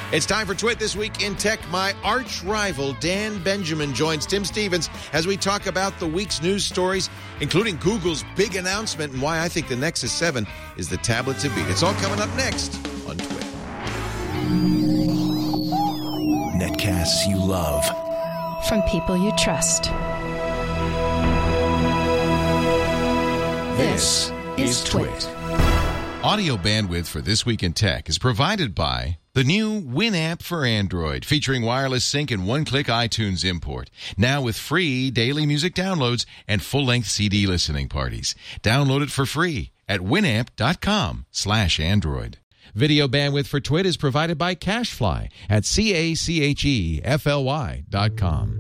It's time for Twit This Week in Tech. My arch rival, Dan Benjamin, joins Tim Stevens as we talk about the week's news stories, including Google's big announcement and why I think the Nexus 7 is the tablet to beat. It's all coming up next on Twit. Netcasts you love. From people you trust. This is Twit. Audio bandwidth for This Week in Tech is provided by the new Winamp for Android, featuring wireless sync and one-click iTunes import. Now with free daily music downloads and full-length CD listening parties. Download it for free at winamp.com/Android. Video bandwidth for Twit is provided by CacheFly at CacheFly.com.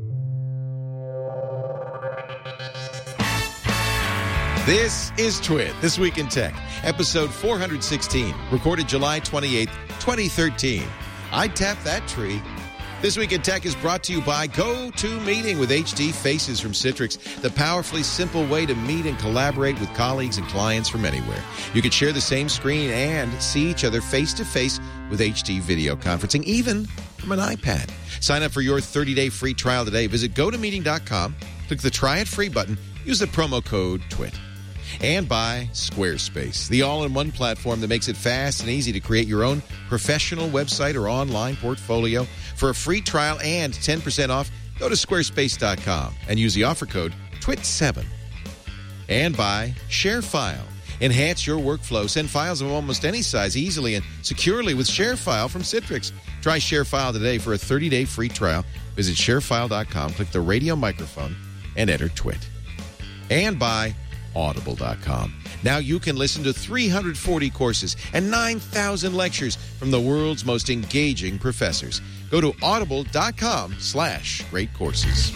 This is Twit, This Week in Tech, episode 416, recorded July 28th, 2013. I'd tap that tree. This Week in Tech is brought to you by GoToMeeting with HD Faces from Citrix, the powerfully simple way to meet and collaborate with colleagues and clients from anywhere. You can share the same screen and see each other face-to-face with HD video conferencing, even from an iPad. Sign up for your 30-day free trial today. Visit GoToMeeting.com, click the Try It Free button, use the promo code TWIT. And by Squarespace, the all-in-one platform that makes it fast and easy to create your own professional website or online portfolio. For a free trial and 10% off, go to squarespace.com and use the offer code TWIT7. And by ShareFile. Enhance your workflow. Send files of almost any size easily and securely with ShareFile from Citrix. Try ShareFile today for a 30-day free trial. Visit sharefile.com, click the radio microphone, and enter TWIT. And by Audible.com. Now you can listen to 340 courses and 9,000 lectures from the world's most engaging professors. Go to audible.com/great courses.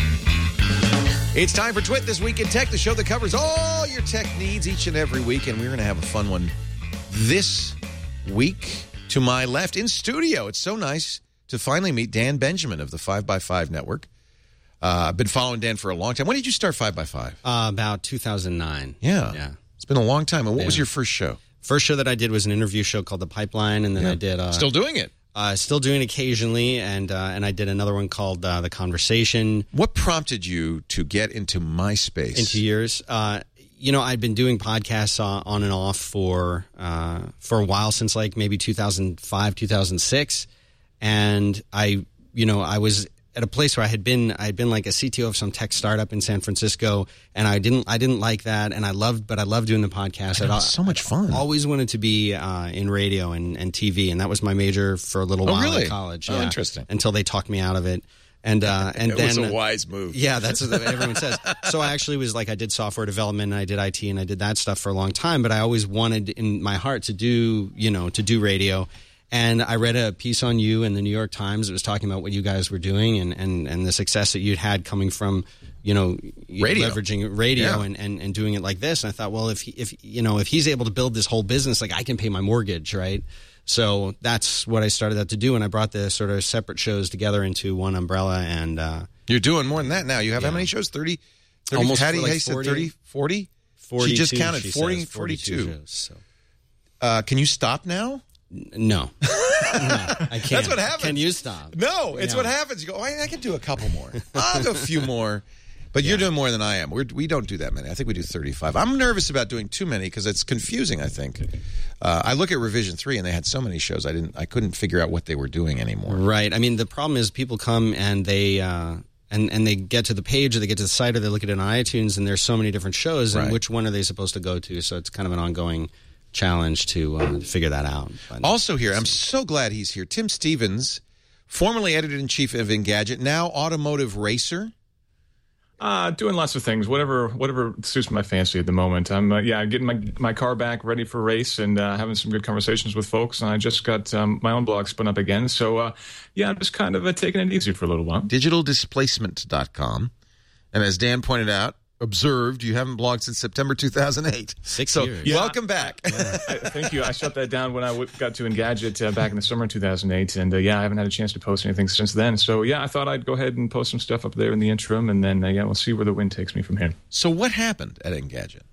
It's time for Twit This Week in Tech, the show that covers all your tech needs each and every week, and we're going to have a fun one this week. To my left in studio, it's so nice to finally meet Dan Benjamin of the 5x5 Network. I've been following Dan for a long time. When did you start 5x5? About 2009. Yeah. It's been a long time. And what was your first show? First show that I did was an interview show called The Pipeline, and then I did... Still doing it? Still doing it occasionally, and I did another one called The Conversation. What prompted you to get into MySpace? Into yours? I'd been doing podcasts on and off for a while, since like maybe 2005, 2006, and I was at a place where I had been like a CTO of some tech startup in San Francisco, and I didn't like that, and I loved doing the podcast. It was so much fun. I always wanted to be in radio and TV, and that was my major for a little while in college. Oh, interesting. Until they talked me out of it. And it then was a wise move. Yeah, that's what everyone says. So I actually was like, I did software development, and I did IT, and I did that stuff for a long time, but I always wanted in my heart to do radio. And I read a piece on you in the New York Times that was talking about what you guys were doing and the success that you'd had coming from, radio. Leveraging radio and doing it like this. And I thought, well, if he's able to build this whole business, like I can pay my mortgage, right? So that's what I started out to do. And I brought the sort of separate shows together into one umbrella. And you're doing more than that now. You have how many shows? 30? Almost Patty like said 40? 30? 40? 42, she just counted. 42 42. shows, so. Can you stop now? No. I can't. That's what happens. Can you stop? No, it's what happens. You go, I can do a couple more. I'll do a few more. But you're doing more than I am. We don't do that many. I think we do 35. I'm nervous about doing too many because it's confusing, I think. I look at Revision 3, and they had so many shows, I couldn't figure out what they were doing anymore. Right. I mean, the problem is people come and they and they get to the page or they get to the site or they look at it on iTunes, and there's so many different shows, and which one are they supposed to go to? So it's kind of an ongoing challenge to figure that out. But also here, I'm so glad he's here. Tim Stevens, formerly editor-in-chief of Engadget, now automotive racer. Doing lots of things, whatever suits my fancy at the moment. I'm getting my car back ready for a race and having some good conversations with folks. And I just got my own blog spun up again. So I'm just kind of taking it easy for a little while. DigitalDisplacement.com. And as Dan pointed out, observed, you haven't blogged since September 2008. 6 years. Welcome back. Thank you. I shut that down when I got to Engadget back in the summer of 2008. And I haven't had a chance to post anything since then. So I thought I'd go ahead and post some stuff up there in the interim. And then we'll see where the wind takes me from here. So what happened at Engadget?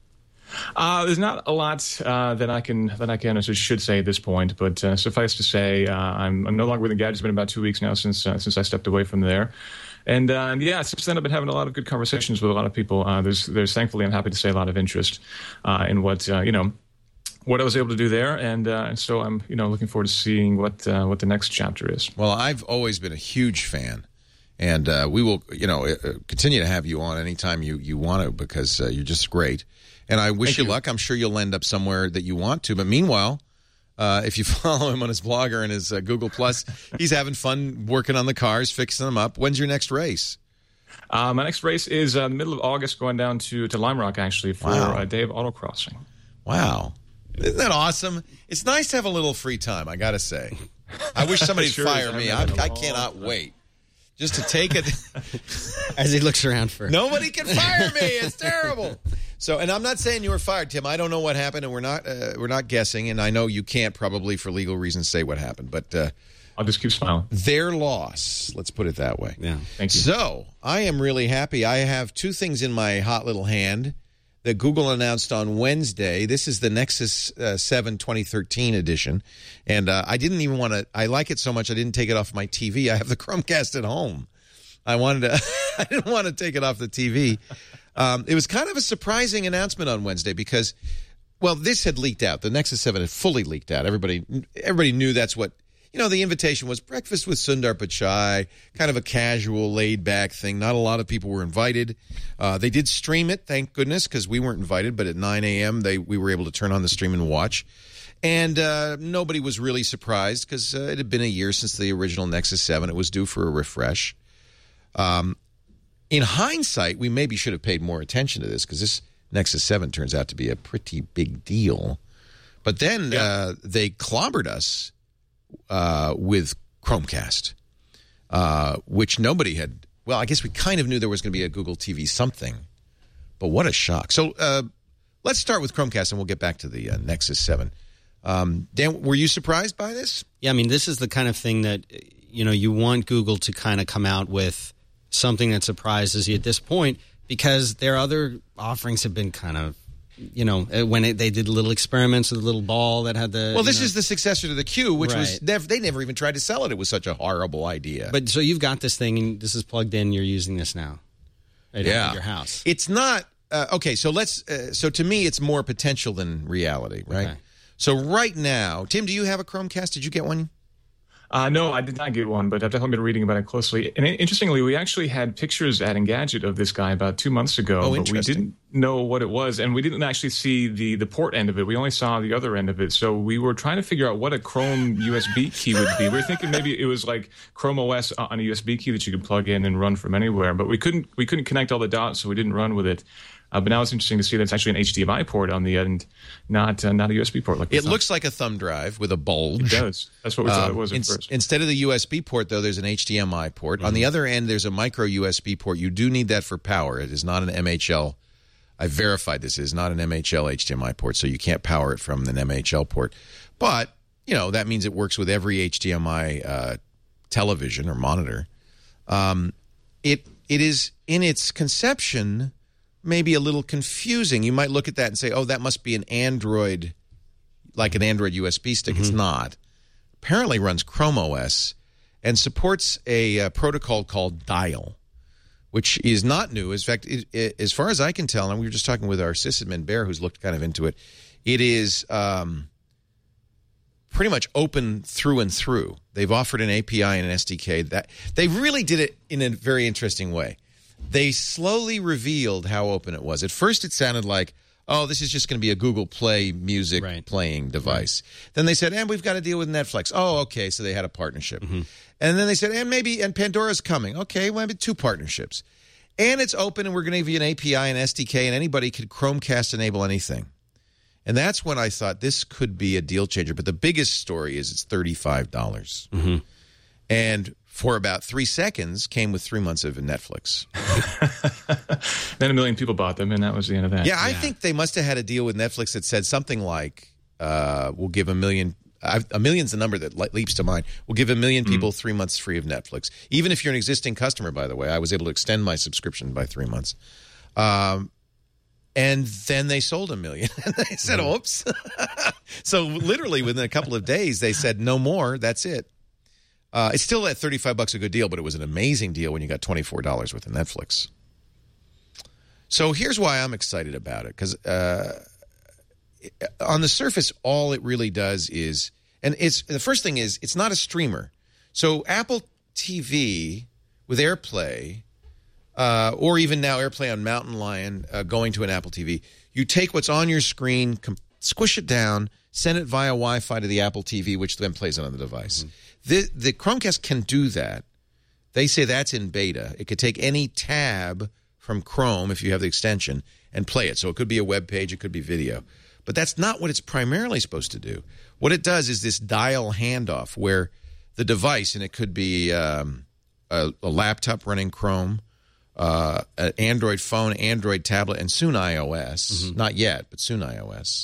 There's not a lot that I can or should say at this point, but suffice to say, I'm no longer with Engadget. It's been about 2 weeks now since I stepped away from there. And yeah, since then I've been having a lot of good conversations with a lot of people. There's thankfully, I'm happy to say, a lot of interest in what I was able to do there, and so I'm looking forward to seeing what the next chapter is. Well, I've always been a huge fan, and we will continue to have you on anytime you want to, because you're just great. And I wish you luck. I'm sure you'll end up somewhere that you want to. But meanwhile, if you follow him on his Blogger and his Google Plus, he's having fun working on the cars, fixing them up. When's your next race? My next race is the middle of August, going down to Lime Rock, actually, for a day of autocrossing. Wow. Isn't that awesome? It's nice to have a little free time, I got to say. I wish somebody would fire me. I cannot wait. Just to take it. As he looks around for. Nobody can fire me. It's terrible. So, and I'm not saying you were fired, Tim. I don't know what happened, and we're not guessing. And I know you can't probably, for legal reasons, say what happened. But I'll just keep smiling. Their loss. Let's put it that way. Yeah. Thank you. So I am really happy. I have two things in my hot little hand that Google announced on Wednesday. This is the Nexus 7 2013 edition. And I didn't even want to, I like it so much I didn't take it off my TV. I have the Chromecast at home. I didn't want to take it off the TV. It was kind of a surprising announcement on Wednesday because, well, this had leaked out. The Nexus 7 had fully leaked out. Everybody knew that's what, the invitation was breakfast with Sundar Pichai, kind of a casual, laid-back thing. Not a lot of people were invited. They did stream it, thank goodness, because we weren't invited. But at 9 a.m., we were able to turn on the stream and watch. And nobody was really surprised because it had been a year since the original Nexus 7. It was due for a refresh. In hindsight, we maybe should have paid more attention to this because this Nexus 7 turns out to be a pretty big deal. But then they clobbered us with Chromecast, which nobody had. Well, I guess we kind of knew there was going to be a Google TV something, but what a shock. So let's start with Chromecast and we'll get back to the Nexus 7. Dan, were you surprised by this? Yeah, I mean, this is the kind of thing that, you want Google to kind of come out with something that surprises you at this point, because their other offerings have been kind of, when they did little experiments with a little ball that had the... Well, this is the successor to the Q, which was... They never even tried to sell it. It was such a horrible idea. But so you've got this thing, and this is plugged in, you're using this now. Right at your house. It's not... okay, so let's... so to me, it's more potential than reality, right? Okay. So right now... Tim, do you have a Chromecast? Did you get one? No, I did not get one, but I've definitely been reading about it closely. And interestingly, we actually had pictures at Engadget of this guy about 2 months ago, but we didn't know what it was, and we didn't actually see the port end of it. We only saw the other end of it, so we were trying to figure out what a Chrome USB key would be. We were thinking maybe it was like Chrome OS on a USB key that you could plug in and run from anywhere, but we couldn't connect all the dots, so we didn't run with it. But now it's interesting to see that it's actually an HDMI port on the end, not a USB port. It looks like a thumb drive with a bulge. It does. That's what we thought it was at first. Instead of the USB port, though, there's an HDMI port. Mm-hmm. On the other end, there's a micro USB port. You do need that for power. It is not an MHL. I verified this. It is not an MHL HDMI port, so you can't power it from an MHL port. But, that means it works with every HDMI television or monitor. It is, in its conception... maybe a little confusing. You might look at that and say, oh, that must be an Android, like an Android USB stick. Mm-hmm. It's not. Apparently runs Chrome OS and supports a protocol called Dial, which is not new. In fact, as far as I can tell, and we were just talking with our sysadmin, Bear, who's looked kind of into it, it is pretty much open through and through. They've offered an API and an SDK. That they really did it in a very interesting way. They slowly revealed how open it was. At first, it sounded like, oh, this is just going to be a Google Play music playing device. Right. Then they said, and we've got to deal with Netflix. Oh, okay, so they had a partnership. Mm-hmm. And then they said, and Pandora's coming. Okay, well, maybe 2 partnerships. And it's open, and we're going to give you an API and SDK, and anybody could Chromecast enable anything. And that's when I thought this could be a deal changer. But the biggest story is it's $35. Mm-hmm. And... for about 3 seconds, came with 3 months of Netflix. Then 1 million people bought them, and that was the end of that. Yeah, I think they must have had a deal with Netflix that said something like, we'll give 1 million. A million's the number that leaps to mind. We'll give 1 million people 3 months free of Netflix. Even if you're an existing customer, by the way. I was able to extend my subscription by 3 months. And then they sold 1 million. And they said, oops. So literally within a couple of days, they said, no more. That's it. It's still at $35 a good deal, but it was an amazing deal when you got $24 worth of Netflix. So here's why I'm excited about it. Because on the surface, all it really does is, and the first thing is, it's not a streamer. So Apple TV with AirPlay, or even now AirPlay on Mountain Lion, going to an Apple TV, you take what's on your screen, squish it down, send it via Wi-Fi to the Apple TV, which then plays it on the device. The Chromecast can do that. They say that's in beta. It could take any tab from Chrome, if you have the extension, and play it. So it could be a web page, it could be video. But that's not what it's primarily supposed to do. What it does is this dial handoff where the device, and it could be a laptop running Chrome, an Android phone, Android tablet, and soon iOS. Not yet, but soon iOS.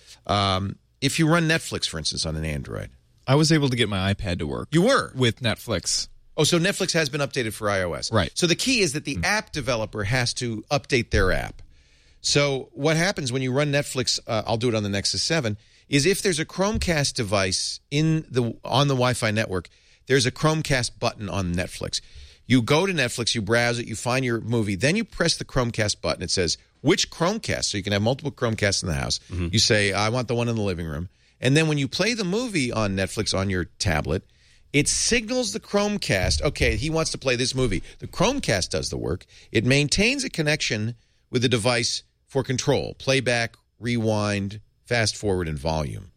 If you run Netflix, for instance, on an Android. I was able to get my iPad to work. You were? With Netflix. Oh, so Netflix has been updated for iOS. Right. So the key is that the app developer has to update their app. So what happens when you run Netflix, I'll do it on the Nexus 7, is if there's a Chromecast device on the Wi-Fi network, there's a Chromecast button on Netflix. You go to Netflix, you browse it, you find your movie, then you press the Chromecast button. It says, which Chromecast? So you can have multiple Chromecasts in the house. You say, I want the one in the living room. And then when you play the movie on Netflix on your tablet, it signals the Chromecast, okay, he wants to play this movie. The Chromecast does the work. It maintains a connection with the device for control, playback, rewind, fast forward, and volume.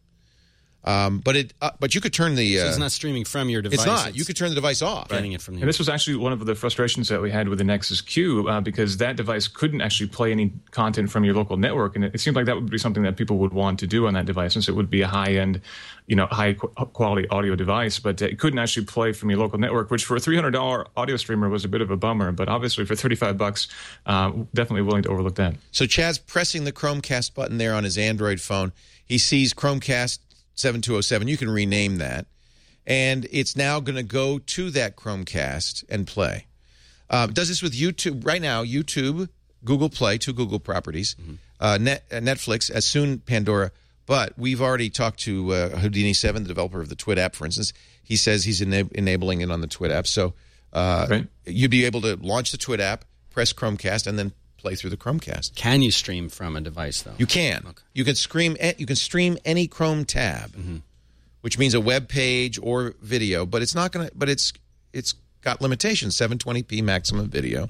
But you could turn the... so it's not streaming from your device. It's not. You could turn the device off. Getting it from the... And this was actually one of the frustrations that we had with the Nexus Q, because that device couldn't actually play any content from your local network, and it seemed like that would be something that people would want to do on that device, since it would be a high-end, high-quality audio device, but it couldn't actually play from your local network, which for a $300 audio streamer was a bit of a bummer, but obviously for $35, definitely willing to overlook that. So Chad's pressing the Chromecast button there on his Android phone. He sees Chromecast 7207. You can rename that. And it's now going to go to that Chromecast and play. It does this with YouTube. Right now, YouTube, Google Play, 2 Google properties, Netflix, as soon Pandora. But we've already talked to Houdini7, the developer of the Twit app, for instance. He says he's enabling it on the Twit app. So you'd be able to launch the Twit app, press Chromecast, and then play through the Chromecast. Can you stream from a device, though? You can. Okay. You can stream any Chrome tab, which means a web page or video, but it's not going to. But it's got limitations: 720p maximum video,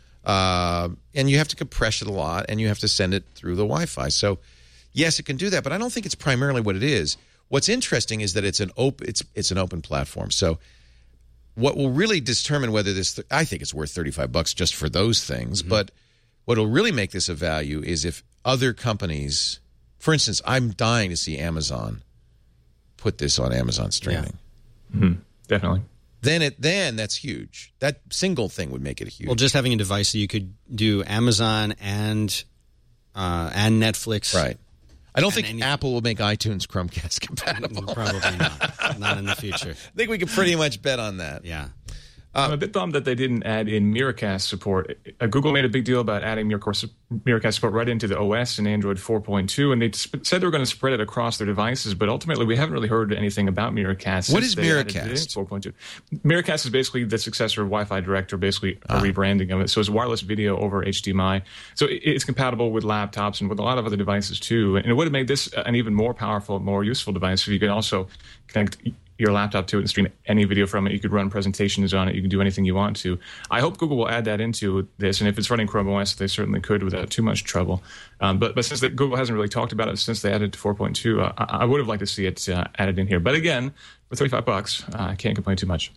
and you have to compress it a lot, and you have to send it through the Wi-Fi. So, yes, it can do that, but I don't think it's primarily what it is. What's interesting is that it's an open platform. So, what will really determine whether this, I think it's worth $35 just for those things, but what will really make this a value is if other companies, for instance, I'm dying to see Amazon put this on Amazon streaming. Yeah. Definitely. Then that's huge. That single thing would make it huge. Well, just having a device so you could do Amazon and Netflix. Right. I don't think Apple will make iTunes Chromecast compatible. Probably not. Not in the future. I think we can pretty much bet on that. Yeah. I'm a bit bummed that they didn't add in Miracast support. Google made a big deal about adding Miracast support right into the OS in Android 4.2, and they said they were going to spread it across their devices, but ultimately we haven't really heard anything about Miracast. What is Miracast? 4.2. Miracast is basically the successor of Wi-Fi Direct, or basically a rebranding of it. So it's wireless video over HDMI. So it's compatible with laptops and with a lot of other devices too. And it would have made this an even more powerful, more useful device if you could also connect your laptop to it and stream any video from it. You could run presentations on it. You can do anything you want to. I hope Google will add that into this, and if it's running Chrome OS, they certainly could without too much trouble. But since Google hasn't really talked about it since they added it to 4.2, I would have liked to see it added in here. But again, for $35, I can't complain too much.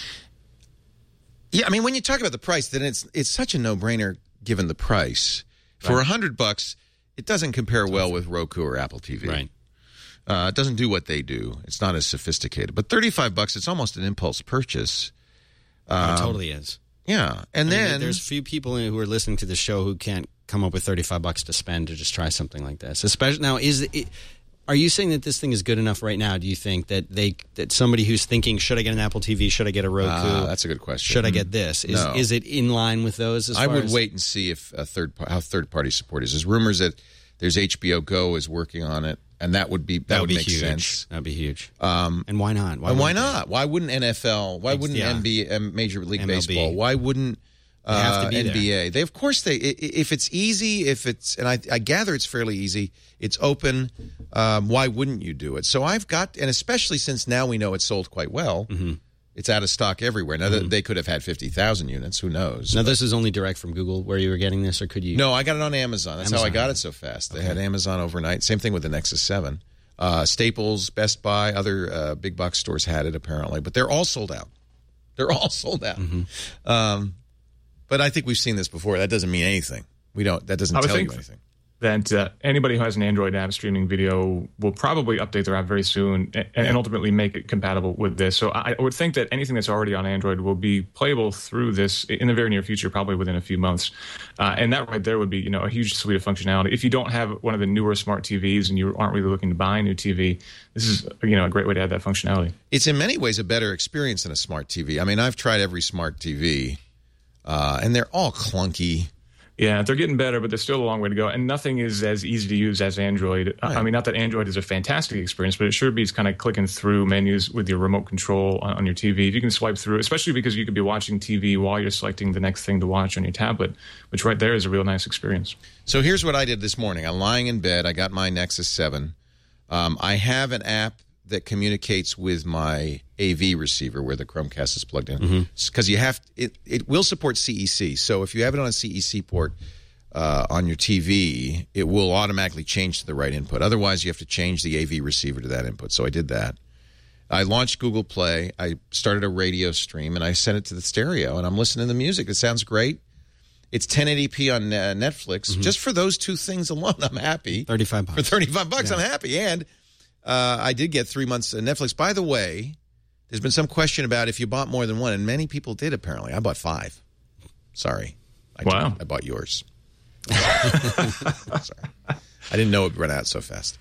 Yeah, I mean, when you talk about the price, then it's such a no-brainer given the price. For $100, it doesn't compare well with Roku or Apple TV. Right. It doesn't do what they do. It's not as sophisticated. But $35, it's almost an impulse purchase. It totally is. Yeah. And then there's few people who are listening to the show who can't come up with $35 to spend to just try something like this. Especially now, Are you saying that this thing is good enough right now? Do you think that somebody who's thinking, should I get an Apple TV? Should I get a Roku? That's a good question. Should I get this? Is it in line with those? I would wait and see if how third-party support is. There's rumors that there's HBO Go is working on it, and that would make huge. sense. That would be huge. And why not? Why not? Why wouldn't NFL? Why wouldn't NBA, Major League MLB. Baseball? Why wouldn't have to be NBA? They, of course, if it's easy, and I gather it's fairly easy, it's open. Why wouldn't you do it? So and especially since now we know it's sold quite well. Mm-hmm. It's out of stock everywhere. Now, they could have had 50,000 units. Who knows? Now, this is only direct from Google where you were getting this, or could you? No, I got it on Amazon. That's how I got it so fast. They had Amazon overnight. Same thing with the Nexus 7. Staples, Best Buy, other big box stores had it apparently, but they're all sold out. Mm-hmm. But I think we've seen this before. That doesn't mean anything. That doesn't tell you anything. That anybody who has an Android app streaming video will probably update their app very soon and ultimately make it compatible with this. So I would think that anything that's already on Android will be playable through this in the very near future, probably within a few months. And that right there would be, a huge suite of functionality. If you don't have one of the newer smart TVs and you aren't really looking to buy a new TV, this is, a great way to add that functionality. It's in many ways a better experience than a smart TV. I mean, I've tried every smart TV, and they're all clunky. Yeah, they're getting better, but there's still a long way to go. And nothing is as easy to use as Android. Right. I mean, not that Android is a fantastic experience, but it sure beats kind of clicking through menus with your remote control on your TV. If you can swipe through, especially because you could be watching TV while you're selecting the next thing to watch on your tablet, which right there is a real nice experience. So here's what I did this morning. I'm lying in bed. I got my Nexus 7. I have an app that communicates with my AV receiver where the Chromecast is plugged in, because it will support CEC. So if you have it on a CEC port on your TV, it will automatically change to the right input. Otherwise, you have to change the AV receiver to that input. So I did that. I launched Google Play. I started a radio stream, and I sent it to the stereo, and I'm listening to the music. It sounds great. It's 1080p on Netflix. Just for those two things alone, I'm happy. $35. For $35, I'm happy. And I did get 3 months of Netflix. By the way, there's been some question about if you bought more than one, and many people did, apparently. I bought 5. Sorry. I bought yours. Sorry. I didn't know it would run out so fast.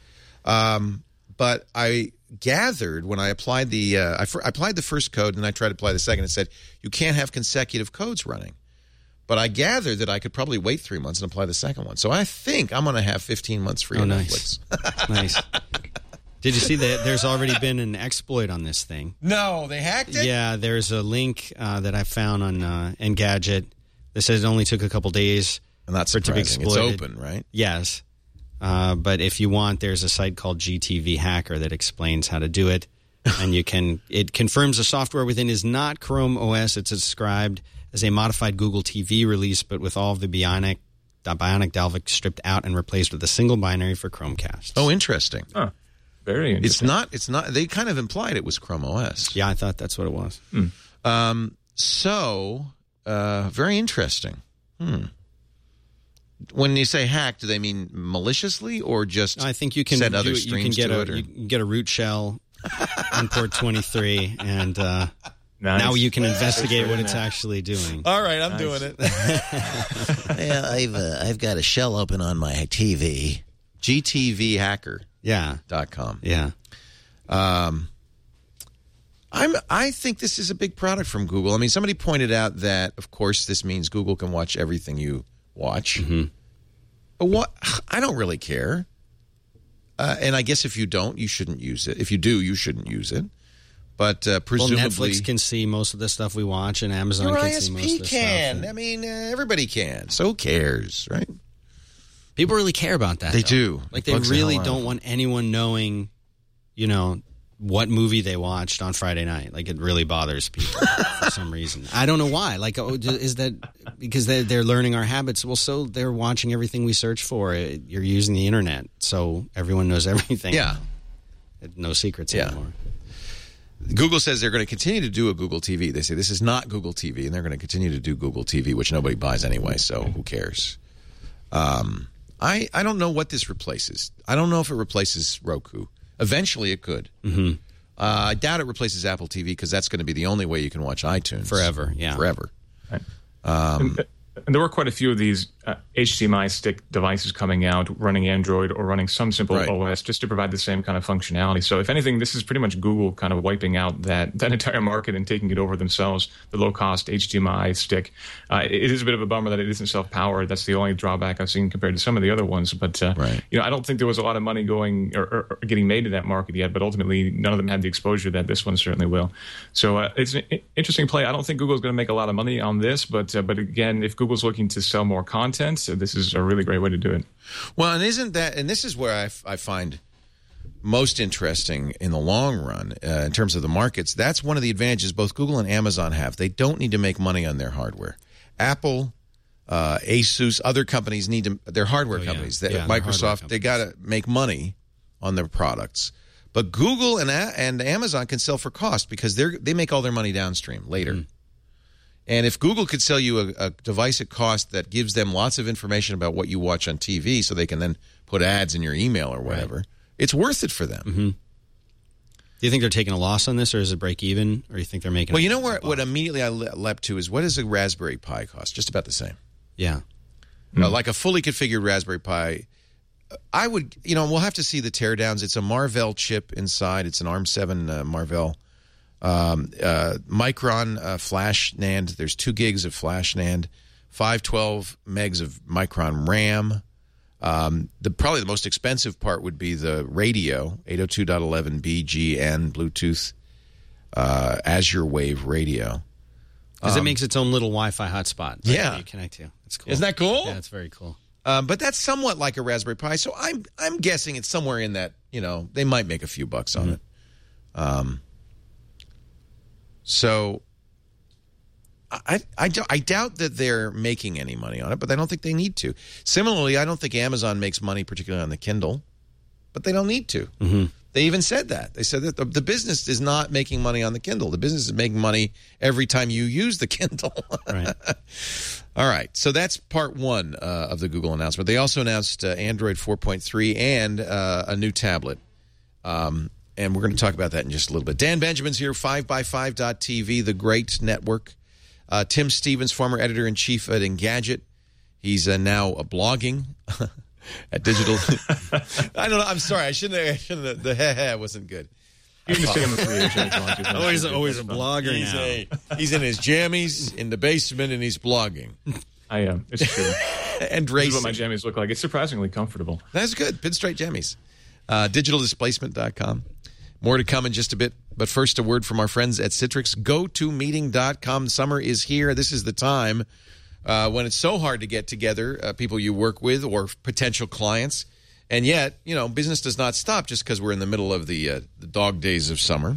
But I gathered when I applied I applied the first code, and I tried to apply the second. It said, you can't have consecutive codes running. But I gathered that I could probably wait 3 months and apply the second one. So I think I'm going to have 15 months free on Netflix. Nice. Did you see that there's already been an exploit on this thing? No, they hacked it? Yeah, there's a link that I found on Engadget that says it only took a couple days for it to be exploited. It's open, right? Yes. But if you want, there's a site called GTV Hacker that explains how to do it. And it confirms the software within is not Chrome OS. It's described as a modified Google TV release, but with all of the bionic Dalvik stripped out and replaced with a single binary for Chromecast. Oh, interesting. Huh. Very interesting. It's not. They kind of implied it was Chrome OS. Yeah, I thought that's what it was. Very interesting. When you say hack, do they mean maliciously or just? I think you can send other streams to it. You can get a root shell on port 23, and now you can investigate what it's actually doing. All right, I'm doing it. Yeah, I've got a shell open on my TV. GTVhacker. .com. Yeah. I think this is a big product from Google. I mean, somebody pointed out that, of course, this means Google can watch everything you watch. But what? I don't really care. And I guess if you don't, you shouldn't use it. If you do, you shouldn't use it. But presumably, Netflix can see most of the stuff we watch, and Amazon can see most of the stuff. I mean, everybody can. So who cares, right? People really care about that. They do. Like, they really don't want anyone knowing, what movie they watched on Friday night. Like, it really bothers people for some reason. I don't know why. Like, is that because they're learning our habits? Well, so they're watching everything we search for. You're using the internet, so everyone knows everything. Yeah. No secrets anymore. Google says they're going to continue to do a Google TV. They say this is not Google TV, and they're going to continue to do Google TV, which nobody buys anyway, so who cares? I don't know what this replaces. I don't know if it replaces Roku. Eventually it could. I doubt it replaces Apple TV because that's going to be the only way you can watch iTunes. Forever, yeah. Forever. Right. And there were quite a few of these HDMI stick devices coming out, running Android or running some simple OS, just to provide the same kind of functionality. So if anything, this is pretty much Google kind of wiping out that entire market and taking it over themselves, the low-cost HDMI stick. It is a bit of a bummer that it isn't self-powered. That's the only drawback I've seen compared to some of the other ones. But I don't think there was a lot of money going or getting made in that market yet, but ultimately none of them had the exposure that this one certainly will. So it's an interesting play. I don't think Google's going to make a lot of money on this, but again, if Google's looking to sell more content, so this is a really great way to do it. Well, and this is where I find most interesting in the long run in terms of the markets. That's one of the advantages both Google and Amazon have. They don't need to make money on their hardware. Apple, Asus, other companies need to. They're hardware companies. Microsoft, they got to make money on their products. But Google and Amazon can sell for cost because they make all their money downstream later. Mm. And if Google could sell you a device at cost that gives them lots of information about what you watch on TV so they can then put ads in your email or whatever, it's worth it for them. Mm-hmm. Do you think they're taking a loss on this, or is it break even, or do you think they're making what immediately I leapt to is, what does a Raspberry Pi cost? Just about the same. Yeah. Like a fully configured Raspberry Pi, I would, we'll have to see the teardowns. It's a Marvell chip inside. It's an ARM7 Marvell. Micron flash NAND. There's 2 gigs of flash NAND, 512 megs of Micron RAM. Probably the most expensive part would be the radio, 802.11 BGN Bluetooth Azure Wave radio. Because it makes its own little Wi-Fi hotspot. That you connect to. It's cool. Isn't that cool? Yeah, it's very cool. But that's somewhat like a Raspberry Pi, so I'm guessing it's somewhere in that. They might make a few bucks on it. So I doubt that they're making any money on it, but I don't think they need to. Similarly, I don't think Amazon makes money particularly on the Kindle, but they don't need to. Mm-hmm. They even said that. They said that the business is not making money on the Kindle. The business is making money every time you use the Kindle. Right. All right. So that's part one of the Google announcement. They also announced Android 4.3 and a new tablet. And we're going to talk about that in just a little bit. Dan Benjamin's here, 5by5.tv, the great network. Tim Stevens, former editor-in-chief at Engadget. He's now blogging at Digital. I don't know. I'm sorry. I shouldn't have. The heh wasn't good. You can stay on the 3 Always a blogger now. He's in his jammies in the basement, and he's blogging. I am. It's true. And racing. This is what my jammies look like. It's surprisingly comfortable. That's good. Pinstripe jammies. DigitalDisplacement.com. More to come in just a bit. But first, a word from our friends at Citrix. GoToMeeting.com. Summer is here. This is the time when it's so hard to get together, people you work with or potential clients. And yet, business does not stop just because we're in the middle of the dog days of summer.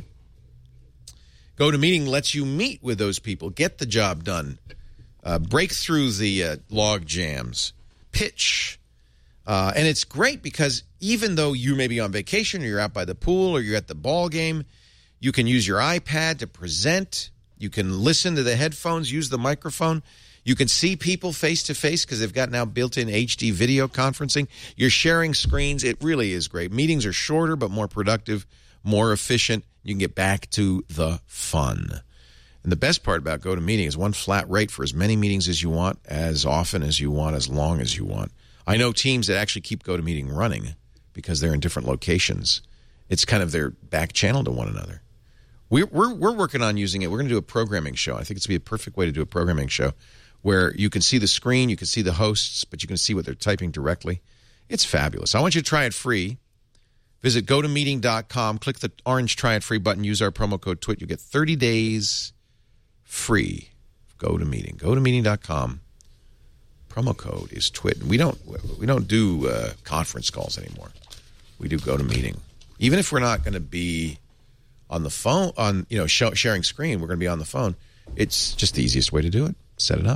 GoToMeeting lets you meet with those people, get the job done, break through the log jams, pitch. And it's great because even though you may be on vacation or you're out by the pool or you're at the ball game, you can use your iPad to present. You can listen to the headphones, use the microphone. You can see people face-to-face because they've got now built-in HD video conferencing. You're sharing screens. It really is great. Meetings are shorter but more productive, more efficient. You can get back to the fun. And the best part about GoToMeeting is one flat rate for as many meetings as you want, as often as you want, as long as you want. I know teams that actually keep GoToMeeting running because they're in different locations. It's kind of their back channel to one another. We're working on using it. We're going to do a programming show. I think it's going to be a perfect way to do a programming show where you can see the screen, you can see the hosts, but you can see what they're typing directly. It's fabulous. I want you to try it free. Visit GoToMeeting.com. Click the orange Try It Free button. Use our promo code TWIT. You get 30 days free. GoToMeeting. GoToMeeting.com. Promo code is TWIT. We don't do conference calls anymore. We do GoToMeeting. Even if we're not going to be on the phone, sharing screen, we're going to be on the phone. It's just the easiest way to do it. Set it up.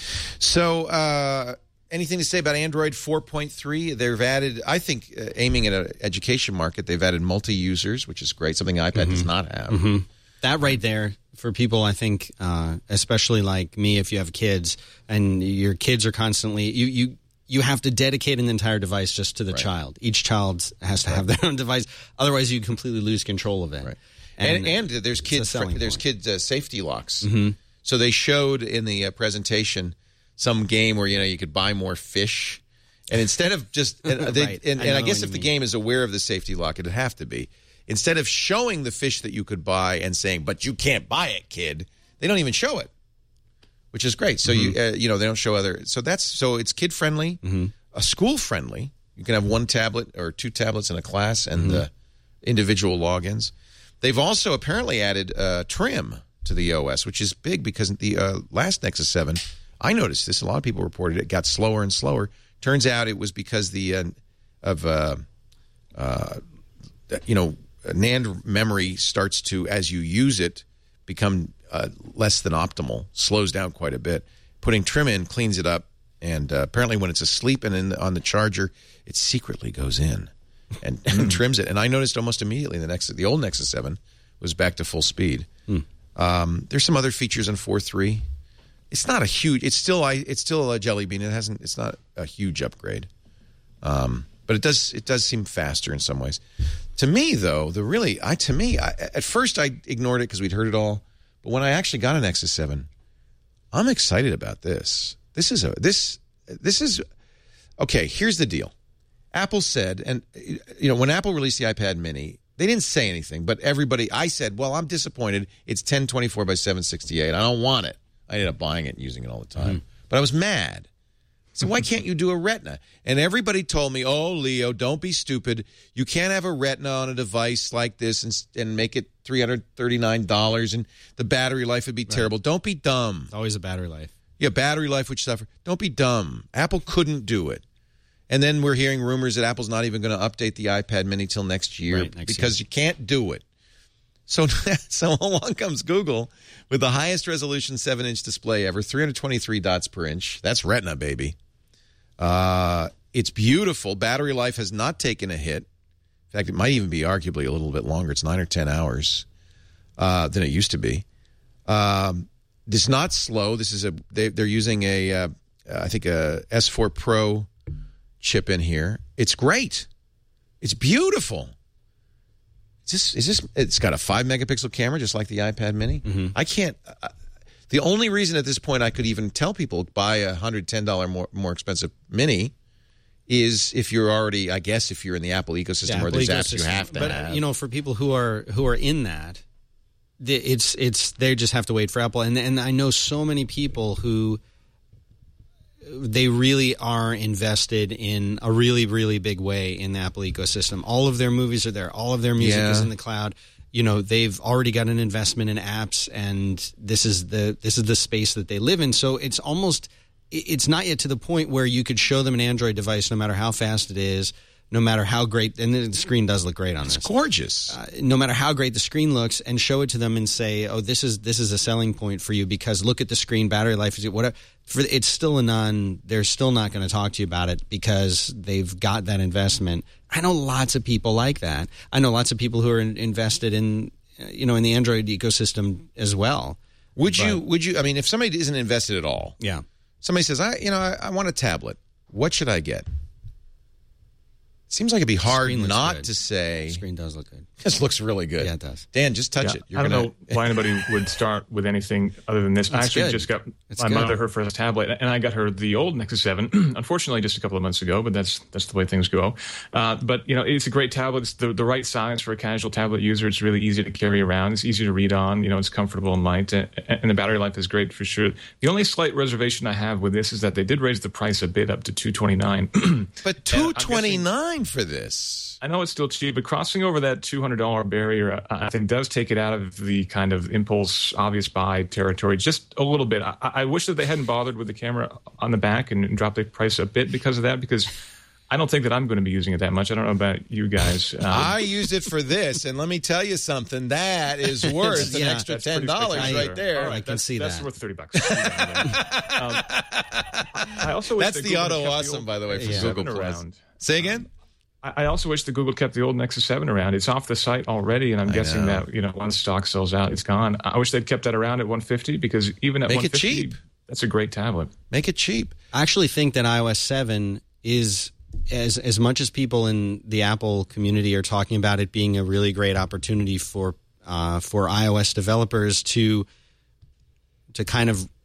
So, anything to say about Android 4.3? They've added, I think, aiming at an education market, they've added multi-users, which is great, something iPad does not have. Mm-hmm. That right there, for people, I think, especially like me, if you have kids and your kids are constantly, you have to dedicate an entire device just to the child. Each child has to have their own device. Otherwise, you completely lose control of it. Right. And there's kid safety locks. Mm-hmm. So they showed in the presentation some game where you could buy more fish, and instead of just Right. I guess if the mean. game is aware of the safety lock, it'd have to be. Instead of showing the fish that you could buy and saying, "But you can't buy it, kid," they don't even show it, which is great. So they don't show other. So it's kid friendly, school friendly. You can have one tablet or two tablets in a class and individual logins. They've also apparently added trim to the OS, which is big because the last Nexus 7, I noticed this. A lot of people reported it got slower and slower. Turns out it was because NAND memory starts to, as you use it, become less than optimal, slows down quite a bit. Putting trim in cleans it up, and apparently when it's asleep and on the charger, it secretly goes in and trims it. And I noticed almost immediately the old Nexus 7 was back to full speed. There's some other features in 4.3. It's not a huge. It's still a Jelly Bean. It's not a huge upgrade, but it does seem faster in some ways. To me, though, at first I ignored it because we'd heard it all. But when I actually got an Nexus 7, I'm excited about this. This is okay. Here's the deal. Apple said, and when Apple released the iPad Mini, they didn't say anything, but I said, well, I'm disappointed. It's 1024 by 768. I don't want it. I ended up buying it and using it all the time. But I was mad. So why can't you do a Retina? And everybody told me, oh, Leo, don't be stupid. You can't have a Retina on a device like this and make it $339, and the battery life would be terrible. Don't be dumb. It's always a battery life. Yeah, battery life would suffer. Don't be dumb. Apple couldn't do it. And then we're hearing rumors that Apple's not even going to update the iPad Mini till next year because you can't do it. So along comes Google with the highest resolution 7-inch display ever, 323 dots per inch. That's Retina, baby. It's beautiful. Battery life has not taken a hit. In fact, it might even be arguably a little bit longer. It's 9 or 10 hours than it used to be. It's not slow. They're using I think a S4 Pro chip in here. It's great. It's beautiful. It's got a 5-megapixel camera, just like the iPad Mini. I can't. The only reason at this point I could even tell people buy a $110 more expensive Mini is if you're already, I guess, if you're in the Apple ecosystem where there's apps you have to have. But for people who are in that, it's they just have to wait for Apple. And I know so many people who they really are invested in a really, really big way in the Apple ecosystem. All of their movies are there. All of their music is in the cloud. They've already got an investment in apps, and this is the space that they live in. So it's not yet to the point where you could show them an Android device, no matter how fast it is, no matter how great, and the screen does look great on this. It's gorgeous. No matter how great the screen looks, and show it to them and say, "Oh, this is a selling point for you because look at the screen, battery life is whatever." It's still they're still not going to talk to you about it because they've got that investment. I know lots of people like that. I know lots of people who are invested in in the Android ecosystem as well. Would you? I mean, if somebody isn't invested at all, somebody says, I want a tablet. What should I get? Seems like it'd be hard not to say. The screen does look good. This looks really good. Yeah, it does. Dan, just touch it. I don't know why anybody would start with anything other than this. I actually just got my mother her first tablet, and I got her the old Nexus 7, unfortunately just a couple of months ago, but that's the way things go. But, it's a great tablet. It's the right size for a casual tablet user. It's really easy to carry around. It's easy to read on. It's comfortable and light, and the battery life is great for sure. The only slight reservation I have with this is that they did raise the price a bit up to $229. But $229 for this. I know it's still cheap, but crossing over that $200 barrier, I think, does take it out of the kind of impulse, obvious buy territory just a little bit. I wish that they hadn't bothered with the camera on the back and dropped the price a bit because of that, because I don't think that I'm going to be using it that much. I don't know about you guys. I used it for this, and let me tell you something. That is worth an extra $10 right there. Right, I can see that's that. That's worth $30. I also wish that's the Auto Awesome, by the way, for Google Plus. Say again? I also wish that Google kept the old Nexus 7 around. It's off the site already, and I'm guessing that once stock sells out, it's gone. I wish they'd kept that around at $150 because even at $150, it cheap. That's a great tablet. Make it cheap. I actually think that iOS 7 is as much as people in the Apple community are talking about it being a really great opportunity for iOS developers to kind of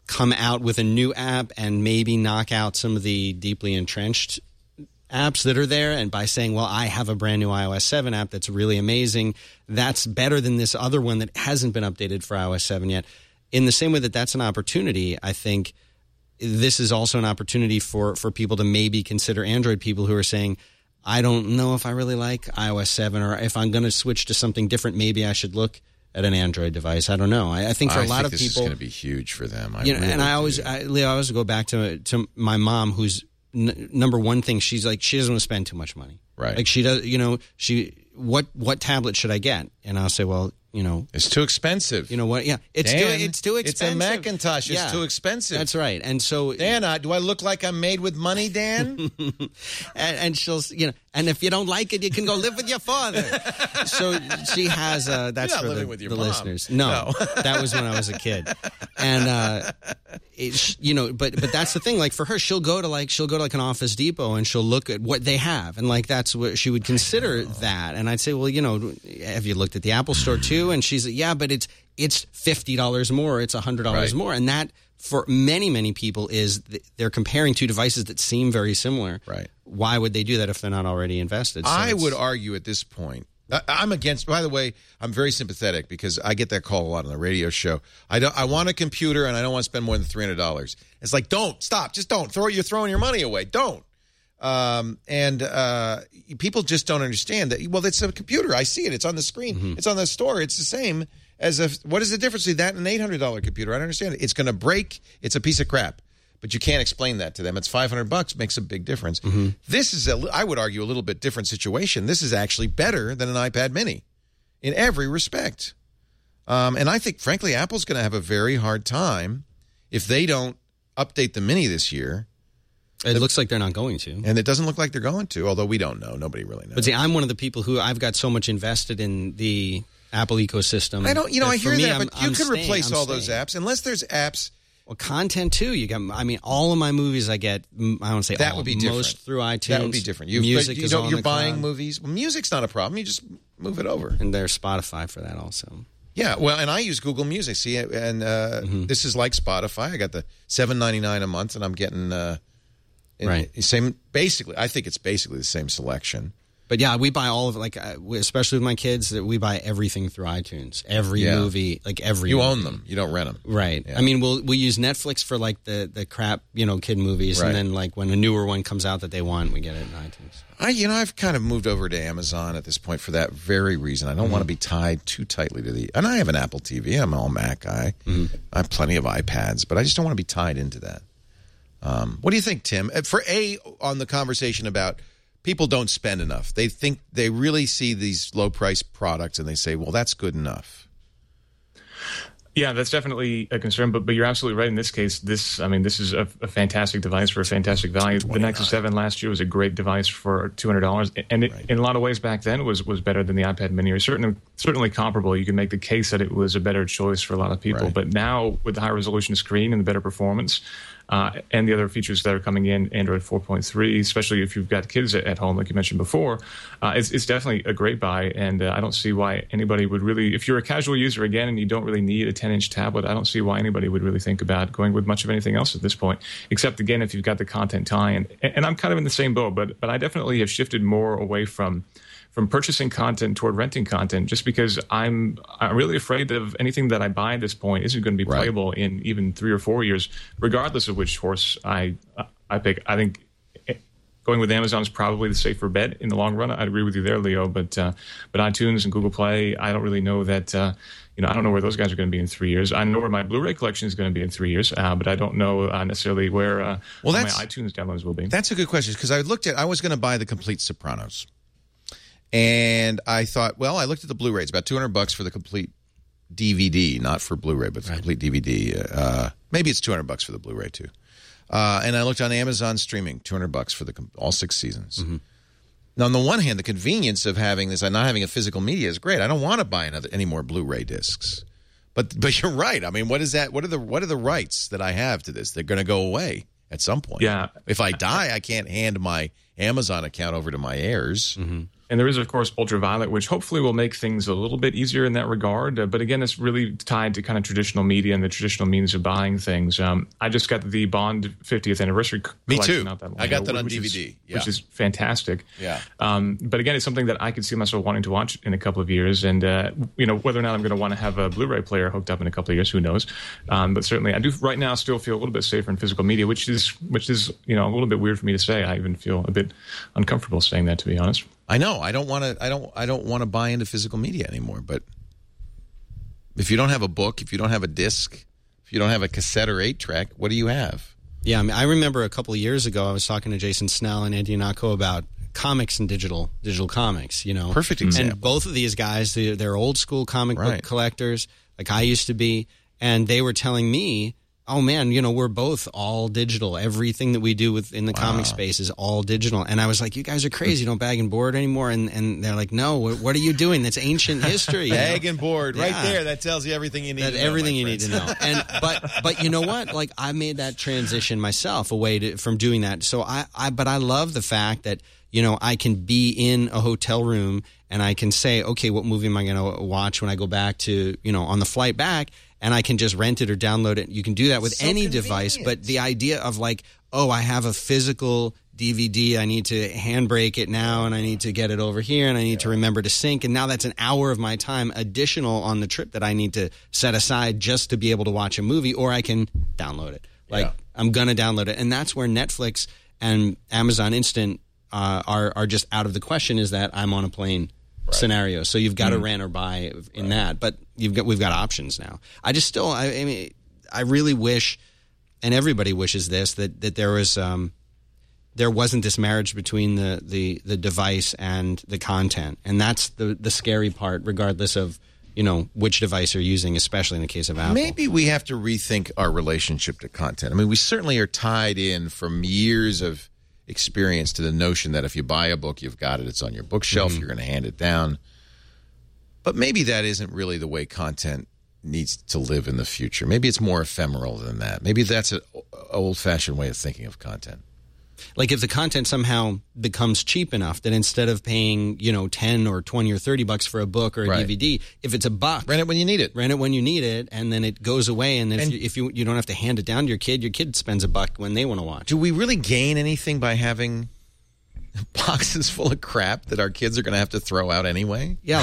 come out with a new app and maybe knock out some of the deeply entrenched apps that are there, and by saying, well, I have a brand new iOS 7 app that's really amazing, that's better than this other one that hasn't been updated for iOS 7 yet. In the same way that that's an opportunity, I think this is also an opportunity for people to maybe consider Android people who are saying, I don't know if I really like iOS 7, or if I'm going to switch to something different, maybe I should look at an Android device. I don't know. I think for a lot of this people, is going to be huge for them. I always go back to my mom, who's number one thing, she's like, she doesn't want to spend too much money. Right. Like she does, what tablet should I get? And I'll say, well, it's too expensive. You know what? Yeah, it's too expensive. It's a Macintosh. It's too expensive. That's right. And so, Dan, do I look like I'm made with money, Dan? and she'll, and if you don't like it, you can go live with your father. So she has. That's You're not for living with your mom. listeners. No, that was when I was a kid. And but that's the thing. Like for her, she'll go to like an Office Depot and she'll look at what they have, and like that's what she would consider that. And I'd say, well, have you looked at the Apple Store too? And she's like, yeah, but it's $50 more, it's $100 more, and that for many people is they're comparing two devices that seem very similar. Right? Why would they do that if they're not already invested? So I would argue at this point. I'm against. By the way, I'm very sympathetic because I get that call a lot on the radio show. I want a computer and I don't want to spend more than $300. It's like, don't stop, just don't you're throwing your money away. Don't. People just don't understand that. Well, it's a computer. I see it. It's on the screen. Mm-hmm. It's on the store. It's the same as what is the difference between that and an $800 computer? I don't understand it. It's going to break. It's a piece of crap. But you can't explain that to them. It's $500, makes a big difference. Mm-hmm. This is, I would argue, a little bit different situation. This is actually better than an iPad mini in every respect. And I think, frankly, Apple's going to have a very hard time if they don't update the mini this year. It looks like they're not going to. And it doesn't look like they're going to, although we don't know. Nobody really knows. But see, I'm one of the people who I've got so much invested in the Apple ecosystem. I hear that, but you can replace all those apps unless there's apps. Well, content too. You got. I mean, all of my movies I get. I don't say that all, would be different. Most through iTunes. That would be different. Music is on you're the buying cloud. Movies. Well, music's not a problem. You just move it over. And there's Spotify for that also. Yeah, well, and I use Google Music. See, and this is like Spotify. I got the $7.99 a month, and I'm getting right same. Basically, I think it's basically the same selection. But yeah, we buy all of it, like especially with my kids, that we buy everything through iTunes. Every movie, like every. You movie. own them. You don't rent them. Right. Yeah. I mean, we use Netflix for like the crap, kid movies, right. And then like when a newer one comes out that they want, we get it in iTunes. I've kind of moved over to Amazon at this point for that very reason. I don't want to be tied too tightly to and I have an Apple TV. I'm an all Mac guy. Mm-hmm. I have plenty of iPads, but I just don't want to be tied into that. What do you think, Tim? On the conversation about people don't spend enough. They really see these low-priced products and they say, well, that's good enough. Yeah, that's definitely a concern, but you're absolutely right in this case. This is a fantastic device for a fantastic value. The Nexus 7 last year was a great device for $200, and it, in a lot of ways back then was better than the iPad mini, or certainly comparable. You can make the case that it was a better choice for a lot of people. Right. But now, with the high-resolution screen and the better performance, and the other features that are coming in, Android 4.3, especially if you've got kids at home, like you mentioned before, it's definitely a great buy. And I don't see why anybody would really, if you're a casual user again and you don't really need a 10-inch tablet, I don't see why anybody would really think about going with much of anything else at this point, except again if you've got the content tie-in. And I'm kind of in the same boat, but I definitely have shifted more away from purchasing content toward renting content, just because I'm really afraid of anything that I buy at this point isn't going to be playable in even 3 or 4 years, regardless of which horse I pick. I think going with Amazon is probably the safer bet in the long run. I'd agree with you there, Leo. But iTunes and Google Play, I don't really know that. I don't know where those guys are going to be in 3 years. I know where my Blu-ray collection is going to be in 3 years, but I don't know necessarily where my iTunes downloads will be. That's a good question, because I was going to buy the complete Sopranos. And I thought, I looked at the Blu-ray. It's about $200 for the complete DVD, not for Blu-ray, but the complete DVD. Maybe it's $200 for the Blu-ray too. And I looked on Amazon streaming, $200 for all 6 seasons. Mm-hmm. Now, on the one hand, the convenience of having this and not having a physical media is great. I don't want to buy any more Blu-ray discs. But you're right. I mean, what is that? What are the rights that I have to this? They're going to go away at some point. Yeah. If I die, I can't hand my Amazon account over to my heirs. Mm-hmm. And there is, of course, Ultraviolet, which hopefully will make things a little bit easier in that regard. But again, it's really tied to kind of traditional media and the traditional means of buying things. I just got the Bond 50th anniversary collection. Me too. Not that long I got ago, that on which DVD. Which is fantastic. Yeah. But again, it's something that I could see myself wanting to watch in a couple of years. And, whether or not I'm going to want to have a Blu-ray player hooked up in a couple of years, who knows? But certainly, I do right now still feel a little bit safer in physical media, which is a little bit weird for me to say. I even feel a bit uncomfortable saying that, to be honest. I know. I don't want to buy into physical media anymore. But if you don't have a book, if you don't have a disc, if you don't have a cassette or 8-track, what do you have? Yeah, I mean, I remember a couple of years ago, I was talking to Jason Snell and Andy Ihnatko about comics and digital comics. Perfect example. And both of these guys, they're old school comic book collectors, like I used to be, and they were telling me, oh man, we're both all digital. Everything that we do in the comic space is all digital. And I was like, you guys are crazy. You don't bag and board anymore. And they're like, no, what are you doing? That's ancient history. Bag and board, right there. That tells you everything you need to know. Everything you need to know. And but you know what? Like, I made that transition myself away from doing that. So but I love the fact that I can be in a hotel room and I can say, okay, what movie am I going to watch when I go back to on the flight back? And I can just rent it or download it. You can do that with any device. But the idea of like, oh, I have a physical DVD. I need to handbrake it now, and I need to get it over here, and I need to remember to sync. And now that's an hour of my time additional on the trip that I need to set aside just to be able to watch a movie, or I can download it. I'm going to download it. And that's where Netflix and Amazon Instant are just out of the question, is that I'm on a plane scenario. So you've got to rent or buy in that. But we've got options now. I just still, I mean, I really wish, and everybody wishes this, that there was there wasn't this marriage between the device and the content. And that's the scary part, regardless of which device you're using, especially in the case of Apple. Maybe we have to rethink our relationship to content. I mean, we certainly are tied in from years of experience to the notion that if you buy a book, you've got it. It's on your bookshelf. You're going to hand it down. But maybe that isn't really the way content needs to live in the future. Maybe it's more ephemeral than that. Maybe that's an old-fashioned way of thinking of content. Like if the content somehow becomes cheap enough that instead of paying, 10 or 20 or 30 bucks for a book or a DVD, if it's $1, rent it when you need it. Rent it when you need it, and then it goes away. And if you don't have to hand it down to your kid spends $1 when they want to watch. Do we really gain anything by having boxes full of crap that our kids are going to have to throw out anyway? Yeah,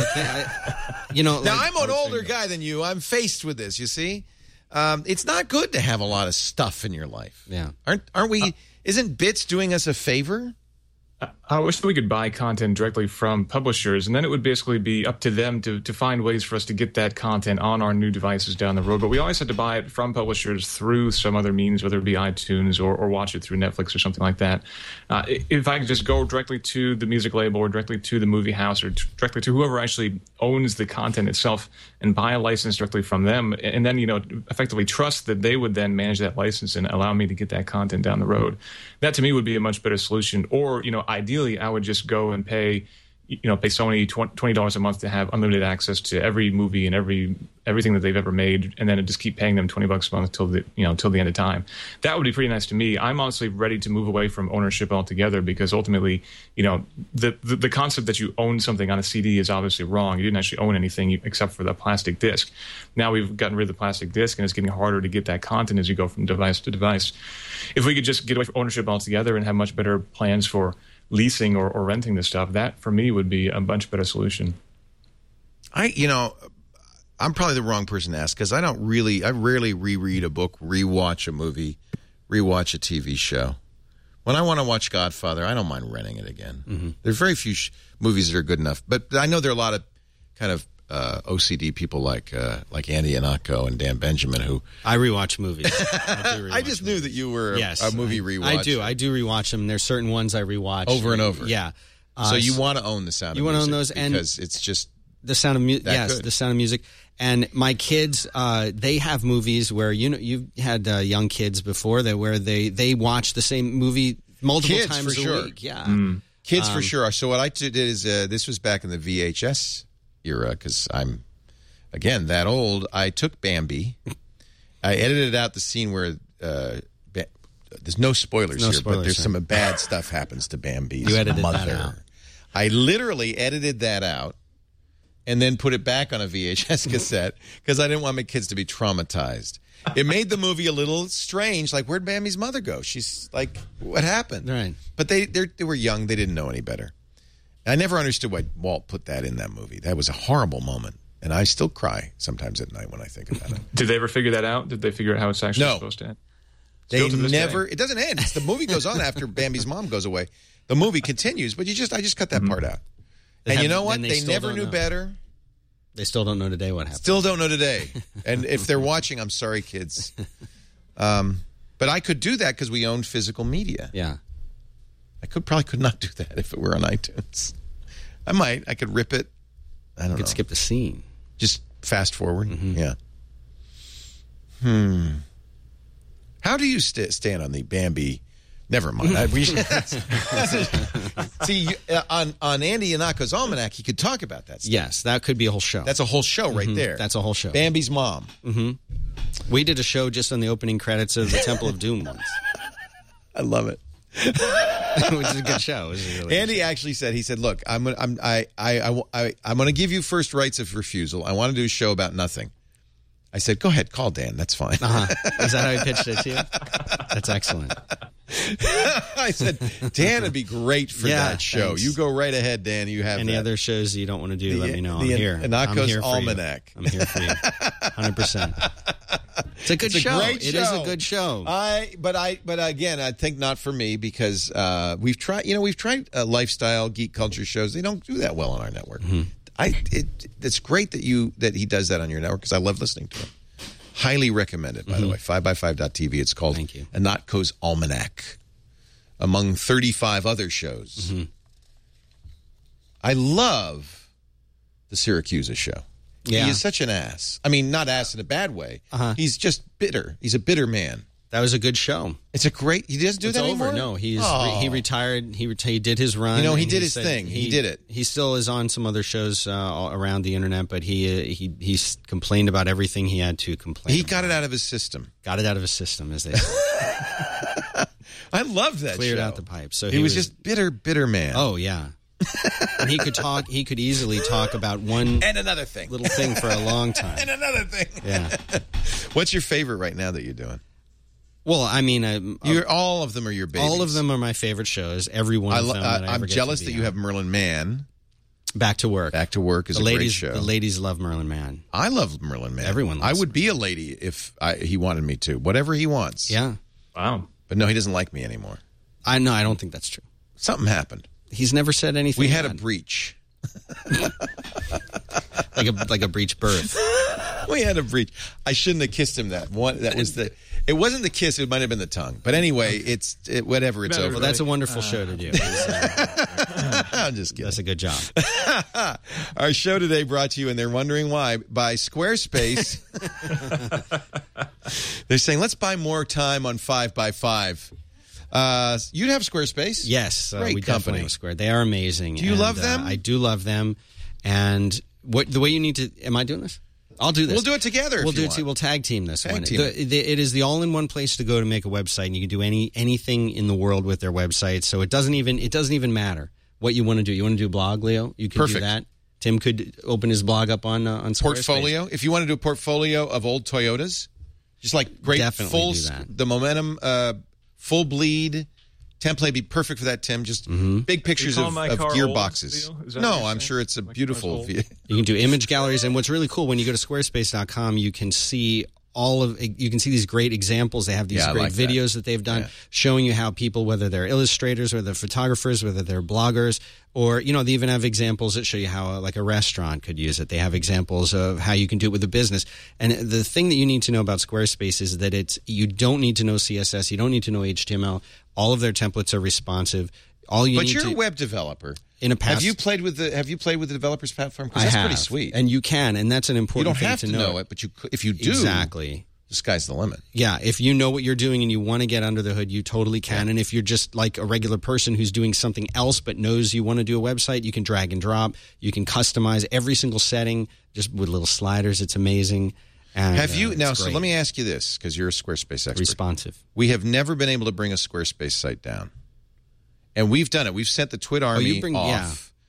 Now, I'm an older guy than you. I'm faced with this, you see. It's not good to have a lot of stuff in your life. Yeah. Aren't we... Isn't Bits doing us a favor? I wish we could buy content directly from publishers, and then it would basically be up to them to find ways for us to get that content on our new devices down the road. But we always had to buy it from publishers through some other means, whether it be iTunes or watch it through Netflix or something like that. If I could just go directly to the music label or directly to the movie house or directly to whoever actually owns the content itself and buy a license directly from them, and then, effectively trust that they would then manage that license and allow me to get that content down the road. That to me would be a much better solution. Or, ideally, I would just go and pay Sony $20 a month to have unlimited access to every movie and everything that they've ever made, and then just keep paying them $20 a month till the end of time. That would be pretty nice to me. I'm honestly ready to move away from ownership altogether, because ultimately, the concept that you own something on a CD is obviously wrong. You didn't actually own anything except for the plastic disc. Now we've gotten rid of the plastic disc, and it's getting harder to get that content as you go from device to device. If we could just get away from ownership altogether and have much better plans for leasing or renting this stuff, that for me would be a much better solution. I'm probably the wrong person to ask, because I rarely reread a book, rewatch a movie, rewatch a TV show. When I want to watch Godfather, I don't mind renting it again. Mm-hmm. There are very few movies that are good enough, but I know there are a lot of kind of OCD people like Andy Ihnatko and Dan Benjamin who... I rewatch movies. I just knew that you were a movie rewatcher. I do rewatch them. There's certain ones I rewatch. Over and over. Yeah. So you want to own The Sound of Music. You want to own those, because it's just... The Sound of Music. Yes, good. The Sound of Music. And my kids, they have movies where, you've had young kids before where they watch the same movie multiple times a week. Yeah. Kids for sure. So what I did is, this was back in the VHS era, because I'm, again, that old. I took Bambi. I edited out the scene where there's no spoilers here, but there's some bad stuff happens to Bambi's you edited mother. That out. I literally edited that out and then put it back on a VHS cassette because I didn't want my kids to be traumatized. It made the movie a little strange. Like, where'd Bambi's mother go? She's like, what happened? Right. But they were young. They didn't know any better. I never understood why Walt put that in that movie. That was a horrible moment. And I still cry sometimes at night when I think about it. Did they ever figure that out? Did they figure out how it's actually supposed to end? They never. It doesn't end. The movie goes on after Bambi's mom goes away. The movie continues, but I just cut that part out. And you know what? They never knew better. They still don't know today what happened. Still don't know today. And if they're watching, I'm sorry, kids. But I could do that because we owned physical media. Yeah. I probably could not do that if it were on iTunes. I might. I could rip it. I don't know. You could skip the scene. Just fast forward. Yeah. How do you stand on the Bambi? Never mind. See, on Andy Iannaco's Almanac, he could talk about that stuff. Yes, that could be a whole show. That's a whole show right there. That's a whole show. Bambi's mom. We did a show just on the opening credits of the Temple of Doom once. I love it. Which is a good show. Really Andy actually said, he said, look, I'm going to give you first rights of refusal. I want to do a show about nothing. I said, go ahead, call Dan. That's fine. Is that how he pitched it to you? That's excellent. I said, Dan would be great for that show. Thanks. You go right ahead, Dan. You have any other shows you don't want to do, let me know. I'm the here. Iannaco's Almanac. I'm here for you. 100%. It's a good show. Great show. It is a good show. But again, I think not for me because we've tried lifestyle geek culture shows. They don't do that well on our network. It's great that he does that on your network because I love listening to him. Highly recommended, by the way. 5x5.tv. It's called Iannaco's Almanac, among 35 other shows. I love the Syracuse show. Yeah. He is such an ass. I mean, not ass in a bad way. He's just bitter. He's a bitter man. That was a good show. It's a great. He doesn't do that anymore? Over. No, he retired. He did his run. He did his thing. He did it. He still is on some other shows around the internet, but he complained about everything he had to complain. He got it out of his system. Got it out of his system, as they say. I loved that. Cleared show. out the pipe. So he was just bitter man. Oh yeah. And he could talk. He could easily talk about one and another thing, little thing for a long time. And another thing. Yeah. What's your favorite right now that you're doing? Well, I mean, all of them are your babies. All of them are my favorite shows. Every one of them. I'm jealous that you have Merlin Mann. Back to Work. Back to Work is a great show. The ladies love Merlin Mann. I love Merlin Mann. Everyone loves I would be a lady if he wanted me to. Whatever he wants. Yeah. Wow. But no, he doesn't like me anymore. I don't think that's true. Something happened. He's never said anything. We had a breach. like a breech birth. We had a breach. I shouldn't have kissed him that one. That was the. It wasn't the kiss. It might have been the tongue. But anyway, whatever. It's over. Well, that's a wonderful show to do. I'm just kidding. That's a good job. Our show today brought to you, and they're wondering why, by Squarespace. They're saying, let's buy more time on 5x5. You'd have Squarespace? Yes. Great we company. definitely have Square. They are amazing. Do you love them? I do love them. And the way you need to... Am I doing this? I'll do this. We'll do it together. We'll tag team this one. Team. It is the all-in-one place to go to make a website, and you can do anything in the world with their website. So it doesn't even matter what you want to do. You want to do a blog, Leo? You can do that. Tim could open his blog up on Squarespace. Portfolio. If you want to do a portfolio of old Toyotas, just like great definitely do that. The Momentum full bleed template would be perfect for that, Tim. Just big pictures of gearboxes. No, I'm sure it's a beautiful view. You can do image galleries, and what's really cool when you go to squarespace.com, you can see these great examples. They have these great videos that they've done showing you how people, whether they're illustrators, whether they're photographers, whether they're bloggers, or they even have examples that show you how like a restaurant could use it. They have examples of how you can do it with a business. And the thing that you need to know about Squarespace is that you don't need to know CSS, you don't need to know HTML. All of their templates are responsive. But you're a web developer. Have you played with the developers platform? Because that's pretty sweet. And you can, and that's an important thing to know. You don't have to know it, but if you do, exactly, the sky's the limit. Yeah, if you know what you're doing and you want to get under the hood, you totally can. Yeah. And if you're just like a regular person who's doing something else but knows you want to do a website, you can drag and drop. You can customize every single setting just with little sliders. It's amazing. And, have you now? So let me ask you this, because you're a Squarespace expert. Responsive. We have never been able to bring a Squarespace site down. And we've done it. We've sent the Twit Army off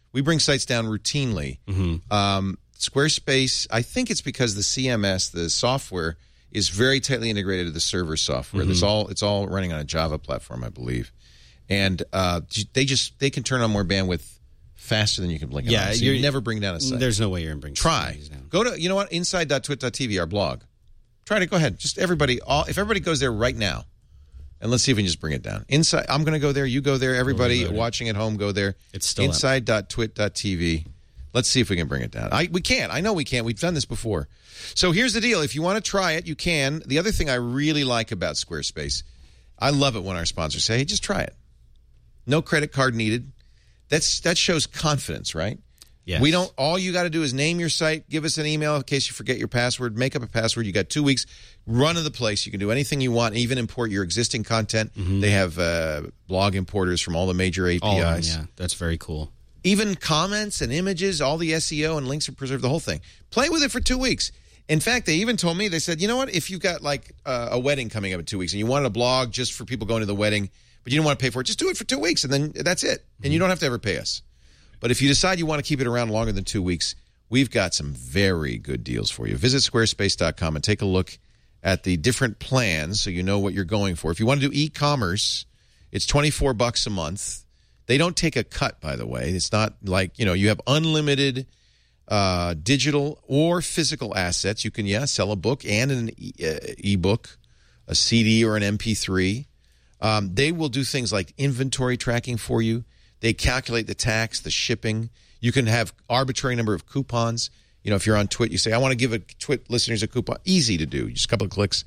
We bring sites down routinely. Squarespace, I think it's because the CMS, the software, is very tightly integrated to the server software. It's all running on a Java platform, I believe. And they can turn on more bandwidth faster than you can blink an eye. So you never bring down a site. There's no way you're going to bring Try. down. Go to, inside.twit.tv, our blog. Try to go ahead. Just everybody, if everybody goes there right now, and let's see if we can just bring it down. Inside, I'm going to go there. You go there. Everybody watching at home, go there. It's still inside.twit.tv. Let's see if we can bring it down. We can't. I know we can't. We've done this before. So here's the deal. If you want to try it, you can. The other thing I really like about Squarespace, I love it when our sponsors say, hey, just try it. No credit card needed. That shows confidence, right? Yes. We don't. All you got to do is name your site, give us an email in case you forget your password, make up a password. You got 2 weeks, run of the place. You can do anything you want, even import your existing content. They have blog importers from all the major APIs. All of them, yeah, that's very cool. Even comments and images, all the SEO and links are preserved, the whole thing. Play with it for 2 weeks. In fact, they even told me, they said, you know what, if you've got like a wedding coming up in 2 weeks and you wanted a blog just for people going to the wedding, but you don't want to pay for it, just do it for 2 weeks and then that's it. And you don't have to ever pay us. But if you decide you want to keep it around longer than 2 weeks, we've got some very good deals for you. Visit squarespace.com and take a look at the different plans so you know what you're going for. If you want to do e-commerce, it's $24 a month. They don't take a cut, by the way. It's not like, you have unlimited digital or physical assets. You can, sell a book and an e-book, a CD or an MP3. They will do things like inventory tracking for you. They calculate the tax, the shipping. You can have arbitrary number of coupons. If you're on Twit, you say, I want to give Twit listeners a coupon. Easy to do. Just a couple of clicks.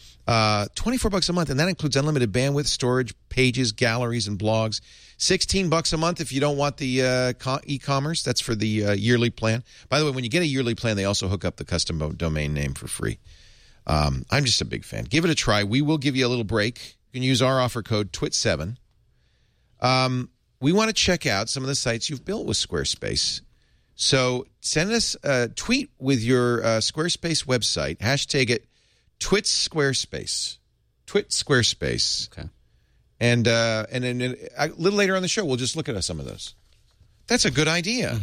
$24 a month, and that includes unlimited bandwidth, storage, pages, galleries, and blogs. $16 a month if you don't want the e-commerce. That's for the yearly plan. By the way, when you get a yearly plan, they also hook up the custom domain name for free. I'm just a big fan. Give it a try. We will give you a little break. You can use our offer code TWIT7. We want to check out some of the sites you've built with Squarespace. So send us a tweet with your Squarespace website. Hashtag it TwitSquarespace. TwitSquarespace. Okay. And then a little later on the show, we'll just look at some of those. That's a good idea.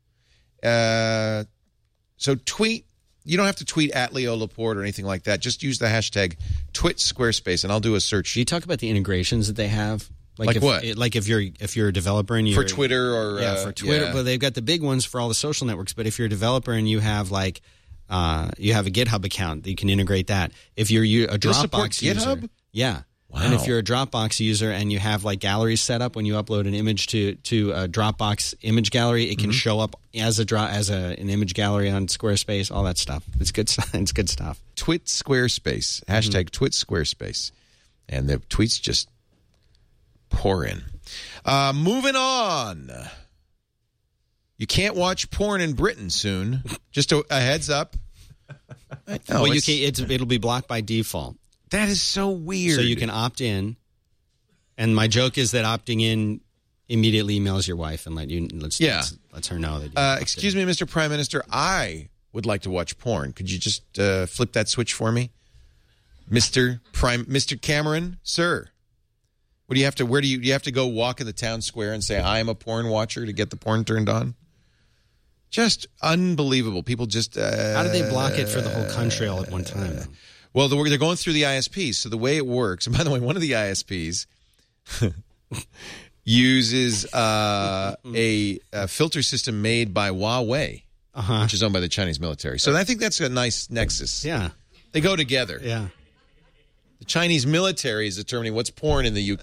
So tweet. You don't have to tweet at Leo Laporte or anything like that. Just use the hashtag TwitSquarespace, and I'll do a search. Do you talk about the integrations that they have? Like what? If you're a developer and you're for Twitter or for Twitter, well, they've got the big ones for all the social networks. But if you're a developer and you have you have a GitHub account, you can integrate that. If you're a Dropbox user, GitHub? Yeah. Wow. And if you're a Dropbox user and you have galleries set up, when you upload an image to a Dropbox image gallery, it can show up as an image gallery on Squarespace. All that stuff. It's good stuff. It's good stuff. TwitSquarespace. Hashtag TwitSquarespace. And the tweets just pour in. Moving on. You can't watch porn in Britain soon. Just a heads up. Well, you can't. It'll be blocked by default. That is so weird. So you can opt in. And my joke is that opting in immediately emails your wife and lets her know that. Excuse me, Mr. Prime Minister. I would like to watch porn. Could you just flip that switch for me, Mr. Cameron, sir? What do you have to? Where do you have to go walk in the town square and say I am a porn watcher to get the porn turned on? Just unbelievable. People just how do they block it for the whole country all at one time? Well, they're going through the ISPs. So the way it works, and by the way, one of the ISPs uses a filter system made by Huawei, which is owned by the Chinese military. So I think that's a nice nexus. Yeah, they go together. Yeah. The Chinese military is determining what's porn in the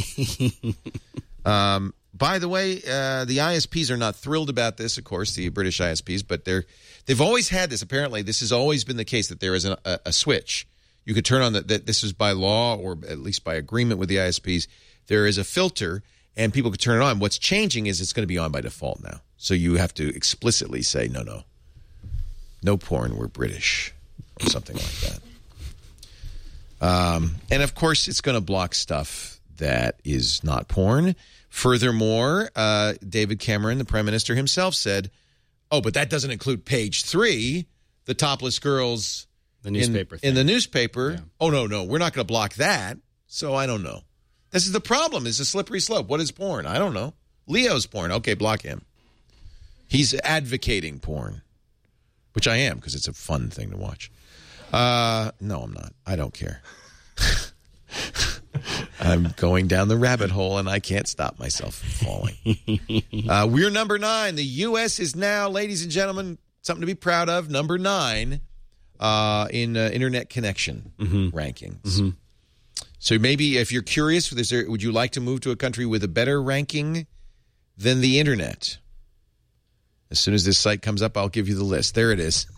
UK. By the way, the ISPs are not thrilled about this, of course, the British ISPs, but they've always had this. Apparently, this has always been the case that there is a switch. You could turn on that this is by law or at least by agreement with the ISPs. There is a filter, and people could turn it on. What's changing is it's going to be on by default now. So you have to explicitly say, no porn, we're British, or something like that. And, of course, it's going to block stuff that is not porn. Furthermore, David Cameron, the Prime Minister himself, said, but that doesn't include page 3, the topless girls the newspaper in the newspaper. Yeah. Oh, no, we're not going to block that. So I don't know. This is the problem. It's a slippery slope. What is porn? I don't know. Leo's porn. Okay, block him. He's advocating porn, which I am because it's a fun thing to watch. No, I'm not. I don't care. I'm going down the rabbit hole, and I can't stop myself from falling. We're number 9. The U.S. is now, ladies and gentlemen, something to be proud of, number 9 in internet connection rankings. Mm-hmm. So maybe if you're curious, would you like to move to a country with a better ranking than the internet? As soon as this site comes up, I'll give you the list. There it is.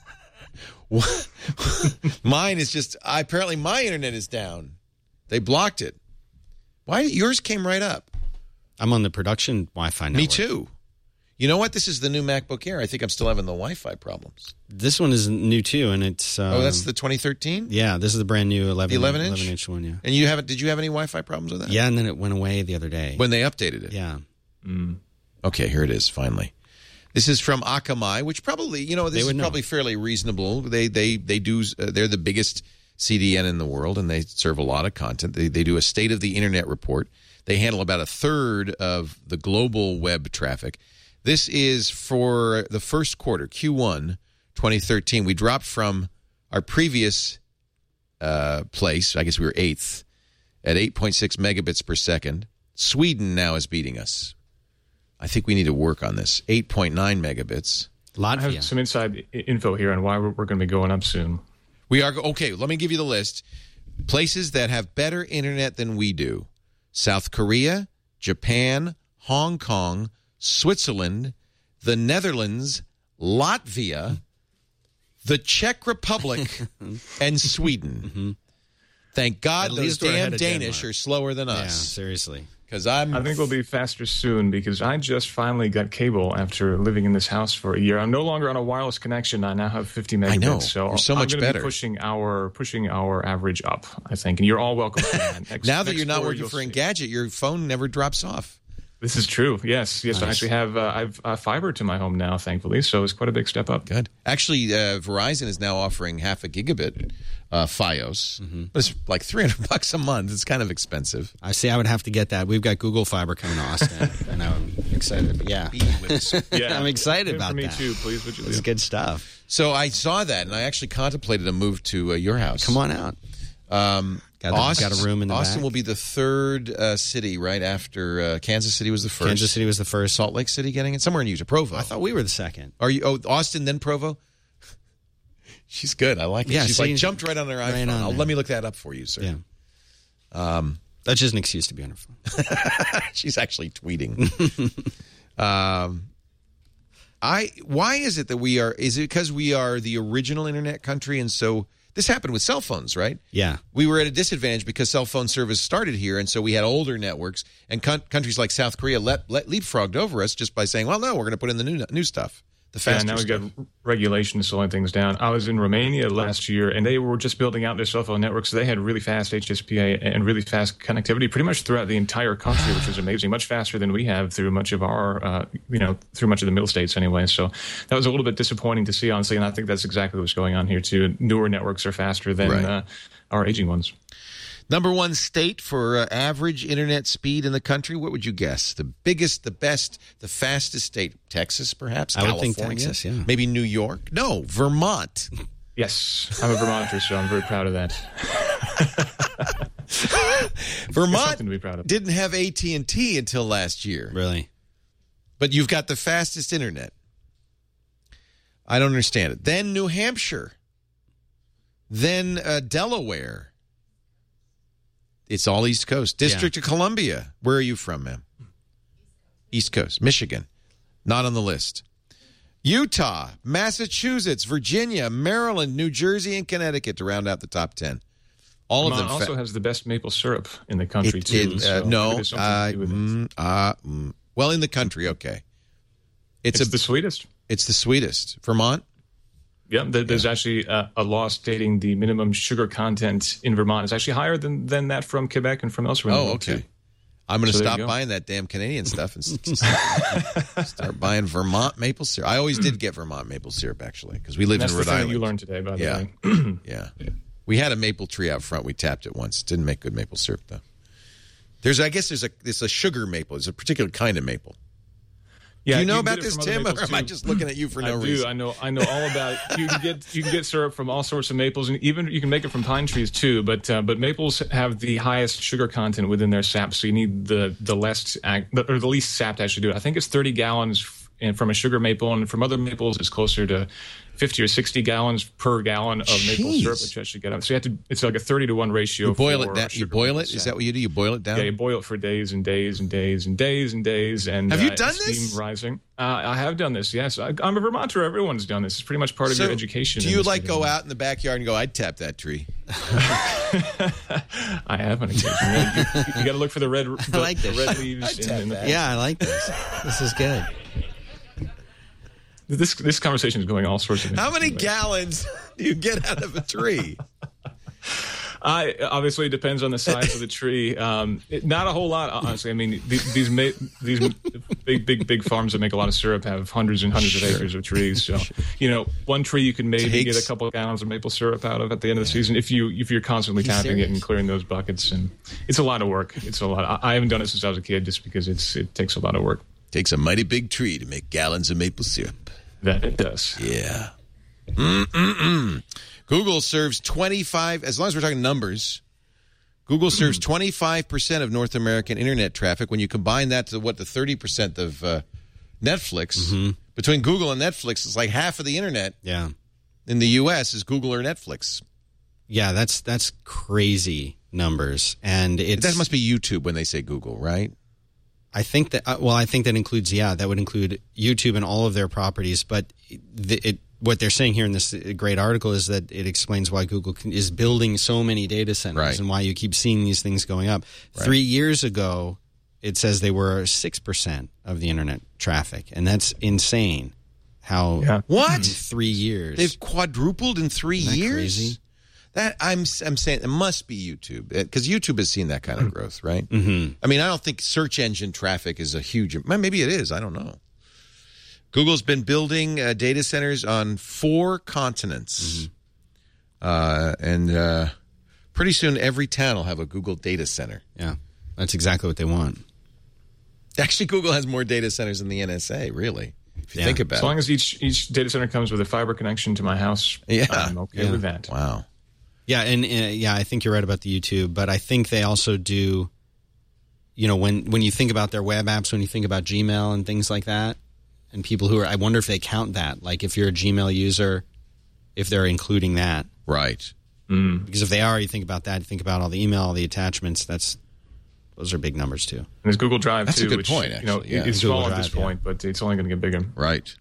Mine is just, apparently my internet is down. They blocked it. Why? Yours came right up. I'm on the production Wi-Fi network. Me too. You know what? This is the new MacBook Air. I think I'm still having the Wi-Fi problems. This one is new too, and it's... that's the 2013? Yeah, this is the brand new 11-inch? 11-inch one, yeah. And did you have any Wi-Fi problems with that? Yeah, and then it went away the other day. When they updated it? Yeah. Okay, here it is, finally. This is from Akamai, which probably, this is probably fairly reasonable. They do, they're the biggest CDN in the world, and they serve a lot of content. They do a State of the Internet report. They handle about a third of the global web traffic. This is for the first quarter, Q1 2013. We dropped from our previous place. I guess we were 8th at 8.6 megabits per second. Sweden now is beating us. I think we need to work on this. 8.9 megabits. I have some inside info here on why we're going to be going up soon. We are. Okay, let me give you the list. Places that have better internet than we do. South Korea, Japan, Hong Kong, Switzerland, the Netherlands, Latvia, the Czech Republic, and Sweden. Thank God those damn Danish are slower than us. Yeah, seriously. I think we'll be faster soon because I just finally got cable after living in this house for a year. I'm no longer on a wireless connection. I now have 50 megabits. I know. So you're so much better. Be pushing our average up, I think. And you're all welcome to that. Now that you're not working for Engadget, your phone never drops off. This is true. Yes. Nice. I actually have I've fiber to my home now, thankfully. So it's quite a big step up. Good. Actually, Verizon is now offering half a gigabit Fios. It's like $300 a month. It's kind of expensive. I would have to get that. We've got Google Fiber coming to Austin, and I'm excited. But yeah, I'm excited about that. For me too. Please, would you? It's good stuff. So I saw that, and I actually contemplated a move to your house. Come on out. Got a room in the Austin back. will be the third city right after Kansas City was the first. Kansas City was the first. Salt Lake City getting it? Somewhere in Utah. Provo. I thought we were the second. Are you? Oh, Austin, then Provo? She's good. I like it. Yeah, She's jumped right on her iPhone. Let me look that up for you, sir. Yeah. That's just an excuse to be on her phone. She's actually tweeting. Why is it that we are? Is it because we are the original internet country, and so this happened with cell phones, right? Yeah. We were at a disadvantage because cell phone service started here, and so we had older networks, and countries like South Korea leapfrogged over us just by saying, well, no, we're going to put in the new stuff. The faster now we've stuff. got regulations slowing things down. I was in Romania last year, and they were just building out their cell phone network, so they had really fast HSPA and really fast connectivity pretty much throughout the entire country, which was amazing, much faster than we have through much of our, through much of the middle states anyway. So that was a little bit disappointing to see, honestly, and I think that's exactly what's going on here too. Newer networks are faster than our aging ones. Number one state for average internet speed in the country, what would you guess? The biggest, the best, the fastest state? Texas, perhaps? I would think California? Texas, yeah. Maybe New York? No, Vermont. Yes, I'm a Vermonter, so I'm very proud of that. Vermont to be proud of. Didn't have AT&T until last year. Really? But you've got the fastest internet. I don't understand it. Then New Hampshire. Then Delaware. It's all East Coast. District of Columbia. Where are you from, ma'am? East Coast. Michigan. Not on the list. Utah, Massachusetts, Virginia, Maryland, New Jersey, and Connecticut to round out the top 10. All of them also has the best maple syrup in the country, too. Well, in the country, okay. It's the sweetest. It's the sweetest. Vermont? Yeah, there's actually a law stating the minimum sugar content in Vermont is actually higher than that from Quebec and from elsewhere in the world, okay. too. I'm going to stop buying that damn Canadian stuff and start buying Vermont maple syrup. I always did get Vermont maple syrup, actually, because we lived in Rhode Island. You learned today, by the way. Yeah. We had a maple tree out front. We tapped it once. It didn't make good maple syrup, though. There's a sugar maple. It's a particular kind of maple. Yeah, do you know can get about it this, from other Tim, or maples, am I too. just looking at you for no reason? I know all about it. You can get syrup from all sorts of maples, and even you can make it from pine trees too. But maples have the highest sugar content within their sap, so you need the least sap to actually do it. I think it's 30 gallons from a sugar maple, and from other maples it's closer to 50 or 60 gallons per gallon of maple syrup that you actually get out. So it's like a 30-to-1 ratio. You boil for it. You boil it. Is that what you do? You boil it down. Yeah, you boil it for days and days and days and days and days. And have you done steam this? Rising. I have done this. Yes, I'm a Vermonter. Everyone's done this. It's pretty much part of your education. Do you go out in the backyard and go, "I'd tap that tree"? I have on occasion. You got to look for the red. I like this. The red leaves. Yeah, I like this. This is good. This conversation is going all sorts of. How many gallons do you get out of a tree? Obviously, it depends on the size of the tree. Not a whole lot, honestly. I mean, these big farms that make a lot of syrup have hundreds and hundreds of acres of trees. So, one tree you can maybe get a couple of gallons of maple syrup out of at the end of the season if you're constantly tapping it and clearing those buckets. And it's a lot of work. It's a lot. I haven't done it since I was a kid, just because it takes a lot of work. Takes a mighty big tree to make gallons of maple syrup. That it does. Yeah. Google serves 25, as long as we're talking numbers, Google serves 25% of North American internet traffic. When you combine that to the 30% of Netflix, between Google and Netflix, it's like half of the internet in the U.S. is Google or Netflix. Yeah, that's crazy numbers. And that must be YouTube when they say Google, right? I think that includes, that would include YouTube and all of their properties. But what they're saying here in this great article is that it explains why Google is building so many data centers and why you keep seeing these things going up. Right. 3 years ago, it says they were 6% of the internet traffic, and that's insane. How what? In 3 years they've quadrupled in 3 years. Crazy? That I'm saying it must be YouTube, because YouTube has seen that kind of growth, right? Mm-hmm. I mean, I don't think search engine traffic is a huge. Maybe it is. I don't know. Google's been building data centers on 4 continents, and pretty soon every town will have a Google data center. Yeah, that's exactly what they want. Actually, Google has more data centers than the NSA, really, if you think about it. As long as each data center comes with a fiber connection to my house, I'm okay with that. Wow. Yeah, and I think you're right about the YouTube, but I think they also do, when you think about their web apps, when you think about Gmail and things like that, and people who I wonder if they count that, like if you're a Gmail user, if they're including that. Right. Because if they are, you think about that, you think about all the email, all the attachments, those are big numbers too. And there's Google Drive That's too, a good which, point, actually. It's small at this point, but it's only going to get bigger. Right.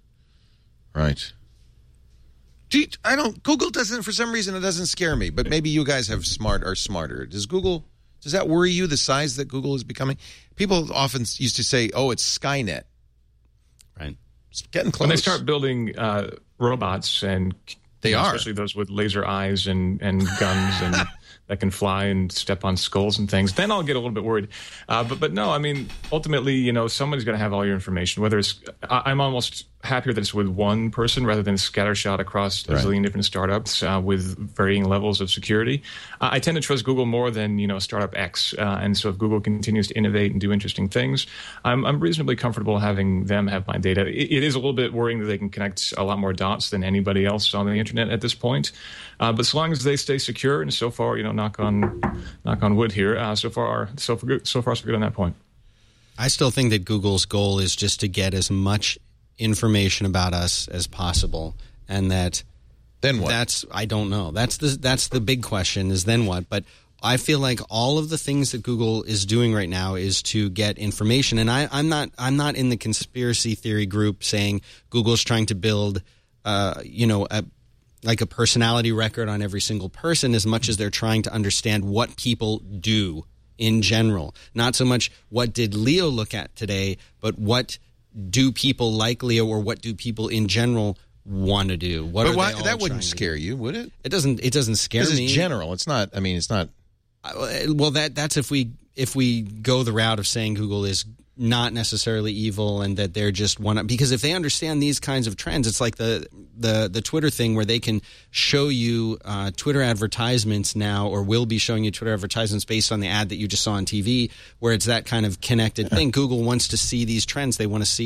Google doesn't, for some reason, it doesn't scare me, but maybe you guys are smarter. Does that worry you, the size that Google is becoming? People often used to say, it's Skynet. Right. It's getting close. When they start building robots, and especially those with laser eyes and guns and that can fly and step on skulls and things, then I'll get a little bit worried. But no, I mean, ultimately, somebody's going to have all your information. Whether it's, I'm almost happier that it's with one person rather than scattershot across a zillion different startups with varying levels of security. I tend to trust Google more than startup X, and so if Google continues to innovate and do interesting things, I'm reasonably comfortable having them have my data. It is a little bit worrying that they can connect a lot more dots than anybody else on the internet at this point, but as long as they stay secure, and so far, knock on wood here, so far so good on that point. I still think that Google's goal is just to get as much information about us as possible, and that then what? I don't know. That's the big question, is then what? But I feel like all of the things that Google is doing right now is to get information, and I'm not in the conspiracy theory group saying Google's trying to build a personality record on every single person, as much as they're trying to understand what people do in general. Not so much what did Leo look at today, but what do people like Leo, or what do people in general want to do? That wouldn't scare you, would it? It doesn't scare me. It's general. It's not. I mean, it's not. Well, that's if we go the route of saying Google is not necessarily evil, and that they're just because if they understand these kinds of trends, it's like the Twitter thing where they can show you Twitter advertisements now, or will be showing you Twitter advertisements based on the ad that you just saw on TV, where it's that kind of connected thing. Google wants to see these trends. They want to see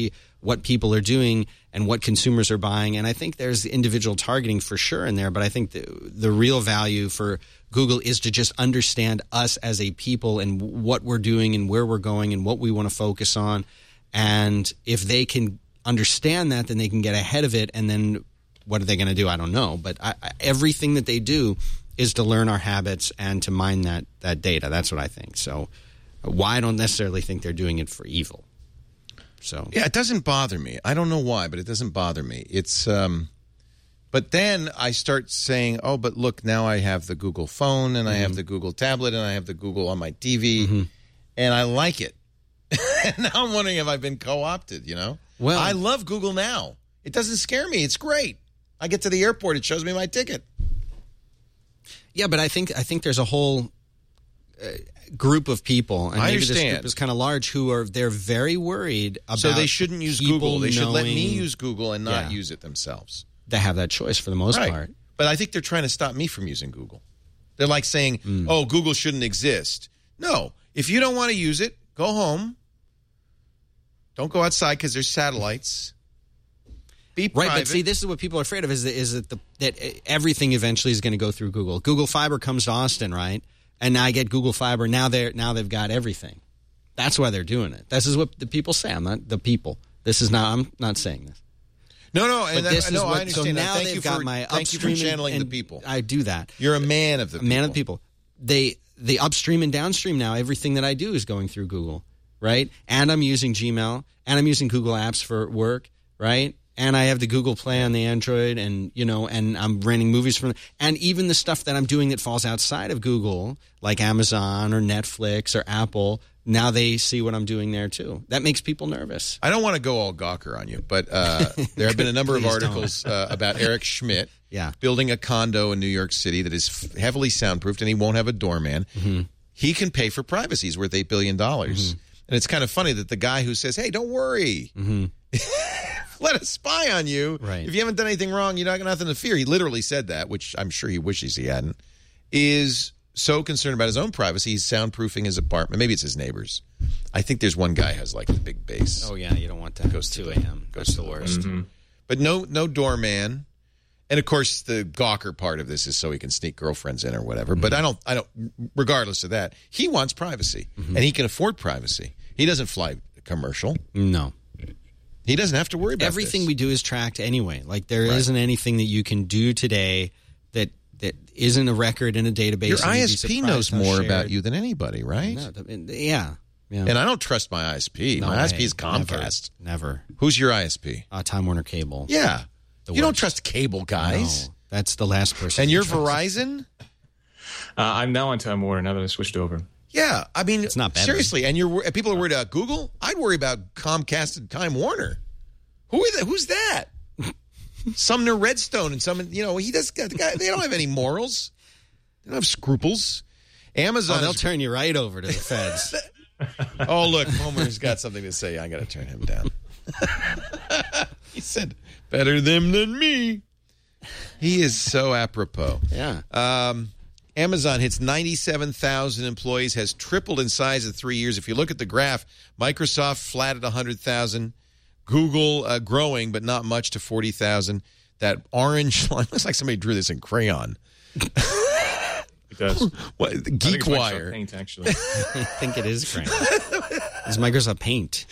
what people are doing and what consumers are buying. And I think there's individual targeting for sure in there, but I think the real value for Google is to just understand us as a people and what we're doing and where we're going and what we want to focus on. And if they can understand that, then they can get ahead of it. And then what are they going to do? I don't know. But everything that they do is to learn our habits and to mine that data. That's what I think. So why I don't necessarily think they're doing it for evil. So yeah, it doesn't bother me. I don't know why, but it doesn't bother me. It's but then I start saying, oh, but look, now I have the Google phone and I have the Google tablet and I have the Google on my TV and I like it. And now I'm wondering if I've been co-opted, you know? Well, I love Google Now. It doesn't scare me. It's great. I get to the airport, it shows me my ticket. Yeah, but I think there's a whole group of people, and maybe this group is kind of large, they're very worried about. So they shouldn't use Google. They should let me use Google and not use it themselves. They have that choice for the most part. But I think they're trying to stop me from using Google. They're like saying, "Oh, Google shouldn't exist." No, if you don't want to use it, go home. Don't go outside because there's satellites. Be private. Right, but see, this is what people are afraid of: is that everything eventually is going to go through Google. Google Fiber comes to Austin, right? And now I get Google Fiber. Now they've got everything. That's why they're doing it. This is what the people say. I'm not the people. I'm not saying this. No, and I understand. So now thank they've got my upstream. Thank you for channeling the people. I do that. You're a man of the people. Man of the people. The upstream and downstream now, everything that I do is going through Google, right? And I'm using Gmail, and I'm using Google Apps for work, right? And I have the Google Play on the Android, and and I'm renting movies from. And even the stuff that I'm doing that falls outside of Google, like Amazon or Netflix or Apple, now they see what I'm doing there too. That makes people nervous. I don't want to go all Gawker on you, but there have been a number of articles about Eric Schmidt building a condo in New York City that is heavily soundproofed, and he won't have a doorman. He can pay for privacy. He's worth $8 billion. And it's kind of funny that the guy who says, hey, don't worry. Let us spy on you. Right. If you haven't done anything wrong, you're not got nothing to fear. He literally said that, which I'm sure he wishes he hadn't, is so concerned about his own privacy, he's soundproofing his apartment. Maybe it's his neighbors. I think there's one guy who has like the big bass. Oh, yeah, you don't want that. Goes 2 a.m. That's the worst. But no doorman. And, of course, the Gawker part of this is so he can sneak girlfriends in or whatever. But I don't, regardless of that, he wants privacy. And he can afford privacy. He doesn't fly commercial. No. He doesn't have to worry about everything this. we do is tracked anyway. Like there isn't anything that you can do today that isn't a record in a database. Your ISP knows more about you than anybody, right? Yeah. And I don't trust my ISP. My ISP is Comcast. Never. Who's your ISP? Time Warner Cable. Yeah. You don't trust cable guys. No, that's the last person. And you're Verizon? I'm now on Time Warner now that I switched over. Yeah, I mean, it's not bad. Seriously, and people are worried about Google. I'd worry about Comcast and Time Warner. Who's that? Sumner Redstone and he does. The guy, they don't have any morals. They don't have scruples. Amazon. They'll turn you right over to the feds. Oh, look, Homer's got something to say. I got to turn him down. He said, "Better them than me." He is so apropos. Yeah. Amazon hits 97,000 employees, has tripled in size in 3 years. If you look at the graph, Microsoft flat at 100,000, Google growing but not much to 40,000. That orange line looks like somebody drew this in crayon. It does. What, GeekWire. Paint, actually. I think it is crayon. It's Microsoft Paint.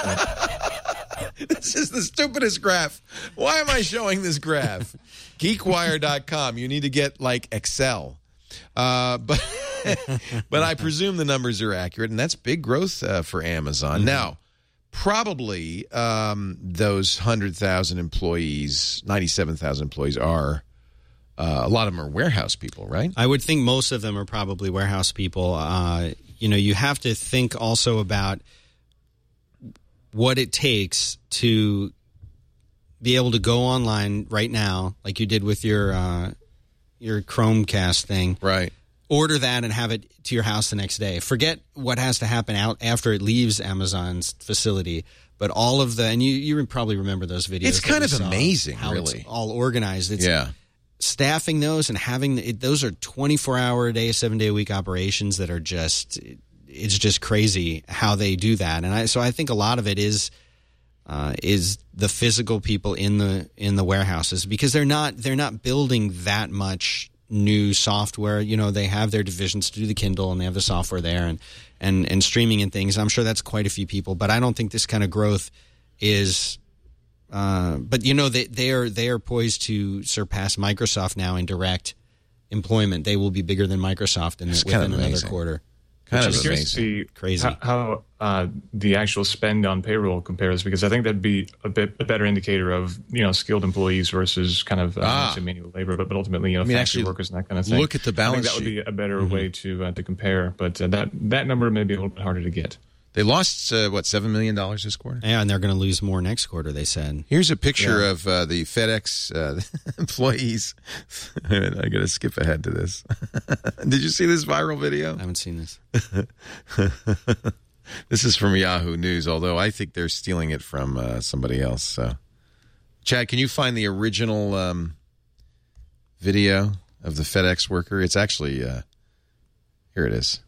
This is the stupidest graph. Why am I showing this graph? GeekWire.com. You need to get like Excel. But I presume the numbers are accurate, and that's big growth for Amazon. Now, probably those 100,000 employees, 97,000 employees are, a lot of them are warehouse people, right? I would think most of them are probably warehouse people. You have to think also about what it takes to be able to go online right now, like you did with your Chromecast thing. Right. Order that and have it to your house the next day. Forget what has to happen out after it leaves Amazon's facility. But all of and you probably remember those videos. It's kind of amazing, how really. It's all organized. It's staffing those and having those are 24-hour a day, 7-day-a-week operations that are it's just crazy how they do that. And so I think a lot of it is is the physical people in the warehouses, because they're not building that much new software. You know, they have their divisions to do the Kindle, and they have the software there and streaming and things. I'm sure that's quite a few people, but I don't think this kind of growth is. But you know, they are poised to surpass Microsoft now in direct employment. They will be bigger than Microsoft within another quarter. Kind of curious to see crazy how the actual spend on payroll compares, because I think that'd be a better indicator of, you know, skilled employees versus kind of manual labor, but ultimately, you know, factory workers and that kind of thing. Look at the balance sheet. That would be a better way to compare, but that number may be a little bit harder to get. They lost, $7 million this quarter? Yeah, and they're going to lose more next quarter, they said. Here's a picture of the FedEx employees. I got to skip ahead to this. Did you see this viral video? I haven't seen this. This is from Yahoo News, although I think they're stealing it from somebody else. So, Chad, can you find the original video of the FedEx worker? It's actually, here it is.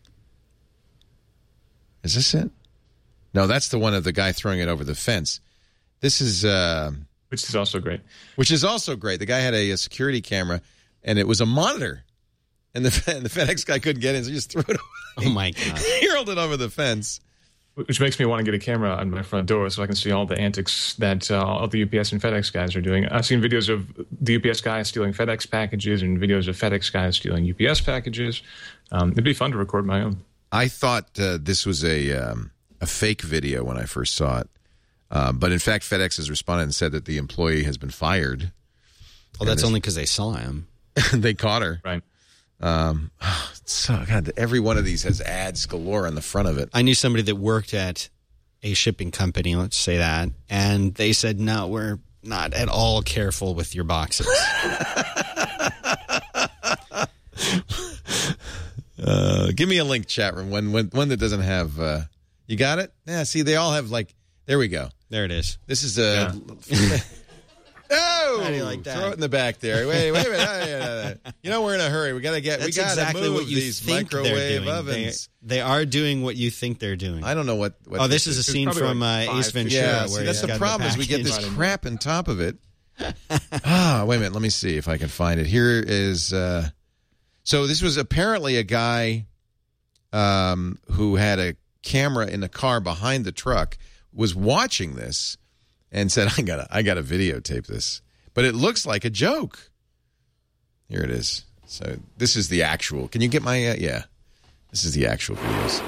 Is this it? No, that's the one of the guy throwing it over the fence. This is... which is also great. Which is also great. The guy had a security camera, and it was a monitor. And the FedEx guy couldn't get in, so he just threw it over. Oh, my God. He hurled it over the fence. Which makes me want to get a camera on my front door so I can see all the antics that all the UPS and FedEx guys are doing. I've seen videos of the UPS guys stealing FedEx packages and videos of FedEx guys stealing UPS packages. It'd be fun to record my own. I thought this was a fake video when I first saw it. But in fact, FedEx has responded and said that the employee has been fired. Well, that's only because they saw him. They caught her. Right. So, God, every one of these has ads galore on the front of it. I knew somebody that worked at a shipping company, let's say that, and they said, no, we're not at all careful with your boxes. Give me a link, chat room, one that doesn't have... you got it? Yeah, see, they all have, like... There we go. There it is. This is a... Oh! How do you like that? Throw it in the back there. Wait a minute. You know, we're in a hurry. We got to That's we got to exactly move what you these think microwave they're ovens. They are doing what you think they're doing. I don't know what this is a scene from Ace Ventura. Yeah, where see, that's the problem is we get this package. crap on top of it. Wait a minute. Let me see if I can find it. Here is... so this was apparently a guy who had a camera in the car behind the truck, was watching this, and said, I gotta videotape this. But it looks like a joke. Here it is. So this is the actual. Can you get my... yeah. This is the actual videos.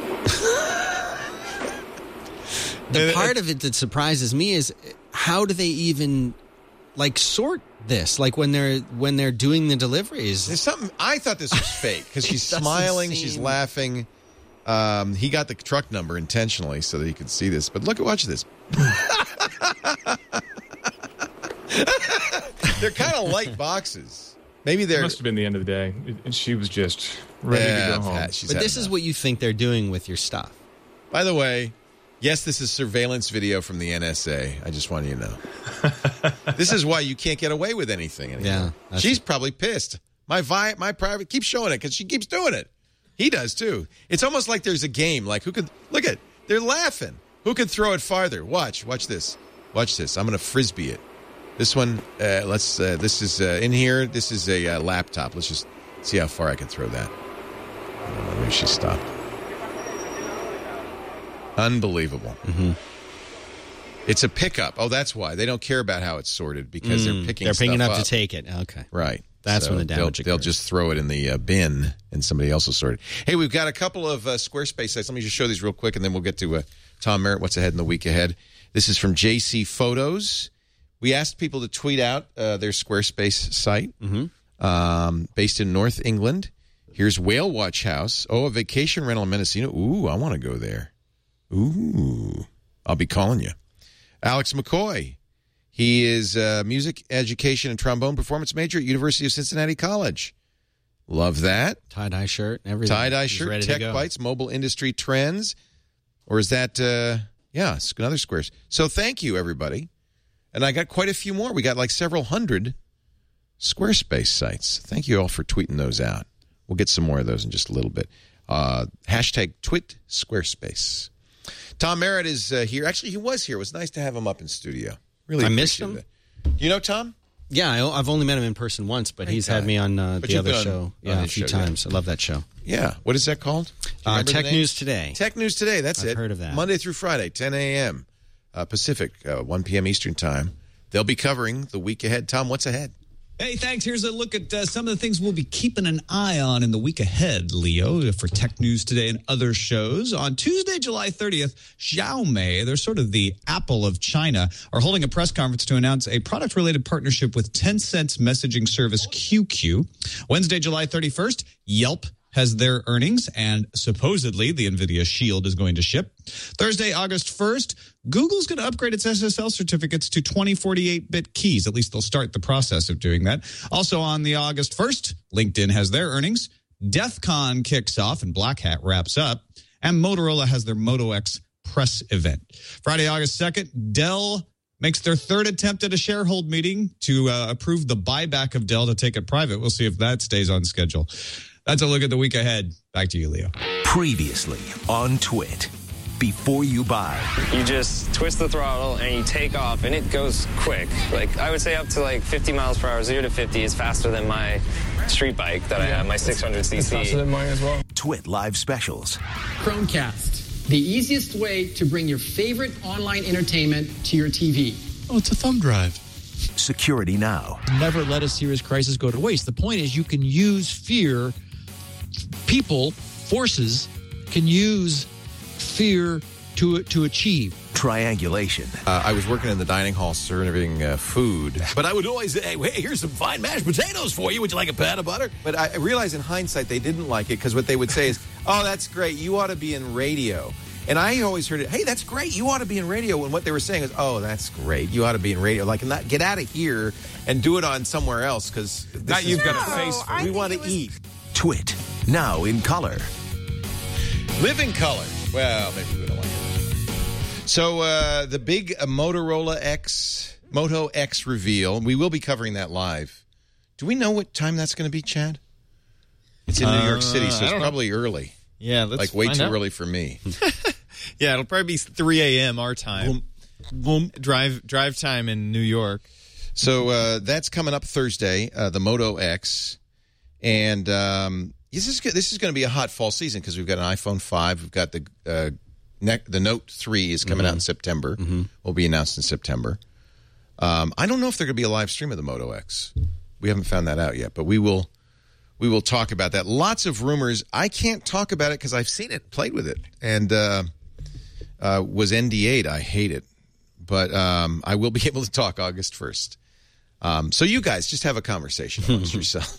The part of it that surprises me is how do they even sort this? Like when they're doing the deliveries. There's something... I thought this was fake because she's smiling, she's laughing. He got the truck number intentionally so that he could see this. But watch this. They're kind of light boxes. Maybe they're... It must have been the end of the day. And she was just ready to go home. But this is what you think they're doing with your stuff. By the way, yes, this is surveillance video from the NSA. I just want you to know. This is why you can't get away with anything anymore. Yeah, she's probably pissed. My private keeps showing it because she keeps doing it. He does too. It's almost like there's a game. Like who could they're laughing. Who could throw it farther? Watch this. Watch this. I'm going to frisbee it. This one, this is in here. This is a laptop. Let's just see how far I can throw that. I don't know, maybe she stopped. Unbelievable. Mm-hmm. It's a pickup. Oh, that's why. They don't care about how it's sorted because they're picking up up to take it. Okay. Right. That's when the damage they'll just throw it in the bin and somebody else will sort it. Hey, we've got a couple of Squarespace sites. Let me just show these real quick and then we'll get to Tom Merritt, what's ahead in the week ahead. This is from JC Photos. We asked people to tweet out their Squarespace site based in North England. Here's Whale Watch House. Oh, a vacation rental in Mendocino. Ooh, I want to go there. Ooh, I'll be calling you. Alex McCoy. He is a music education and trombone performance major at University of Cincinnati College. Love that. Tie-dye shirt, everything. Tie-dye shirt, Tech Bites, mobile industry trends. Or is that, it's another Squares. So thank you, everybody. And I got quite a few more. We got like several hundred Squarespace sites. Thank you all for tweeting those out. We'll get some more of those in just a little bit. Hashtag Twit Squarespace. Tom Merritt is here. Actually, he was here. It was nice to have him up in studio. Really, I missed him. You know Tom? Yeah, I've only met him in person once, but he's had me on the other show a few times. I love that show. Yeah. What is that called? Tech News Today. Tech News Today. That's it. I've heard of that. Monday through Friday, 10 a.m. Pacific, 1 p.m. Eastern Time. They'll be covering the week ahead. Tom, what's ahead? Hey, thanks. Here's a look at some of the things we'll be keeping an eye on in the week ahead, Leo, for Tech News Today and other shows. On Tuesday, July 30th, Xiaomi, they're sort of the Apple of China, are holding a press conference to announce a product-related partnership with Tencent's messaging service QQ. Wednesday, July 31st, Yelp has their earnings, and supposedly the NVIDIA Shield is going to ship. Thursday, August 1st, Google's going to upgrade its SSL certificates to 2048-bit keys. At least they'll start the process of doing that. Also on the August 1st, LinkedIn has their earnings. DEF CON kicks off and Black Hat wraps up. And Motorola has their Moto X press event. Friday, August 2nd, Dell makes their third attempt at a shareholder meeting to approve the buyback of Dell to take it private. We'll see if that stays on schedule. That's a look at the week ahead. Back to you, Leo. Previously on Twit. Before you buy. You just twist the throttle and you take off, and it goes quick. Like, I would say up to like 50 miles per hour, 0 to 50 is faster than my street bike that I have, my 600cc. It's faster than mine as well. Twit live specials. Chromecast, the easiest way to bring your favorite online entertainment to your TV. Oh, it's a thumb drive. Security Now. Never let a serious crisis go to waste. The point is you can use fear. People, forces, can use fear to achieve. Triangulation. I was working in the dining hall serving food. But I would always say, hey, here's some fine mashed potatoes for you. Would you like a pat of butter? But I realized in hindsight they didn't like it because what they would say is, oh, that's great. You ought to be in radio. And I always heard it, hey, that's great. You ought to be in radio. And what they were saying is, oh, that's great. You ought to be in radio. Like, not, get out of here and do it on somewhere else because you've got a face for. We want to eat. Twit. Now in color. Live in color. Well, maybe we don't like it. So the big Moto X reveal, we will be covering that live. Do we know what time that's going to be, Chad? It's in New York City, so it's probably early. Yeah, let's like way find too out. early for me. Yeah, it'll probably be 3 a.m. our time. Boom. Drive time in New York. So that's coming up Thursday, the Moto X. And this is going to be a hot fall season because we've got an iPhone 5. We've got the Note 3 is coming out in September. Will be announced in September. I don't know if there's going to be a live stream of the Moto X. We haven't found that out yet, but we will talk about that. Lots of rumors. I can't talk about it because I've seen it, played with it, and was NDA'd. I hate it. But I will be able to talk August 1st. So you guys just have a conversation amongst yourselves.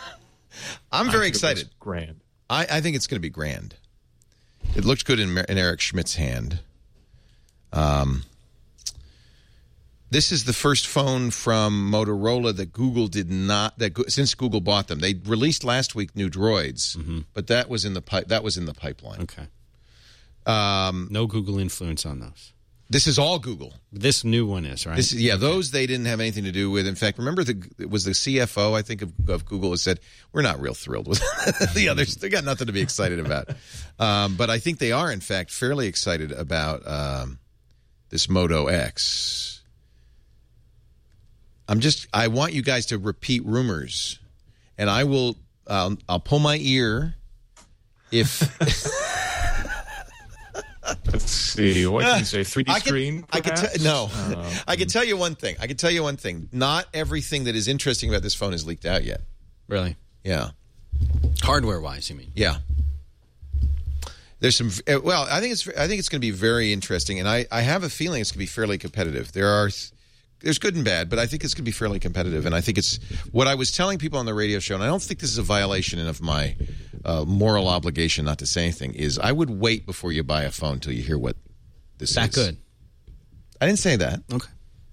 I'm very excited. It grand. I think it's going to be grand. It looked good in Eric Schmidt's hand. This is the first phone from Motorola that Google did not. Since Google bought them, they released last week new Droids, but that was in the pipeline. Okay. No Google influence on those. This is all Google. This new one is, right? Those they didn't have anything to do with. In fact, remember it was the CFO, I think, of Google who said, we're not real thrilled with the others. They got nothing to be excited about. But I think they are, in fact, fairly excited about this Moto X. I want you guys to repeat rumors, and I'll pull my ear if... Let's see. What can you say? 3D screen? I can tell you one thing. Not everything that is interesting about this phone is leaked out yet. Really? Yeah. Hardware-wise, you mean? Yeah. There's some. Well, I think it's going to be very interesting, and I have a feeling it's going to be fairly competitive. There's good and bad, but I think it's going to be fairly competitive, and I think it's what I was telling people on the radio show, and I don't think this is a violation of my moral obligation not to say anything, is I would wait before you buy a phone until you hear what this is. That good? I didn't say that. Okay.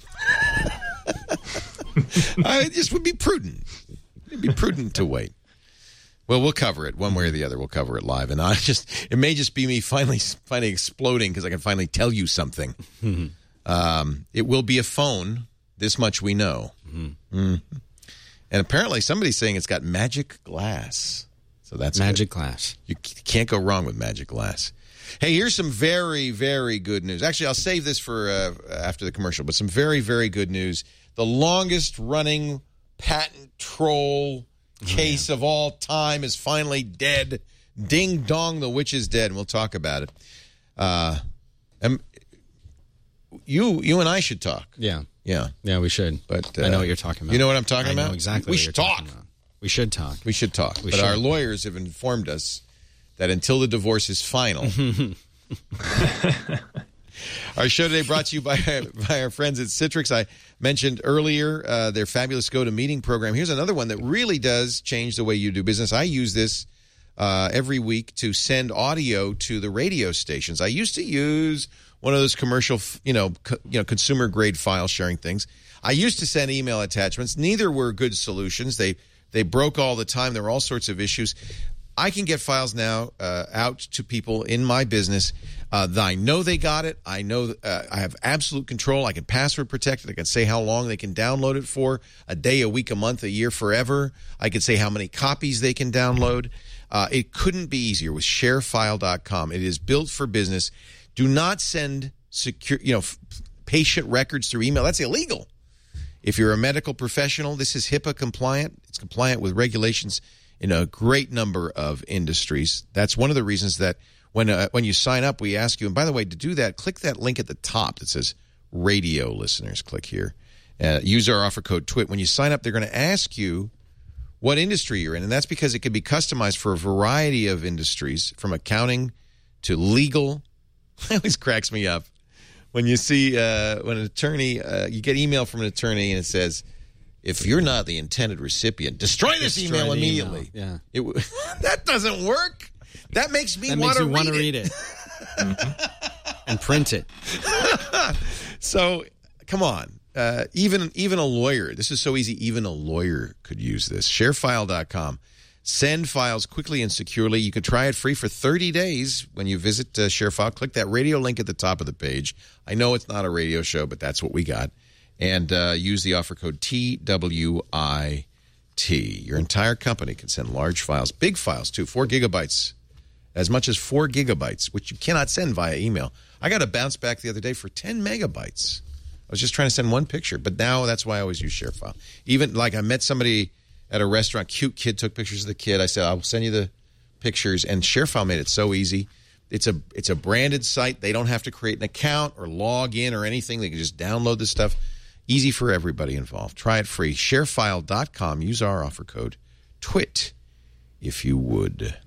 I just would be prudent. It'd be prudent to wait. Well, we'll cover it one way or the other. We'll cover it live, and it may just be me finally exploding because I can finally tell you something. It will be a phone. This much we know. And apparently somebody's saying it's got magic glass. So that's magic glass. You can't go wrong with magic glass. Hey, here's some very, very good news. Actually, I'll save this for after the commercial, but some very, very good news. The longest-running patent troll case of all time is finally dead. Ding dong, the witch is dead, and we'll talk about it. You and I should talk. Yeah, we should. But I know what you're talking about. You know what I'm talking about? I know exactly. We should talk. We should talk. We should talk. But our lawyers have informed us that until the divorce is final. Our show today brought to you by our friends at Citrix. I mentioned earlier their fabulous GoToMeeting program. Here's another one that really does change the way you do business. I use this every week to send audio to the radio stations. I used to use one of those commercial, consumer grade file sharing things. I used to send email attachments. Neither were good solutions. They broke all the time. There were all sorts of issues. I can get files now out to people in my business. I know they got it. I know I have absolute control. I can password protect it. I can say how long they can download it for, a day, a week, a month, a year, forever. I can say how many copies they can download. It couldn't be easier with sharefile.com. It is built for business. Do not send patient records through email. That's illegal. If you're a medical professional, this is HIPAA compliant. It's compliant with regulations in a great number of industries. That's one of the reasons that when you sign up, we ask you, and by the way, to do that, click that link at the top that says radio listeners. Click here. Use our offer code TWIT. When you sign up, they're going to ask you what industry you're in, and that's because it can be customized for a variety of industries, from accounting to legal. It always cracks me up when you see when an attorney, you get email from an attorney and it says, if you're not the intended recipient, destroy this email immediately. Yeah, that doesn't work. That makes me want to read it. And print it. So, come on. Even a lawyer, this is so easy, even a lawyer could use this. Sharefile.com. Send files quickly and securely. You can try it free for 30 days when you visit ShareFile. Click that radio link at the top of the page. I know it's not a radio show, but that's what we got. And use the offer code TWIT. Your entire company can send large files, big files too, 4 gigabytes, as much as 4 gigabytes, which you cannot send via email. I got a bounce back the other day for 10 megabytes. I was just trying to send one picture, but now that's why I always use ShareFile. Even like I met somebody at a restaurant, cute kid, took pictures of the kid. I said, I'll send you the pictures, and ShareFile made it so easy. It's a branded site. They don't have to create an account or log in or anything. They can just download this stuff. Easy for everybody involved. Try it free. Sharefile.com. Use our offer code TWIT if you would.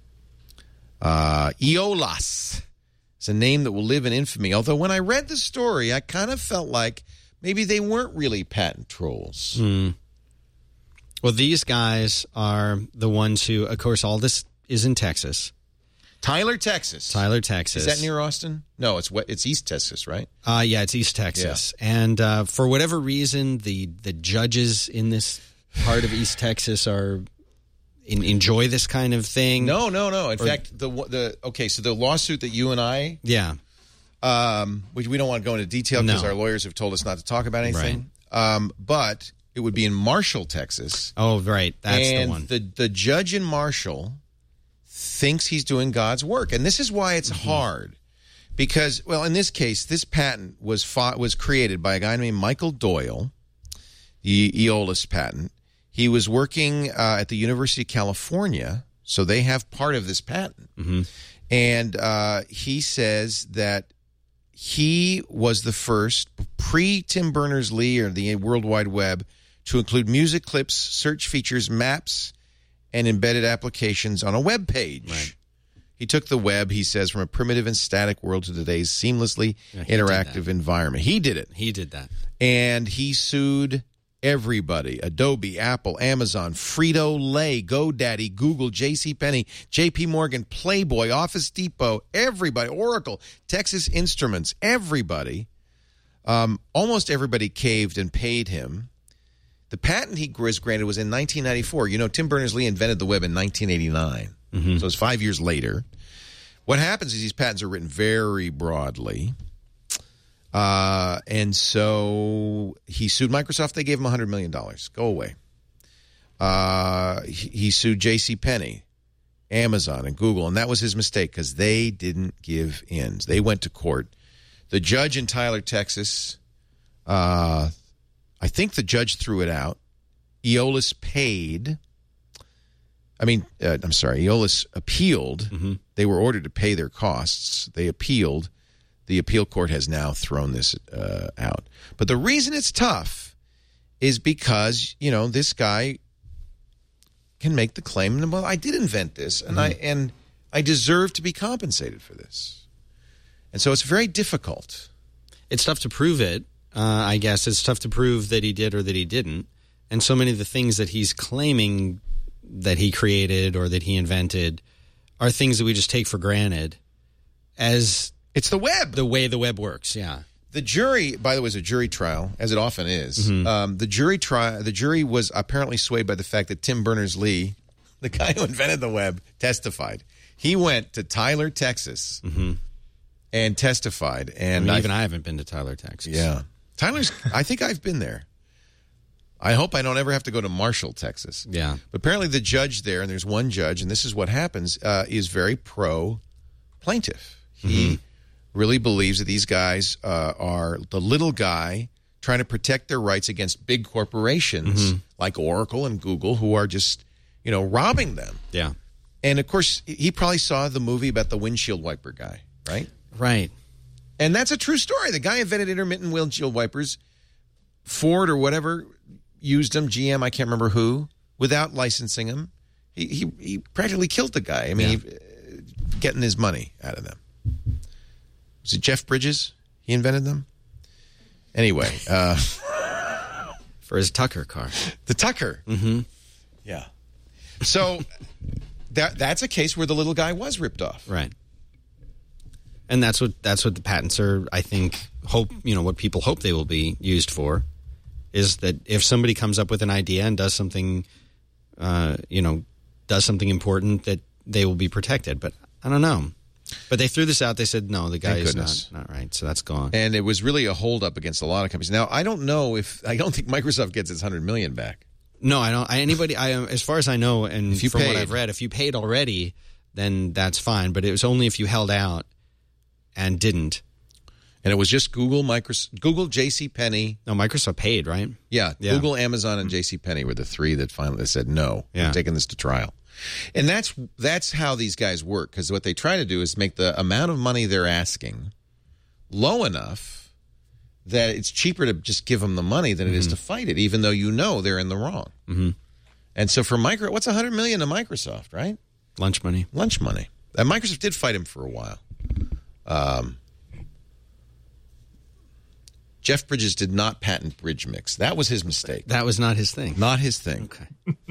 Eolas is a name that will live in infamy. Although when I read the story, I kind of felt like maybe they weren't really patent trolls. Well, these guys are the ones who, of course, all this is in Texas. Tyler, Texas. Is that near Austin? No, it's East Texas, right? Yeah, it's East Texas. Yeah. And for whatever reason, the judges in this part of East Texas enjoy this kind of thing. No. In fact, so the lawsuit that you and I, which we don't want to go into detail because our lawyers have told us not to talk about anything. Right. But it would be in Marshall, Texas. Oh, right, that's the one. The judge in Marshall thinks he's doing God's work, and this is why it's hard. Because, well, in this case, this patent was created by a guy named Michael Doyle, the Eolas patent. He was working at the University of California, so they have part of this patent. And he says that he was the first, pre-Tim Berners-Lee or the World Wide Web, to include music clips, search features, maps, and embedded applications on a web page. Right. He took the web, he says, from a primitive and static world to today's seamlessly interactive environment. He did it. He did that. And he sued everybody: Adobe, Apple, Amazon, Frito-Lay, GoDaddy, Google, JCPenney, JP Morgan, Playboy, Office Depot, everybody, Oracle, Texas Instruments, everybody. Almost everybody caved and paid him. The patent he was granted was in 1994. You know, Tim Berners-Lee invented the web in 1989. So it's 5 years later. What happens is these patents are written very broadly. And so he sued Microsoft. They gave him $100 million. Go away. He sued JCPenney. Amazon and Google, and that was his mistake because they didn't give in. They went to court. The judge in Tyler, Texas, I think the judge threw it out. Eolus appealed. Mm-hmm. They were ordered to pay their costs. They appealed. The appeal court has now thrown this out. But the reason it's tough is because, this guy can make the claim, well, I did invent this, and I deserve to be compensated for this. And so it's very difficult. It's tough to prove it, I guess. It's tough to prove that he did or that he didn't. And so many of the things that he's claiming that he created or that he invented are things that we just take for granted as... It's the web. The way the web works, yeah. The jury, by the way, is a jury trial, as it often is. Mm-hmm. The jury was apparently swayed by the fact that Tim Berners-Lee, the guy who invented the web, testified. He went to Tyler, Texas, and testified. And I haven't been to Tyler, Texas. Yeah. I think I've been there. I hope I don't ever have to go to Marshall, Texas. Yeah. But apparently the judge there, and there's one judge, and this is what happens, is very pro-plaintiff. He really believes that these guys are the little guy trying to protect their rights against big corporations like Oracle and Google who are just, robbing them. Yeah. And, of course, he probably saw the movie about the windshield wiper guy, right? Right. And that's a true story. The guy invented intermittent windshield wipers. Ford or whatever used them, GM, I can't remember who, without licensing them. He practically killed the guy. I mean, getting his money out of them. Was it Jeff Bridges? He invented them? Anyway. For his Tucker car. The Tucker. Mm-hmm. Yeah. So that's a case where the little guy was ripped off. Right. And that's what the patents are, I think, what people hope they will be used for, is that if somebody comes up with an idea and does something, does something important, that they will be protected. But I don't know. But they threw this out. They said, no, the guy is not right. So that's gone. And it was really a holdup against a lot of companies. Now, I don't think Microsoft gets its $100 million back. No, I don't. As far as I know, and from what I've read, if you paid already, then that's fine. But it was only if you held out and didn't. And it was just Google, JCPenney. No, Microsoft paid, right? Yeah. Google, Amazon, and JCPenney were the three that finally said, no, we're taking this to trial. And that's how these guys work, because what they try to do is make the amount of money they're asking low enough that it's cheaper to just give them the money than it is to fight it, even though they're in the wrong. Mm-hmm. And so for what's $100 million to Microsoft, right? Lunch money. And Microsoft did fight him for a while. Jeff Bridges did not patent Bridge Mix. That was his mistake. That was not his thing. Not his thing. Okay.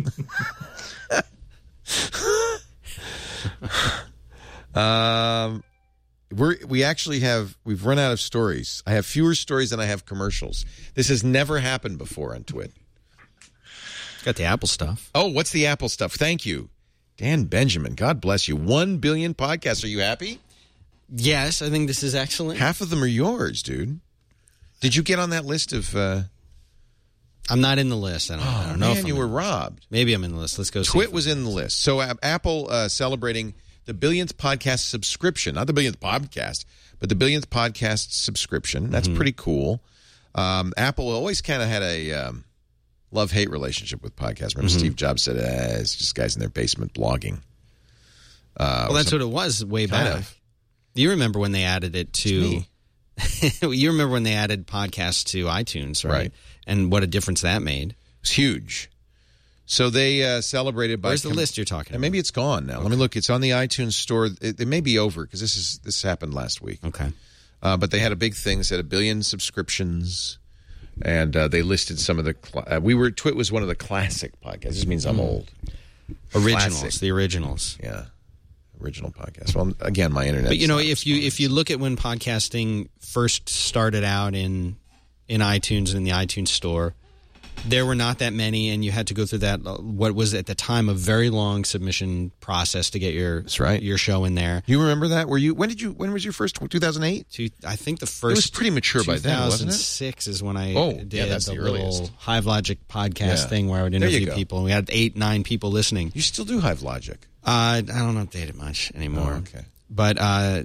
We've run out of stories. I have fewer stories than I have commercials. This has never happened before on Twit. Got the Apple stuff. Oh, what's the Apple stuff? Thank you. Dan Benjamin, God bless you. 1 billion podcasts. Are you happy? Yes, I think this is excellent. Half of them are yours, dude. Did you get on that list of... I'm not in the list. I don't know if you were robbed. Maybe I'm in the list. Let's go see. Twit was in the list. So Apple celebrating the billionth podcast subscription. Not the billionth podcast, but the billionth podcast subscription. That's pretty cool. Apple always kind of had a love-hate relationship with podcasts. Remember Steve Jobs said, it's just guys in their basement blogging. Well, that's what it was way back. You remember when they added it to... You remember when they added podcasts to iTunes, right? And what a difference that made. It was huge. So they celebrated by... Where's the list you're talking about? Maybe it's gone now. Okay. Let me look. It's on the iTunes store. It may be over because this happened last week. Okay. But they had a big thing. Said 1 billion subscriptions. And they listed some of the... Twit was one of the classic podcasts. This means I'm old. Originals. Classic. The originals. Yeah. Original podcast. Well, again, my internet. But if you look at when podcasting first started out in iTunes and in the iTunes store, there were not that many, and you had to go through that what was at the time a very long submission process to get your show in there. You remember that? When was your first 2008? I think the first. It was pretty mature by then, wasn't it? 2006 is when I did that's the little Hive Logic podcast thing where I would interview people, and we had 8-9 people listening. You still do Hive Logic? I don't update it much anymore. Oh, okay. But,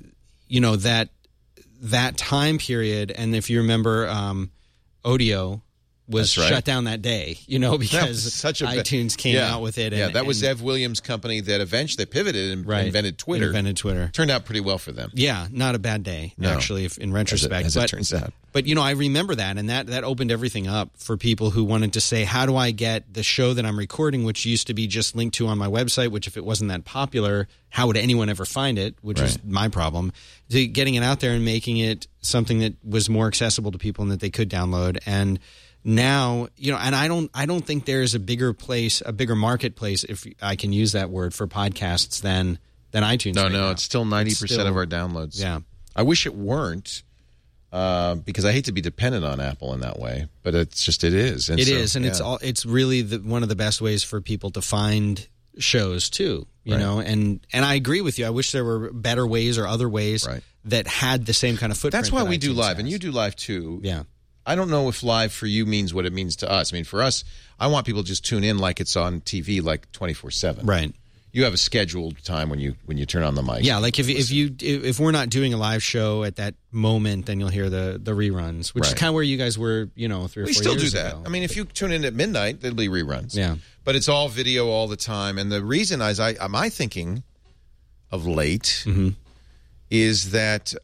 that time period, and if you remember, Audio was shut down that day, because iTunes came out with it. That was Ev Williams' company that eventually pivoted and invented Twitter. Turned out pretty well for them. Yeah, not a bad day, actually, in retrospect. As it turns out. But, I remember that, and that opened everything up for people who wanted to say, how do I get the show that I'm recording, which used to be just linked to on my website, which if it wasn't that popular, how would anyone ever find it, which was my problem, to getting it out there and making it something that was more accessible to people and that they could download. And now, and I don't think there's a bigger marketplace, if I can use that word, for podcasts than iTunes. No, it's still 90% of our downloads. Yeah. I wish it weren't, because I hate to be dependent on Apple in that way, but it is. And it's really one of the best ways for people to find shows too, you know, and I agree with you. I wish there were better ways or other ways that had the same kind of footprint. That's why we do live, and you do live too. Yeah. I don't know if live for you means what it means to us. I mean, for us, I want people to just tune in like it's on TV, like 24/7. Right. You have a scheduled time when you turn on the mic. Yeah, like if we're not doing a live show at that moment, then you'll hear the reruns, which is kind of where you guys were, 3 or 4 years ago. We still do that. I mean, if you tune in at midnight, there'll be reruns. Yeah. But it's all video all the time. And the reason is my thinking of late is that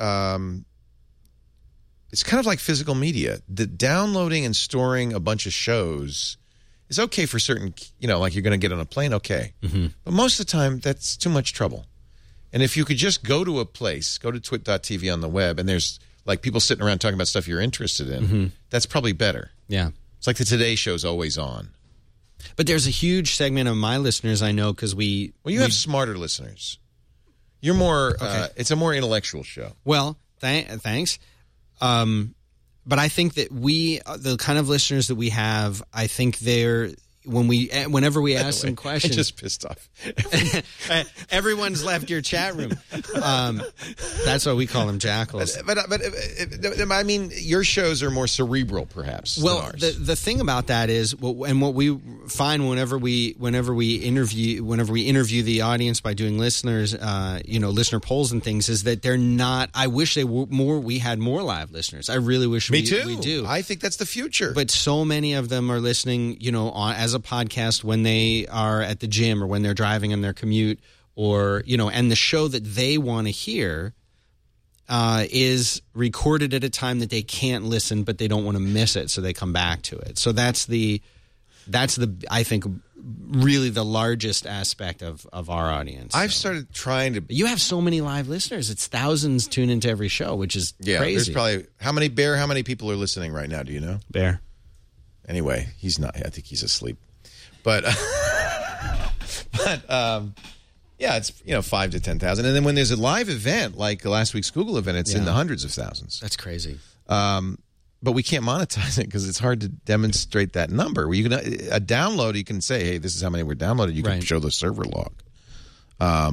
it's kind of like physical media. The downloading and storing a bunch of shows is okay for certain, like you're going to get on a plane, okay. But most of the time, that's too much trouble. And if you could just go to a place, go to twit.tv on the web, and there's like people sitting around talking about stuff you're interested in, that's probably better. Yeah. It's like the Today Show's always on. But there's a huge segment of my listeners I know because you have smarter listeners. You're more, it's a more intellectual show. Well, thanks. But I think that the kind of listeners that we have, I think whenever we ask them questions, I just pissed off. Everyone's left your chat room. That's why we call them jackals. But I mean, your shows are more cerebral, perhaps. Well, than ours. the thing about that is, and what we find whenever we interview the audience by doing listeners, listener polls and things, is that they're not. I wish we had more live listeners. I really wish Me too. We do. I think that's the future. But so many of them are listening, as a podcast when they are at the gym or when they're driving on their commute, or and the show that they want to hear is recorded at a time that they can't listen, but they don't want to miss it, so they come back to it. So that's the I think really the largest aspect of our audience. I've started trying to. You have so many live listeners; it's thousands tune into every show, which is crazy. There's probably how many people are listening right now? Do you know? Bear. Anyway, he's not. I think he's asleep. But it's 5,000 to 10,000, and then when there's a live event like last week's Google event, it's in the hundreds of thousands. That's crazy. But we can't monetize it because it's hard to demonstrate that number. A download, you can say, "Hey, this is how many were downloaded." You can show the server log. I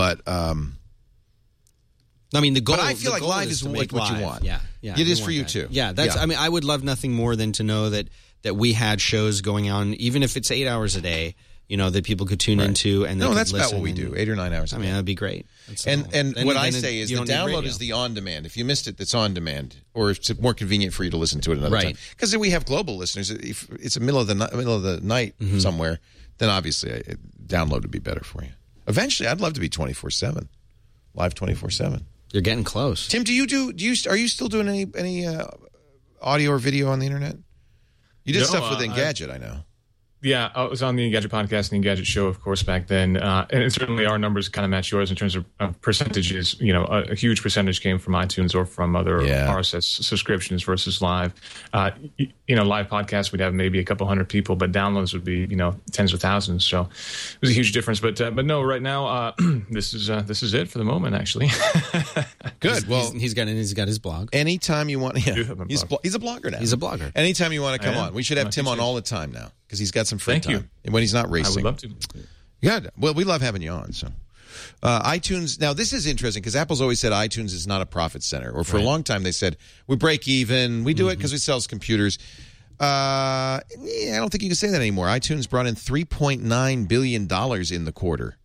mean, the goal. But I feel like live is like what you want. Yeah. It is for you too. Yeah, that's. Yeah. I mean, I would love nothing more than to know that we had shows going on, even if it's 8 hours a day, that people could tune into and they could that's listen. about what we do, 8 or 9 hours a day. I mean, that'd be great. And what I say is the download is the on-demand. If you missed it, that's on-demand, or if it's more convenient for you to listen to it another time. Because we have global listeners. If it's the middle of the night somewhere, then obviously download would be better for you. Eventually, I'd love to be 24/7, live 24/7. You're getting close. Tim, are you still doing any audio or video on the internet? You did stuff with Engadget, I know. Yeah, I was on the Engadget podcast and the Engadget show, of course, back then. And certainly our numbers kind of match yours in terms of percentages. A huge percentage came from iTunes or from other RSS subscriptions versus live. Live podcasts, we'd have maybe a couple hundred people, but downloads would be, tens of thousands. So it was a huge difference. But no, right now, this is it for the moment, actually. Good. Well, he's got his blog. Anytime you want, he's a blogger now. He's a blogger. Anytime you want to come on, we should have Tim on all the time now because he's got some free time. And when he's not racing, I would love to. Yeah, well, we love having you on. So, iTunes. Now, this is interesting because Apple's always said iTunes is not a profit center, or for a long time they said we break even. We do it because we sell computers. I don't think you can say that anymore. iTunes brought in $3.9 billion in the quarter.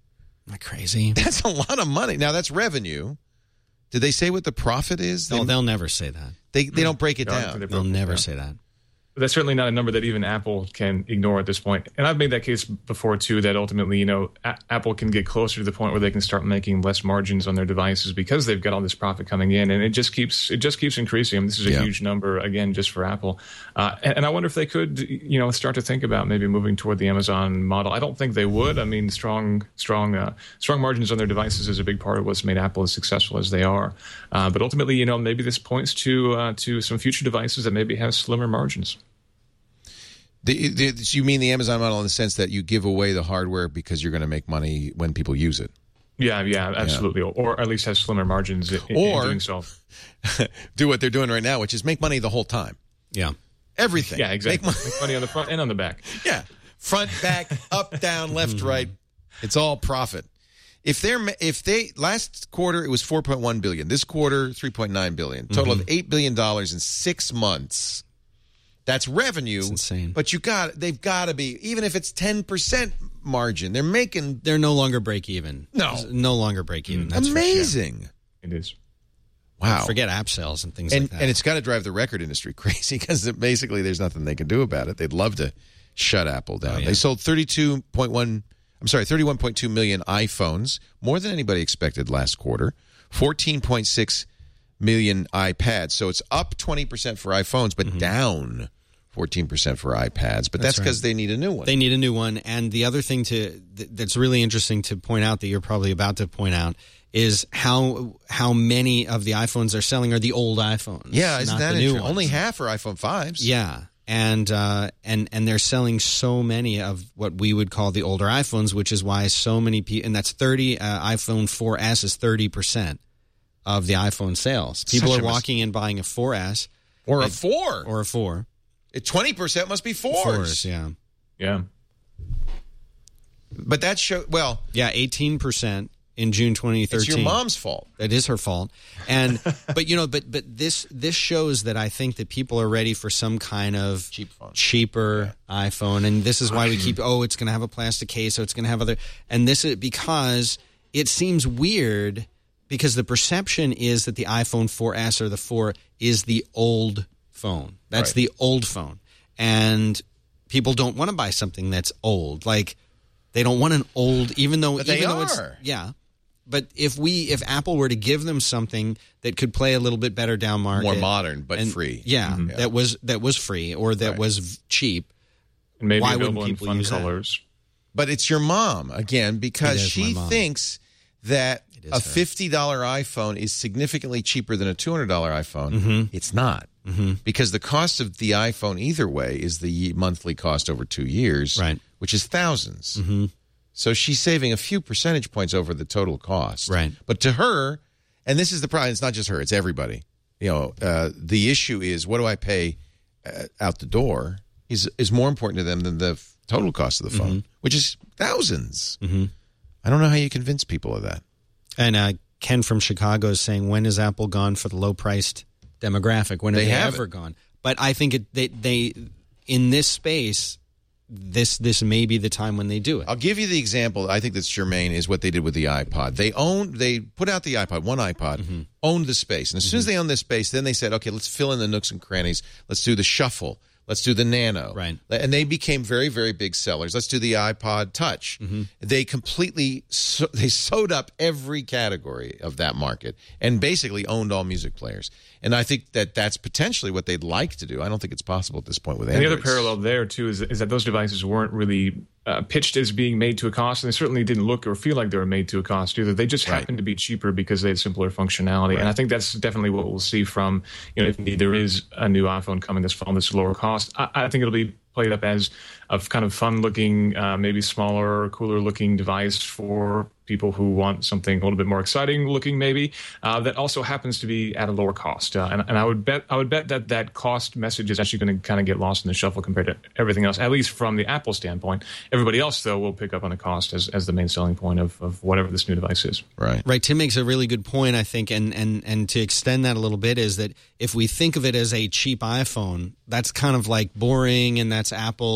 Not crazy. That's a lot of money. Now, that's revenue. Did they say what the profit is? No, they'll never say that. They don't break it down. They'll never say that. But that's certainly not a number that even Apple can ignore at this point. And I've made that case before, too, that ultimately, Apple can get closer to the point where they can start making less margins on their devices because they've got all this profit coming in. And it just keeps increasing. I mean, this is a huge number, again, just for Apple. And I wonder if they could, start to think about maybe moving toward the Amazon model. I don't think they would. I mean, strong margins on their devices is a big part of what's made Apple as successful as they are. But ultimately, maybe this points to some future devices that maybe have slimmer margins. You mean the Amazon model in the sense that you give away the hardware because you're going to make money when people use it? Yeah, absolutely. Yeah. Or at least have slimmer margins in doing so. Do what they're doing right now, which is make money the whole time. Yeah. Everything. Yeah, exactly. Make money on the front and on the back. Yeah. Front, back, up, down, left, right. It's all profit. If they last quarter it was $4.1 billion. This quarter $3.9 billion. Total of $8 billion in 6 months. That's revenue. That's insane. But they've got to be, even if it's 10% margin, they're no longer break even. No. It's no longer break even. That's amazing. For sure. It is. Wow. Forget app sales and things like that. And it's got to drive the record industry crazy because basically there's nothing they can do about it. They'd love to shut Apple down. Oh, yeah. They sold 31.2 million iPhones, more than anybody expected last quarter. 14.6 million iPads. So it's up 20% for iPhones, but down 14% for iPads. But that's because they need a new one. They need a new one. And the other thing that's really interesting to point out that you're probably about to point out is how many of the iPhones they're selling are the old iPhones. Yeah, isn't that interesting? Only half are iPhone 5s. Yeah. And they're selling so many of what we would call the older iPhones, which is why so many people, and that's 30, iPhone 4S is 30% of the iPhone sales. People are walking in buying a 4S. Or a 4. Or a 4. 20% must be 4s. 4s, yeah. Yeah. But that show, well. Yeah, 18% in June 2013. It's your mom's fault. It is her fault. And but this shows that I think that people are ready for some kind of cheaper iPhone, and this is why we keep it's going to have a plastic case, so it's going to have other, and this is because it seems weird because the perception is that the iPhone 4S or the 4 is the old phone. That's the old phone, and people don't want to buy something that's old. Like they don't want an old, even though it's But if Apple were to give them something that could play a little bit better down market, more modern but free, that was free or that was cheap, and maybe why available wouldn't people in fun use colors? But it's your mom again because she thinks that a $50 iPhone is significantly cheaper than a $200 iPhone. Mm-hmm. It's not because the cost of the iPhone either way is the monthly cost over 2 years, which is thousands. Mm-hmm. So she's saving a few percentage points over the total cost. Right. But to her, and this is the problem, it's not just her, it's everybody. The issue is what do I pay out the door is more important to them than the total cost of the phone, which is thousands. Mm-hmm. I don't know how you convince people of that. And Ken from Chicago is saying, when has Apple gone for the low-priced demographic? When have they ever gone? But I think they in this space, this may be the time when they do it. I'll give you the example. I think that's germane is what they did with the iPod. They put out the iPod, one iPod, owned the space. And as soon as they owned this space, then they said, okay, let's fill in the nooks and crannies. Let's do the Shuffle. Let's do the Nano. Right. And they became very, very big sellers. Let's do the iPod Touch. They completely they sewed up every category of that market and basically owned all music players. And I think that that's potentially what they'd like to do. I don't think it's possible at this point with Android. And the other parallel there, too, is that those devices weren't really pitched as being made to a cost, and they certainly didn't look or feel like they were made to a cost either. They just happened to be cheaper because they had simpler functionality. And I think that's definitely what we'll see from, if indeed there is a new iPhone coming this fall, this lower cost. I think it'll be played up as a kind of fun-looking, maybe smaller, cooler-looking device for people who want something a little bit more exciting-looking, maybe that also happens to be at a lower cost. And I would bet that cost message is actually going to kind of get lost in the shuffle compared to everything else, at least from the Apple standpoint. Everybody else, though, will pick up on the cost as the main selling point of whatever this new device is. Right. Tim makes a really good point, I think, and to extend that a little bit is that if we think of it as a cheap iPhone, that's kind of like boring, and that's Apple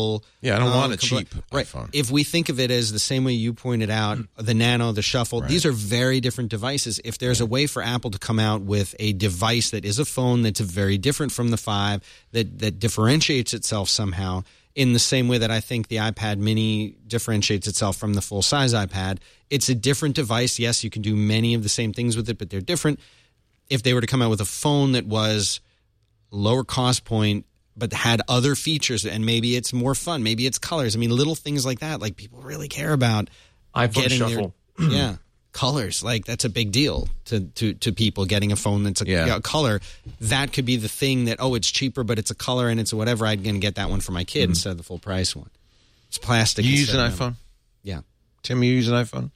Yeah, I don't want a cheap iPhone. If we think of it as the same way you pointed out, the Nano, the Shuffle, these are very different devices. If there's a way for Apple to come out with a device that is a phone that's very different from the 5, that differentiates itself somehow, in the same way that I think the iPad mini differentiates itself from the full-size iPad, it's a different device. Yes, you can do many of the same things with it, but they're different. If they were to come out with a phone that was lower cost point, but had other features, and maybe it's more fun, maybe it's colors. I mean, little things like that, like people really care about. iPhone Shuffle. Colors. Like that's a big deal to people, getting a phone that's a color. That could be the thing that, it's cheaper, but it's a color and it's a whatever. I'm going to get that one for my kid instead of the full price one. It's plastic. You use an iPhone? Yeah. Tim, you use an iPhone?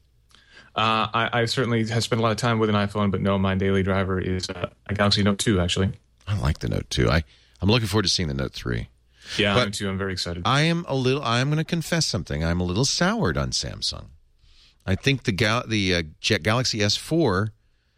I certainly have spent a lot of time with an iPhone, but no, my daily driver is a Galaxy Note 2, actually. I like the Note 2. I'm looking forward to seeing the Note 3. Yeah, Note 2. I'm very excited. I'm going to confess something. I'm a little soured on Samsung. I think the Galaxy S4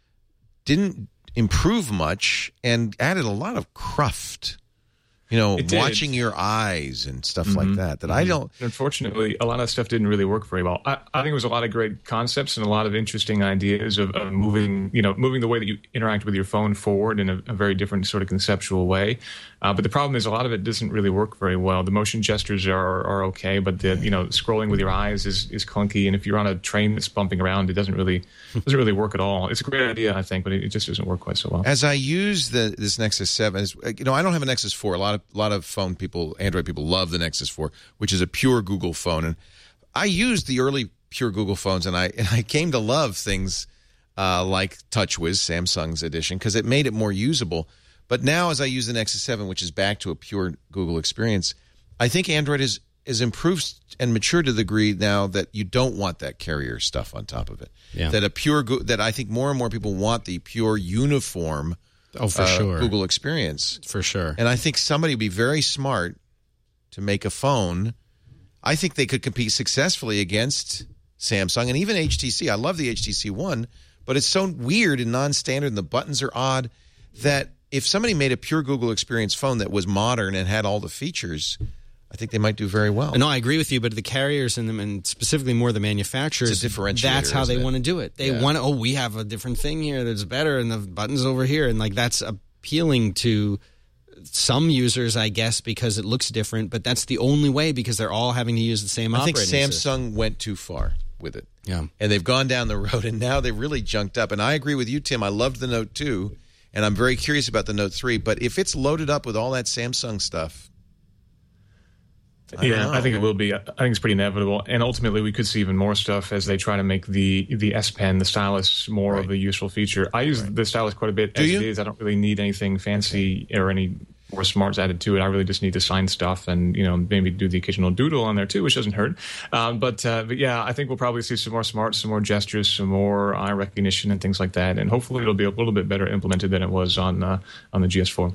didn't improve much and added a lot of cruft. Watching your eyes and stuff like that. That I don't. Unfortunately, a lot of stuff didn't really work very well. I think it was a lot of great concepts and a lot of interesting ideas of moving the way that you interact with your phone forward in a very different sort of conceptual way. But the problem is a lot of it doesn't really work very well. The motion gestures are okay, but the scrolling with your eyes is clunky. And if you're on a train that's bumping around, it doesn't really work at all. It's a great idea, I think, but it just doesn't work quite so well. As I use this Nexus 7, I don't have a Nexus 4. A lot of phone people, Android people, love the Nexus 4, which is a pure Google phone. And I used the early pure Google phones, and I came to love things like TouchWiz, Samsung's edition, because it made it more usable. But now, as I use the Nexus 7, which is back to a pure Google experience, I think Android is improved and matured to the degree now that you don't want that carrier stuff on top of it. Yeah. That I think more and more people want the pure uniform. For sure. Google experience. For sure. And I think somebody would be very smart to make a phone. I think they could compete successfully against Samsung and even HTC. I love the HTC One, but it's so weird and non-standard and the buttons are odd that if somebody made a pure Google experience phone that was modern and had all the features, I think they might do very well. No, I agree with you, but the carriers and them, and specifically more the manufacturers, it's a differentiator, that's how they want to do it. They want we have a different thing here that's better, and the button's over here, and like that's appealing to some users, I guess, because it looks different. But that's the only way, because they're all having to use the same operating system. I think Samsung went too far with it. Yeah, and they've gone down the road, and now they've really junked up. And I agree with you, Tim. I loved the Note 2, and I'm very curious about the Note 3. But if it's loaded up with all that Samsung stuff. I think it will be. I think it's pretty inevitable. And ultimately, we could see even more stuff as they try to make the S Pen, the stylus, more of a useful feature. I use the stylus quite a bit as it is. I don't really need anything fancy or any more smarts added to it. I really just need to sign stuff and maybe do the occasional doodle on there too, which doesn't hurt. But yeah, I think we'll probably see some more smarts, some more gestures, some more eye recognition and things like that. And hopefully, it'll be a little bit better implemented than it was on the GS4.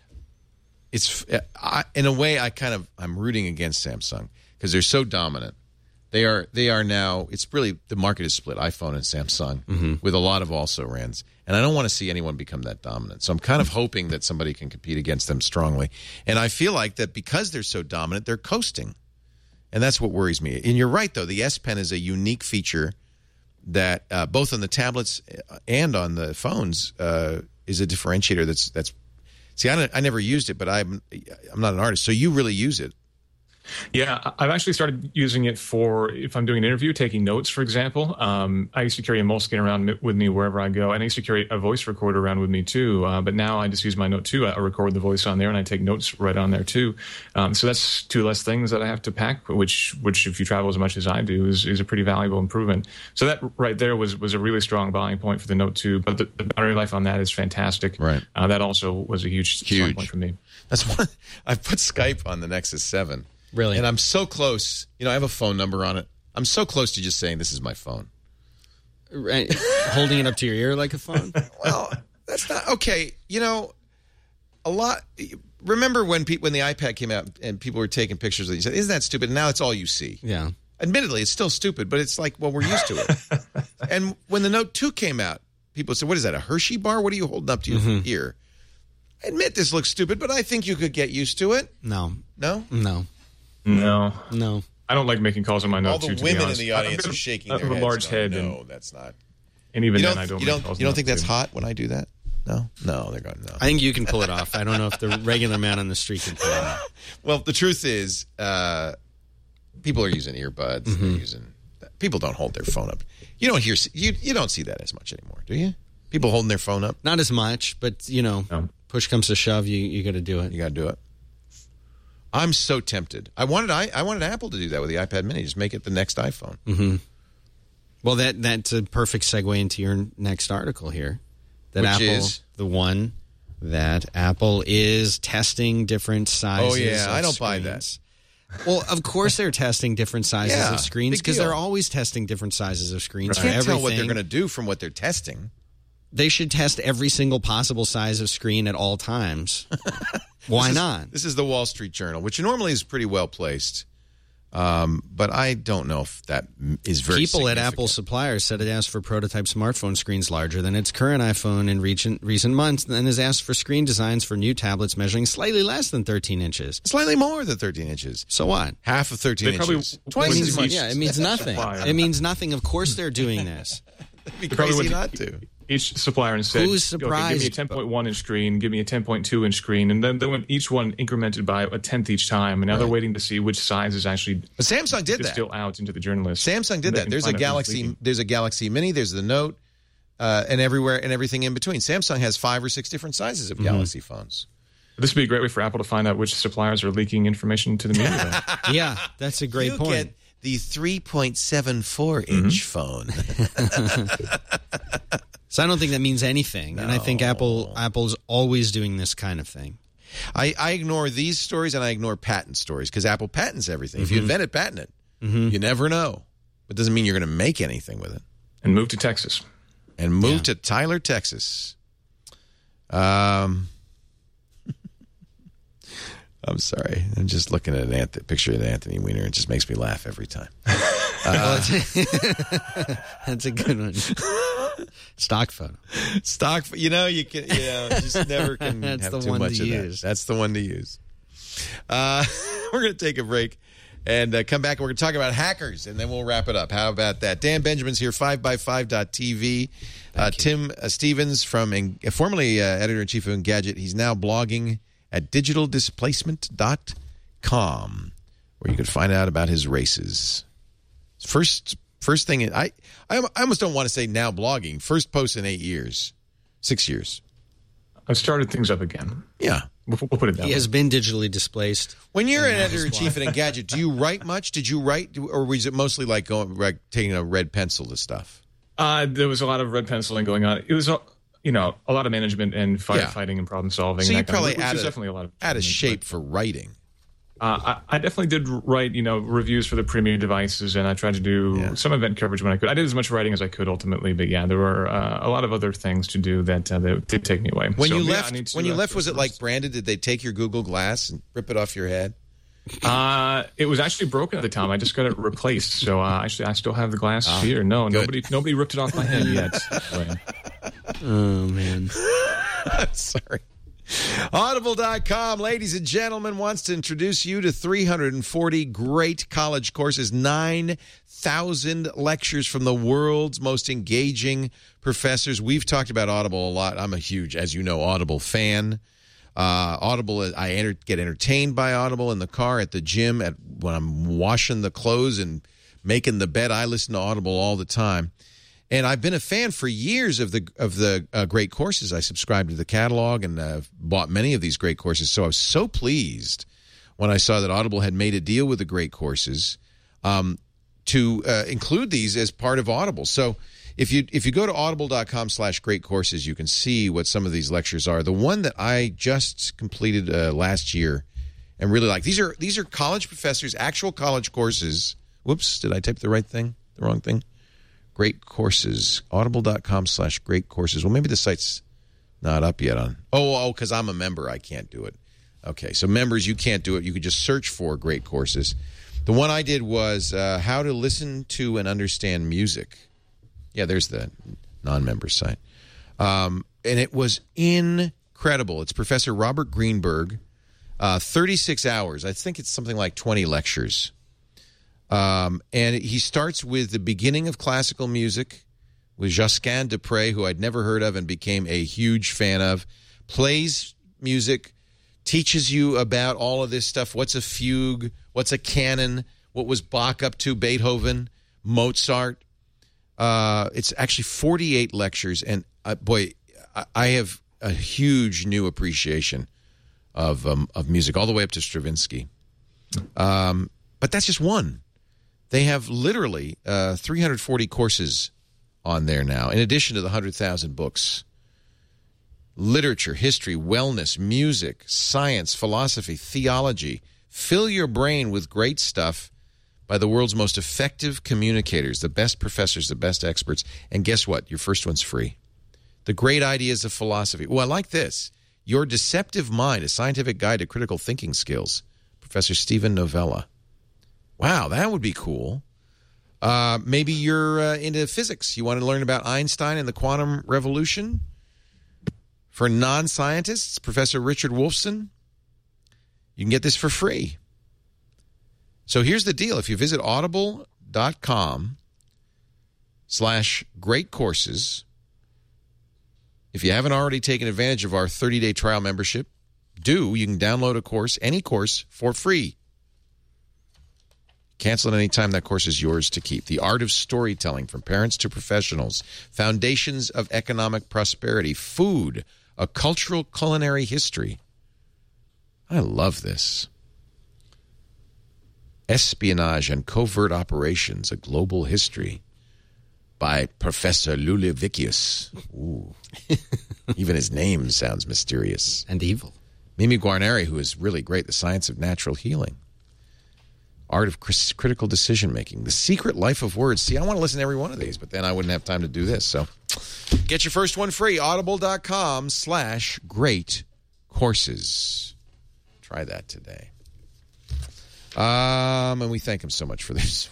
It's in a way I'm rooting against Samsung because they're so dominant. They are now. It's really the market is split, iPhone and Samsung, with a lot of also rans. And I don't want to see anyone become that dominant. So I'm kind of hoping that somebody can compete against them strongly. And I feel like that because they're so dominant, they're coasting, and that's what worries me. And you're right, though. The S Pen is a unique feature that both on the tablets and on the phones is a differentiator. That's. See, I never used it, but I'm not an artist, so you really use it. Yeah, I've actually started using it for if I'm doing an interview, taking notes, for example. I used to carry a Moleskine around with me wherever I go, and I used to carry a voice recorder around with me too. But now I just use my Note 2. I record the voice on there, and I take notes right on there too. So that's 2 less things that I have to pack, which if you travel as much as I do, is a pretty valuable improvement. So that right there was a really strong buying point for the Note 2. But the battery life on that is fantastic. Right. That also was a huge selling point for me. That's one. I put Skype on the Nexus 7. Really? And I'm so close. I have a phone number on it. I'm so close to just saying this is my phone. Right. Holding it up to your ear like a phone? Well, that's not okay. A lot. Remember when the iPad came out and people were taking pictures of it? You said, "Isn't that stupid?" And now it's all you see. Yeah. Admittedly, it's still stupid, but it's like, well, we're used to it. And when the Note 2 came out, people said, "What is that? A Hershey bar? What are you holding up to your ear?" I admit this looks stupid, but I think you could get used to it. No. No? No. No. I don't like making calls on my note. All the women in the audience are shaking their heads. I have a large head. No, that's not. And even then, I don't. You don't think that's hot when I do that? No, they're going no. I think you can pull it off. I don't know if the regular man on the street can pull it off. Well, the truth is, people are using earbuds. Mm-hmm. People don't hold their phone up. You don't hear. You don't see that as much anymore, do you? People holding their phone up. Not as much, but push comes to shove, you got to do it. You got to do it. I'm so tempted. I wanted Apple to do that with the iPad Mini. Just make it the next iPhone. Mm-hmm. Well, that's a perfect segue into your next article here. That Which Apple is the one that Apple is testing different sizes. Oh yeah, of I don't screens. buy that. Well, of course they're testing different sizes of screens because they're always testing different sizes of screens for everything. Tell what they're going to do from what they're testing. They should test every single possible size of screen at all times. Why not? This is the Wall Street Journal, which normally is pretty well placed. But I don't know if that is very People at Apple suppliers said it asked for prototype smartphone screens larger than its current iPhone in recent months, and has asked for screen designs for new tablets measuring slightly less than 13 inches. Slightly more than 13 inches. So what? Half of 13 inches. Twice as much. Yeah, it means nothing. It means nothing. Of course they're doing this. It'd be crazy not to. Each supplier and said, "Who's surprised? Okay, give me a 10.1 inch screen, give me a 10.2 inch screen," and then when each one incremented by a tenth each time, and now they're waiting to see which size is actually. But Samsung did that. Still out into the journalists. Samsung did that. There's a Galaxy Mini. There's the Note, and everything in between. Samsung has 5 or 6 different sizes of Galaxy phones. This would be a great way for Apple to find out which suppliers are leaking information to the media. Yeah, that's a great point. Get the 3.74 inch phone. So I don't think that means anything, and I think Apple's always doing this kind of thing. I ignore these stories and I ignore patent stories because Apple patents everything. If you invent it, patent it. You never know. But it doesn't mean you're going to make anything with it. And move to Texas. And move to Tyler, Texas. I'm sorry. I'm just looking at a picture of Anthony Weiner. It just makes me laugh every time. That's a good one. Stock photo. You just never can That's have the too one much to of use. that. That's the one to use. We're going to take a break and come back. And we're going to talk about hackers, and then we'll wrap it up. How about that? Dan Benjamin's here, 5by5.tv. Tim Stevens, formerly editor-in-chief of Engadget. He's now blogging at digitaldisplacement.com, where you can find out about his races. First thing, I almost don't want to say now blogging. First post in 6 years. I've started things up again. Yeah. We'll put it that way. He has been digitally displaced. When you're an editor-in-chief at Engadget, do you write much? Did you write, or was it mostly like taking a red pencil to stuff? There was a lot of red penciling going on. It was a lot of management and firefighting and problem solving. So you and that probably kind of, definitely a lot of out of shape for writing. I definitely did write, reviews for the Premiere devices, and I tried to do some event coverage when I could. I did as much writing as I could ultimately, but there were a lot of other things to do that did take me away. When you left, was it like branded? Did they take your Google Glass and rip it off your head? It was actually broken at the time. I just got it replaced, so I still have the glass here. No, nobody ripped it off my head yet. Oh man, I'm sorry. Audible.com, ladies and gentlemen, wants to introduce you to 340 great college courses, 9,000 lectures from the world's most engaging professors. We've talked about Audible a lot. I'm a huge, as you know, Audible fan. Audible, I get entertained by Audible in the car, at the gym, when I'm washing the clothes and making the bed. I listen to Audible all the time. And I've been a fan for years of the great courses. I subscribed to the catalog and bought many of these great courses. So I was so pleased when I saw that Audible had made a deal with the great courses to include these as part of Audible. So if you go to audible.com/great courses, you can see what some of these lectures are. The one that I just completed last year and really like, these are college professors, actual college courses. Whoops, did I type the right thing? The wrong thing? Great courses, audible.com/great courses. Well, maybe the site's not up yet on. Because I'm a member, I can't do it. Okay, so members, you can't do it. You could just search for great courses. The one I did was how to listen to and understand music. Yeah, there's the non-member site. And it was incredible. It's Professor Robert Greenberg. 36 hours. I think it's something like 20 lectures. And he starts with the beginning of classical music with Josquin des Prez, who I'd never heard of and became a huge fan of. Plays music, teaches you about all of this stuff. What's a fugue? What's a canon? What was Bach up to? Beethoven? Mozart? It's actually 48 lectures. And boy, I have a huge new appreciation of music, all the way up to Stravinsky. But that's just one. They have literally 340 courses on there now, in addition to the 100,000 books. Literature, history, wellness, music, science, philosophy, theology. Fill your brain with great stuff by the world's most effective communicators, the best professors, the best experts. And guess what? Your first one's free. The Great Ideas of Philosophy. Oh, I like this. Your Deceptive Mind, a scientific guide to critical thinking skills. Professor Stephen Novella. Wow, that would be cool. Maybe you're into physics. You want to learn about Einstein and the quantum revolution? For non-scientists, Professor Richard Wolfson. You can get this for free. So here's the deal. If you visit audible.com/greatcourses, if you haven't already taken advantage of our 30-day trial membership, you can download a course, any course, for free. Cancel at any time. That course is yours to keep. The Art of Storytelling, from Parents to Professionals. Foundations of Economic Prosperity. Food, a Cultural Culinary History. I love this. Espionage and Covert Operations, a Global History, by Professor Lulevicius. Ooh. Even his name sounds mysterious. And evil. Mimi Guarneri, who is really great, The Science of Natural Healing. Art of Critical Decision-Making. The Secret Life of Words. See, I want to listen to every one of these, but then I wouldn't have time to do this. So get your first one free. Audible.com/greatcourses. Try that today. And we thank him so much for this.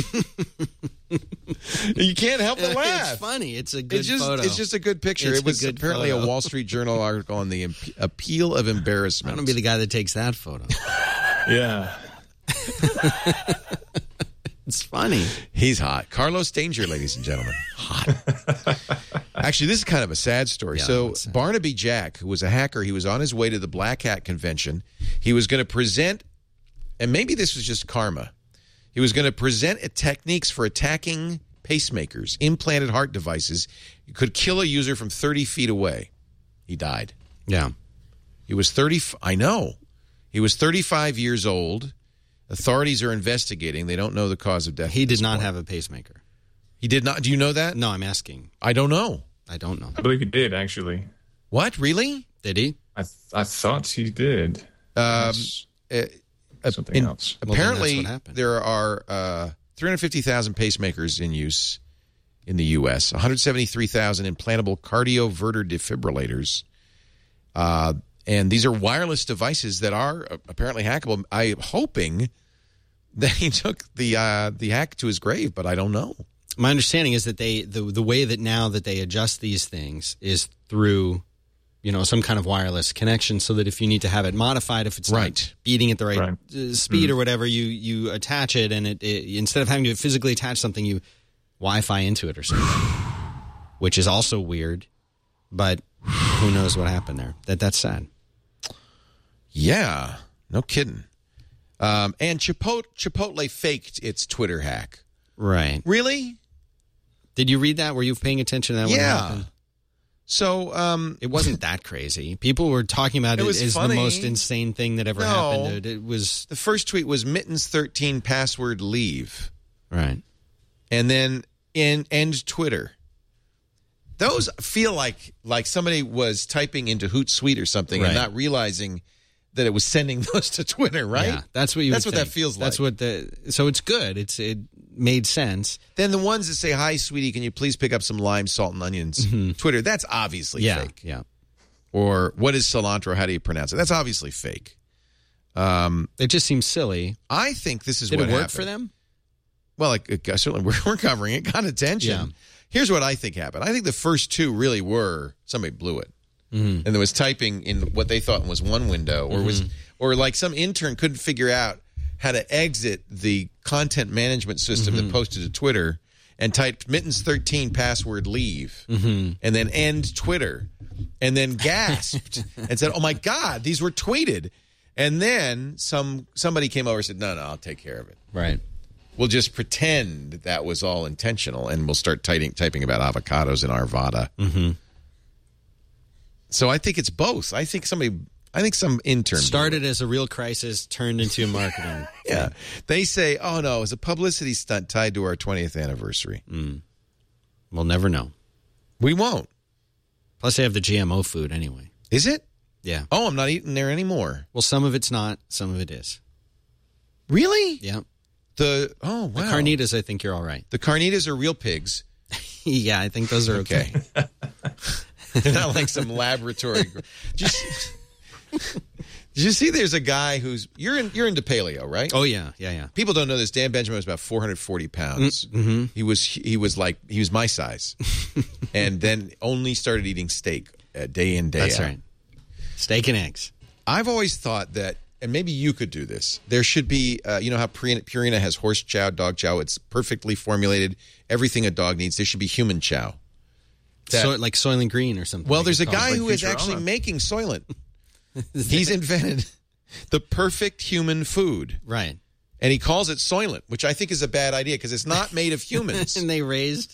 You can't help but laugh. It's funny. It's a good photo. It's just a good picture. It was apparently a Wall Street Journal article on the appeal of embarrassment. I don't be the guy that takes that photo. Yeah. It's funny. He's hot. Carlos Danger, ladies and gentlemen. Hot. Actually, this is kind of a sad story. Yeah, so Barnaby Jack, who was a hacker, he was on his way to the Black Hat Convention. He was going to present, and maybe this was just karma, he was going to present techniques for attacking pacemakers, implanted heart devices. You could kill a user from 30 feet away. He died. Yeah. He was 30. I know. He was 35 years old. Authorities are investigating. They don't know the cause of death. He did not have a pacemaker. He did not. Do you know that? No, I'm asking. I don't know. I don't know. I believe he did, actually. What? Really? Did he? I thought he did. Something else. Apparently, there are 350,000 pacemakers in use in the U.S., 173,000 implantable cardioverter defibrillators. And these are wireless devices that are apparently hackable. I'm hoping that he took the hack to his grave, but I don't know. My understanding is that the way that now that they adjust these things is through, some kind of wireless connection, so that if you need to have it modified, if it's not beating at the right speed or whatever, you attach it, and it instead of having to physically attach something, you Wi-Fi into it or something, which is also weird, but who knows what happened there. That's sad. Yeah, no kidding. And Chipotle faked its Twitter hack. Right. Really? Did you read that? Were you paying attention to that? Yeah. What happened? So it wasn't that crazy. People were talking about it as the most insane thing that ever happened. It was the first tweet was Mittens 13 password leave. Right. And then end Twitter. Those feel like somebody was typing into Hootsuite or something and not realizing that it was sending those to Twitter, right? Yeah, that's what you. That's would what think. that feels like. That's what so it's good. It made sense. Then the ones that say, "Hi, sweetie, can you please pick up some lime, salt, and onions?" Mm-hmm. Twitter. That's obviously fake. Yeah. Or what is cilantro? How do you pronounce it? That's obviously fake. It just seems silly. I think this is Did what it work happened for them? Well, certainly we're covering it. Got attention. Yeah. Here's what I think happened. I think the first two really were somebody blew it. and there was typing in what they thought was one window, or like some intern couldn't figure out how to exit the content management system that posted to Twitter and typed Mittens 13 password leave and then end Twitter and then gasped and said, "Oh my God, these were tweeted." And then somebody came over and said, "No, I'll take care of it. Right. We'll just pretend that was all intentional, and we'll start typing about avocados in Arvada." So I think it's both. I think some intern started as a real crisis, turned into marketing. Yeah. They say, "Oh, no, it's a publicity stunt tied to our 20th anniversary." We'll never know. We won't. Plus, they have the GMO food anyway. Is it? Yeah. Oh, I'm not eating there anymore. Well, some of it's not. Some of it is. Really? Yeah. The carnitas, I think you're all right. The carnitas are real pigs. Yeah, I think those are okay. They're not like some laboratory. Did you see there's a guy who's you're into paleo, right? Oh yeah. People don't know this. Dan Benjamin was about 440 pounds. He was my size, and then only started eating steak day in, day out. That's right. Steak and eggs. I've always thought that, and maybe you could do this. There should be, you know how Purina has horse chow, dog chow. It's perfectly formulated. Everything a dog needs. There should be human chow. Like Soylent Green or something. Well, there's a guy who is actually making Soylent. He's invented the perfect human food. Right. And he calls it Soylent, which I think is a bad idea because it's not made of humans. And they raised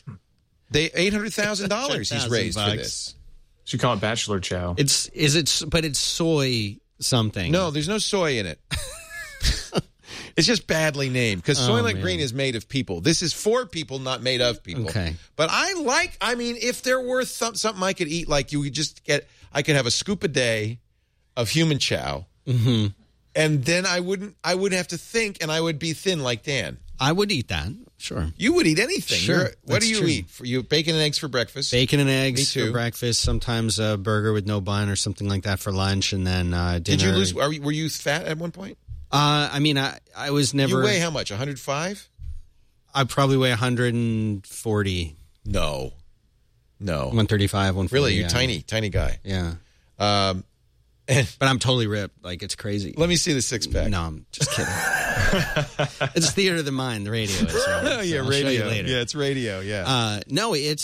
$800,000 he's raised for this. Should call it Bachelor Chow. But it's soy something. No, there's no soy in it. It's just badly named because Soylent Green is made of people. This is for people, not made of people. Okay. But if there were something I could eat, like I could have a scoop a day of human chow, and then I wouldn't have to think, and I would be thin like Dan. I would eat that. Sure. You would eat anything. Sure. What do you eat? For you, bacon and eggs for breakfast? Bacon and eggs for breakfast. Sometimes a burger with no bun or something like that for lunch, and then dinner. Did you lose? Were you fat at one point? I was never. You weigh how much? 105? I probably weigh 140. No. 135, 140. Really? You're tiny guy. Yeah. But I'm totally ripped. Like, it's crazy. Let me see the six-pack. No, I'm just kidding. It's theater of the mind. The radio is. Oh, yeah, I'll radio. show you later. Yeah, it's radio, yeah. No, it's,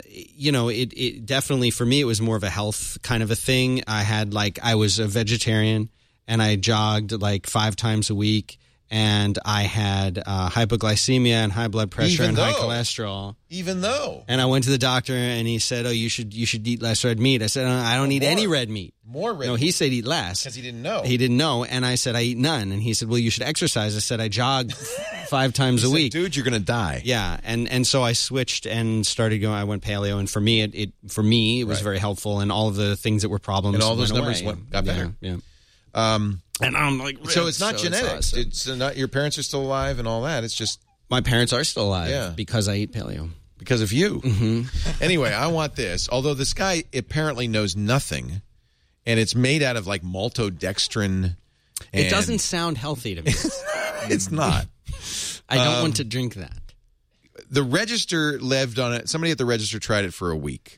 it definitely, for me, it was more of a health kind of a thing. I was a vegetarian, and I jogged like 5 times a week, and I had hypoglycemia and high blood pressure and high cholesterol. Even though. And I went to the doctor, and he said, "Oh, you should eat less red meat." I said, "I don't eat any red meat." More red meat. No, he said eat less. Because he didn't know. He didn't know, and I said I eat none. And he said, "Well, you should exercise." I said I jog 5 times a week. Dude, you're going to die. Yeah, and so I switched and started going. I went paleo, and for me, it was very helpful, and all of the things that were problems and all those numbers away. got better. Yeah. And I'm like, so it's not genetics. It's not your parents are still alive and all that. It's just my parents are still alive because I eat paleo. Because of you. Anyway, I want this. Although this guy apparently knows nothing, and it's made out of like maltodextrin. It doesn't sound healthy to me. It's not. I don't want to drink that. The Register lived on it. Somebody at the Register tried it for a week.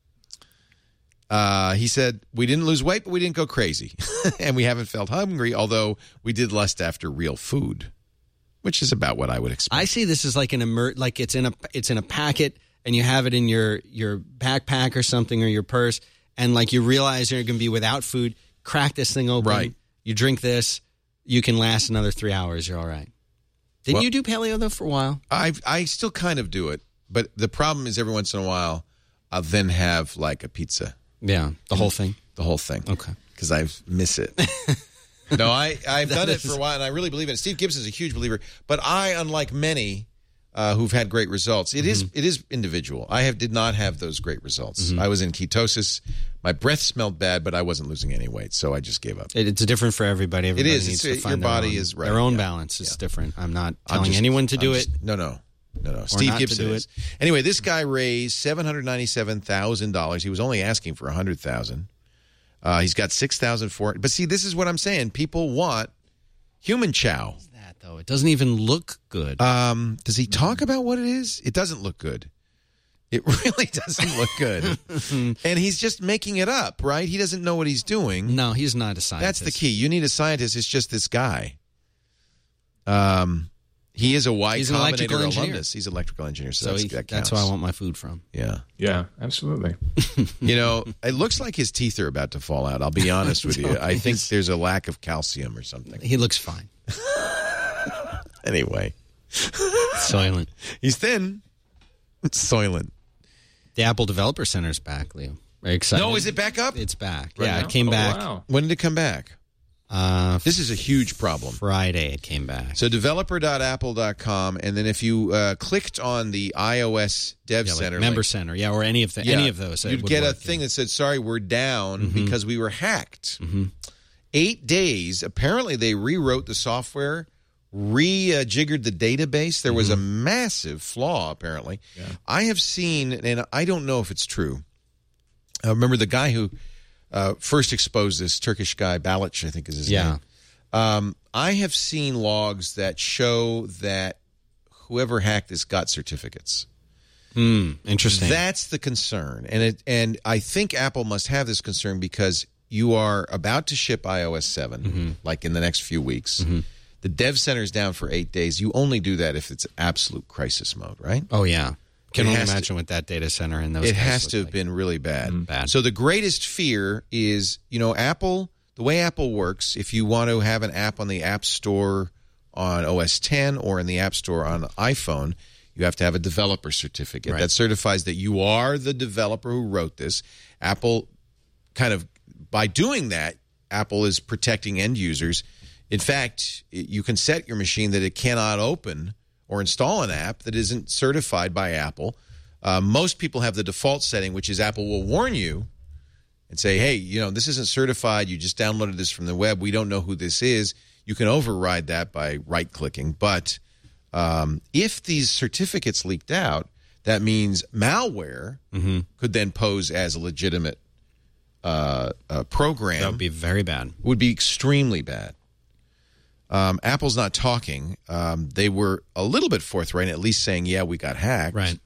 He said, we didn't lose weight, but we didn't go crazy. And we haven't felt hungry, although we did lust after real food, which is about what I would expect. I see this as like it's in a packet, and you have it in your backpack or something, or your purse, and like you realize you're going to be without food. Crack this thing open. Right. You drink this. You can last another 3 hours. You're all right. Didn't you do paleo though for a while? I still kind of do it, but the problem is every once in a while I'll then have like a pizza. Yeah, the whole thing. The whole thing. Okay. Because I miss it. No, I've done it for a while, and I really believe in it. Steve Gibbs is a huge believer, but I, unlike many who've had great results, it is individual. I did not have those great results. I was in ketosis. My breath smelled bad, but I wasn't losing any weight, so I just gave up. It's different for everybody. Everybody it is. needs to find your body is right. Their own balance is different. I'm not telling anyone to do it. No. Steve Gibson is. Anyway, this guy raised $797,000. He was only asking for $100,000. He's got 6,400. But see, this is what I'm saying. People want human chow. What is that, though? It doesn't even look good. Does he talk about what it is? It doesn't look good. It really doesn't look good. And he's just making it up, right? He doesn't know what he's doing. No, he's not a scientist. That's the key. You need a scientist. It's just this guy. He is a Y He's an electrical Combinator engineer. alumnus. He's an electrical engineer, so that that's counts. where I want my food from. Yeah. Yeah, absolutely. It looks like his teeth are about to fall out. I'll be honest with you. I think there's a lack of calcium or something. He looks fine. Anyway. Soylent. He's thin. Soylent. The Apple Developer Center's back, Leo. Very excited. No, is it back up? It's back. Right yeah, now? it came back. Wow. When did it come back? This is a huge problem. Friday it came back. So developer.apple.com, and then if you clicked on the iOS Dev Center. Member Center, or any of those. You'd get a thing that said, sorry, we're down because we were hacked. 8 days. Apparently they rewrote the software, rejiggered the database. There was a massive flaw, apparently. Yeah. I have seen, and I don't know if it's true. Remember the guy who first exposed this, Turkish guy, Balic, I think is his name. I have seen logs that show that whoever hacked this got certificates. Interesting. That's the concern. And I think Apple must have this concern because you are about to ship iOS 7, like in the next few weeks. The Dev Center is down for 8 days. You only do that if it's absolute crisis mode, right? Oh, yeah. Can only imagine what that data center and those it guys has to look have been really bad. Bad. So the greatest fear is, Apple, the way Apple works, if you want to have an app on the App Store on OS 10 or in the App Store on iPhone, you have to have a developer certificate that certifies that you are the developer who wrote this. Apple by doing that, Apple is protecting end users. In fact, you can set your machine that it cannot open or install an app that isn't certified by Apple. Most people have the default setting, which is Apple will warn you and say, hey, this isn't certified. You just downloaded this from the web. We don't know who this is. You can override that by right-clicking. But if these certificates leaked out, that means malware could then pose as a legitimate program. That would be very bad. Would be extremely bad. Apple's not talking. They were a little bit forthright, at least saying, yeah, we got hacked. Right.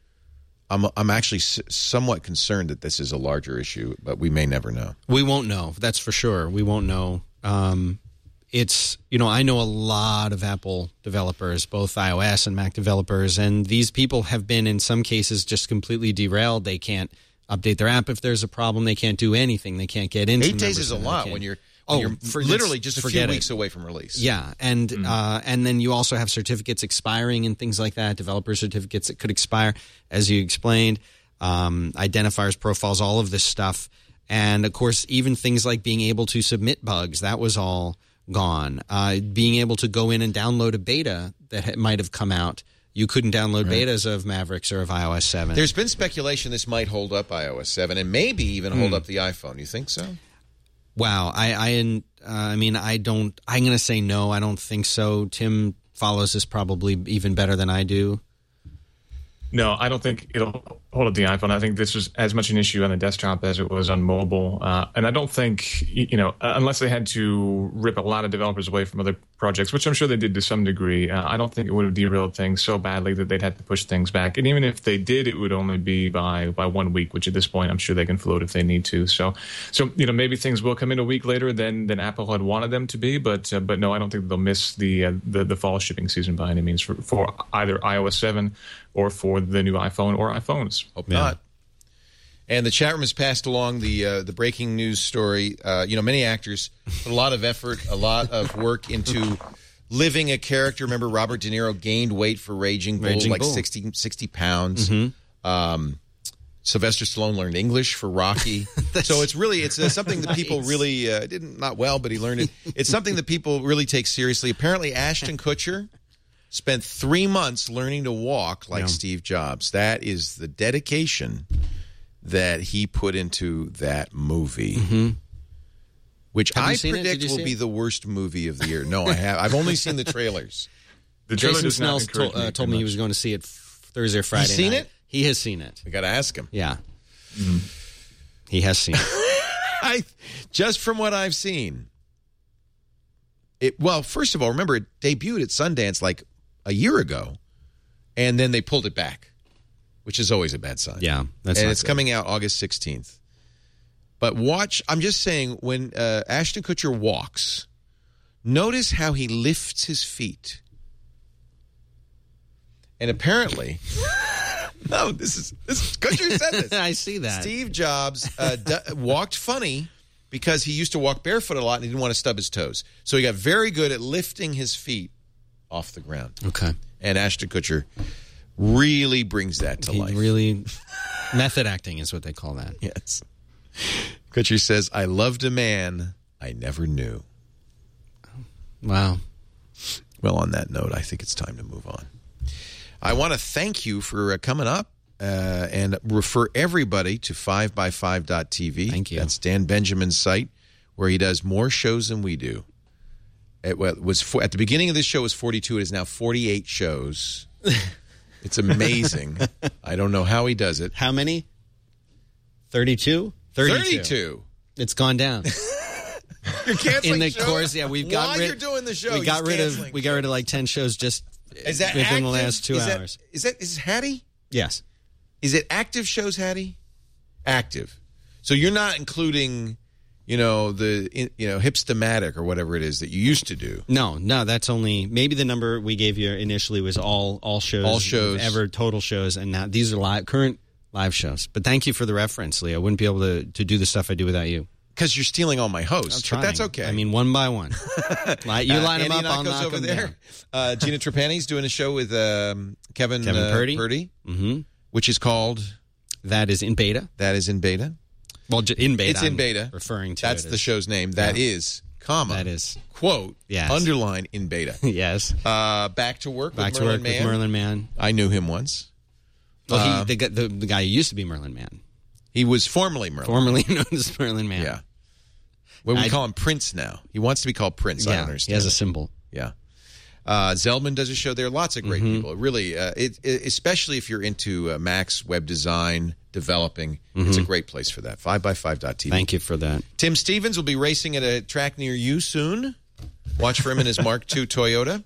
I'm actually somewhat concerned that this is a larger issue, but we may never know. We won't know. That's for sure. We won't know. It's, I know a lot of Apple developers, both iOS and Mac developers, and these people have been, in some cases, just completely derailed. They can't update their app if there's a problem. They can't do anything. They can't get into 8 days is a lot when you're literally just a few weeks away from release. Yeah, and then you also have certificates expiring and things like that, developer certificates that could expire, as you explained, identifiers, profiles, all of this stuff. And, of course, even things like being able to submit bugs, that was all gone. Being able to go in and download a beta that might have come out. You couldn't download betas of Mavericks or of iOS 7. There's been speculation this might hold up iOS 7 and maybe even hold up the iPhone. You think so? Wow, I'm going to say no. I don't think so. Tim follows this probably even better than I do. No, I don't think it'll hold up the iPhone. I think this was as much an issue on the desktop as it was on mobile. And I don't think, unless they had to rip a lot of developers away from other projects, which I'm sure they did to some degree, I don't think it would have derailed things so badly that they'd have to push things back. And even if they did, it would only be by 1 week, which at this point I'm sure they can float if they need to. So maybe things will come in a week later than Apple had wanted them to be. But no, I don't think they'll miss the fall shipping season by any means for either iOS 7 or for the new iPhone or iPhones. Hope not. And the chat room has passed along the breaking news story. Many actors put a lot of effort, a lot of work into living a character. Remember, Robert De Niro gained weight for Raging Bull, 60 pounds. Sylvester Stallone learned English for Rocky. So it's something that people really didn't, not well, but he learned it. It's something that people really take seriously. Apparently, Ashton Kutcher spent 3 months learning to walk like Steve Jobs. That is the dedication that he put into that movie, which I predict will be the worst movie of the year. No, I have. I've only seen the trailers. Jason Snell told me he was going to see it Thursday or Friday. He's seen it? He has seen it. I got to ask him. Yeah. He has seen it. Just from what I've seen. Well, first of all, remember, it debuted at Sundance like a year ago, and then they pulled it back, which is always a bad sign. Yeah, that's and not it's good. coming out August 16th. But watch, I'm just saying, when Ashton Kutcher walks, notice how he lifts his feet. And apparently, no, this is Kutcher said this. I see that. Steve Jobs walked funny because he used to walk barefoot a lot and he didn't want to stub his toes. So he got very good at lifting his feet off the ground. Okay. And Ashton Kutcher really brings that to life. Really, method acting is what they call that. Yes. Kutcher says, I loved a man I never knew. Wow. Well, on that note, I think it's time to move on. I want to thank you for coming up and refer everybody to 5by5.tv. Thank you. That's Dan Benjamin's site where he does more shows than we do. It was at the beginning of this show it was 42. It is now 48 shows. It's amazing. I don't know how he does it. How many? 32? 32. It's gone down. You're canceling in the shows? course. Yeah, we've got While you're doing the show, we got rid canceling. of like 10 shows just Is that within active? the last 2 hours. Is it Hattie? Yes. Is it active shows, Hattie? Active. So you're not including, Hipstamatic or whatever it is that you used to do. No, that's only maybe the number we gave you initially was all shows, ever total shows, and now these are current live shows. But thank you for the reference, Leo. I wouldn't be able to do the stuff I do without you. Because you're stealing all my hosts, but that's okay. I mean, one by one. You line them up, I'll knock over them there. down. Gina Trapani's doing a show with Kevin Purdy, mm-hmm. Which is called? That is in beta. That is in beta. Well, in beta. It's in beta. Referring to that's it the as, show's name. That is, That is quote. Yes. Underline in beta. Yes. Back to work. Back with to Merlin work Mann. with Merlin Mann. I knew him once. Well, the guy who used to be Merlin Mann. He was formerly Merlin. Formerly known as Merlin Mann. Yeah. Well, we call him Prince now. He wants to be called Prince. I don't understand. He has a symbol. Yeah. Zeldman does a show there. Lots of great people. Really, especially if you're into Macs, web design, developing, it's a great place for that. 5by5.tv. Thank you for that. Tim Stevens will be racing at a track near you soon. Watch for him in his Mark II Toyota.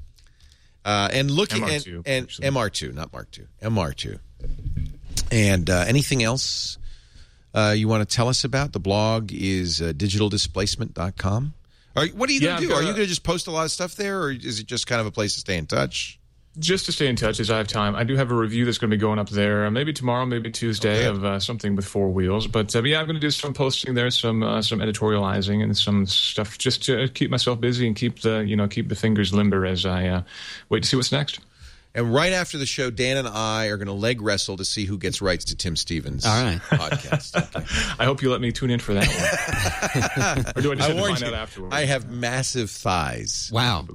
And looking MR2, and MR2, not Mark II, MR2. And anything else you want to tell us about? The blog is digitaldisplacement.com. What are you going to do? Are you going to just post a lot of stuff there, or is it just kind of a place to stay in touch? Just to stay in touch as I have time. I do have a review that's going to be going up there, maybe tomorrow, maybe Tuesday, of something with 4 wheels. But yeah, I'm going to do some posting there, some editorializing, and some stuff just to keep myself busy and keep the fingers limber as I wait to see what's next. And right after the show, Dan and I are going to leg wrestle to see who gets rights to Tim Stevens' podcast. Okay. I hope you let me tune in for that one. Or do I just have to find out afterwards? I have massive thighs. Wow.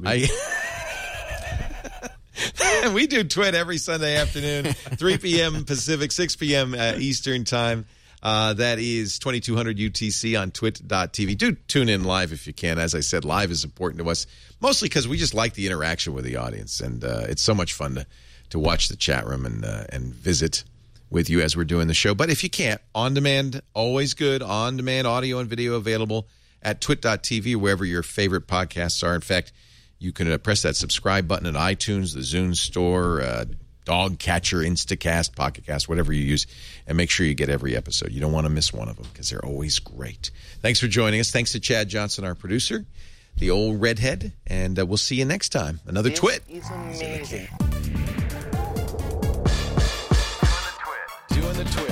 We do Twit every Sunday afternoon, 3 p.m. Pacific, 6 p.m. Eastern Time. That is 2200 UTC on twit.tv. Do tune in live if you can. As I said, live is important to us, mostly because we just like the interaction with the audience, and it's so much fun to watch the chat room and visit with you as we're doing the show. But if you can't, on demand, always good. On demand audio and video available at twit.tv, wherever your favorite podcasts are. In fact, you can press that subscribe button at iTunes, the Zune Store, Dog Catcher, Instacast, Pocket Cast, whatever you use, and make sure you get every episode. You don't want to miss one of them because they're always great. Thanks for joining us. Thanks to Chad Johnson, our producer, the old redhead, and we'll see you next time. Another Twit. It's amazing. Doing the Twit.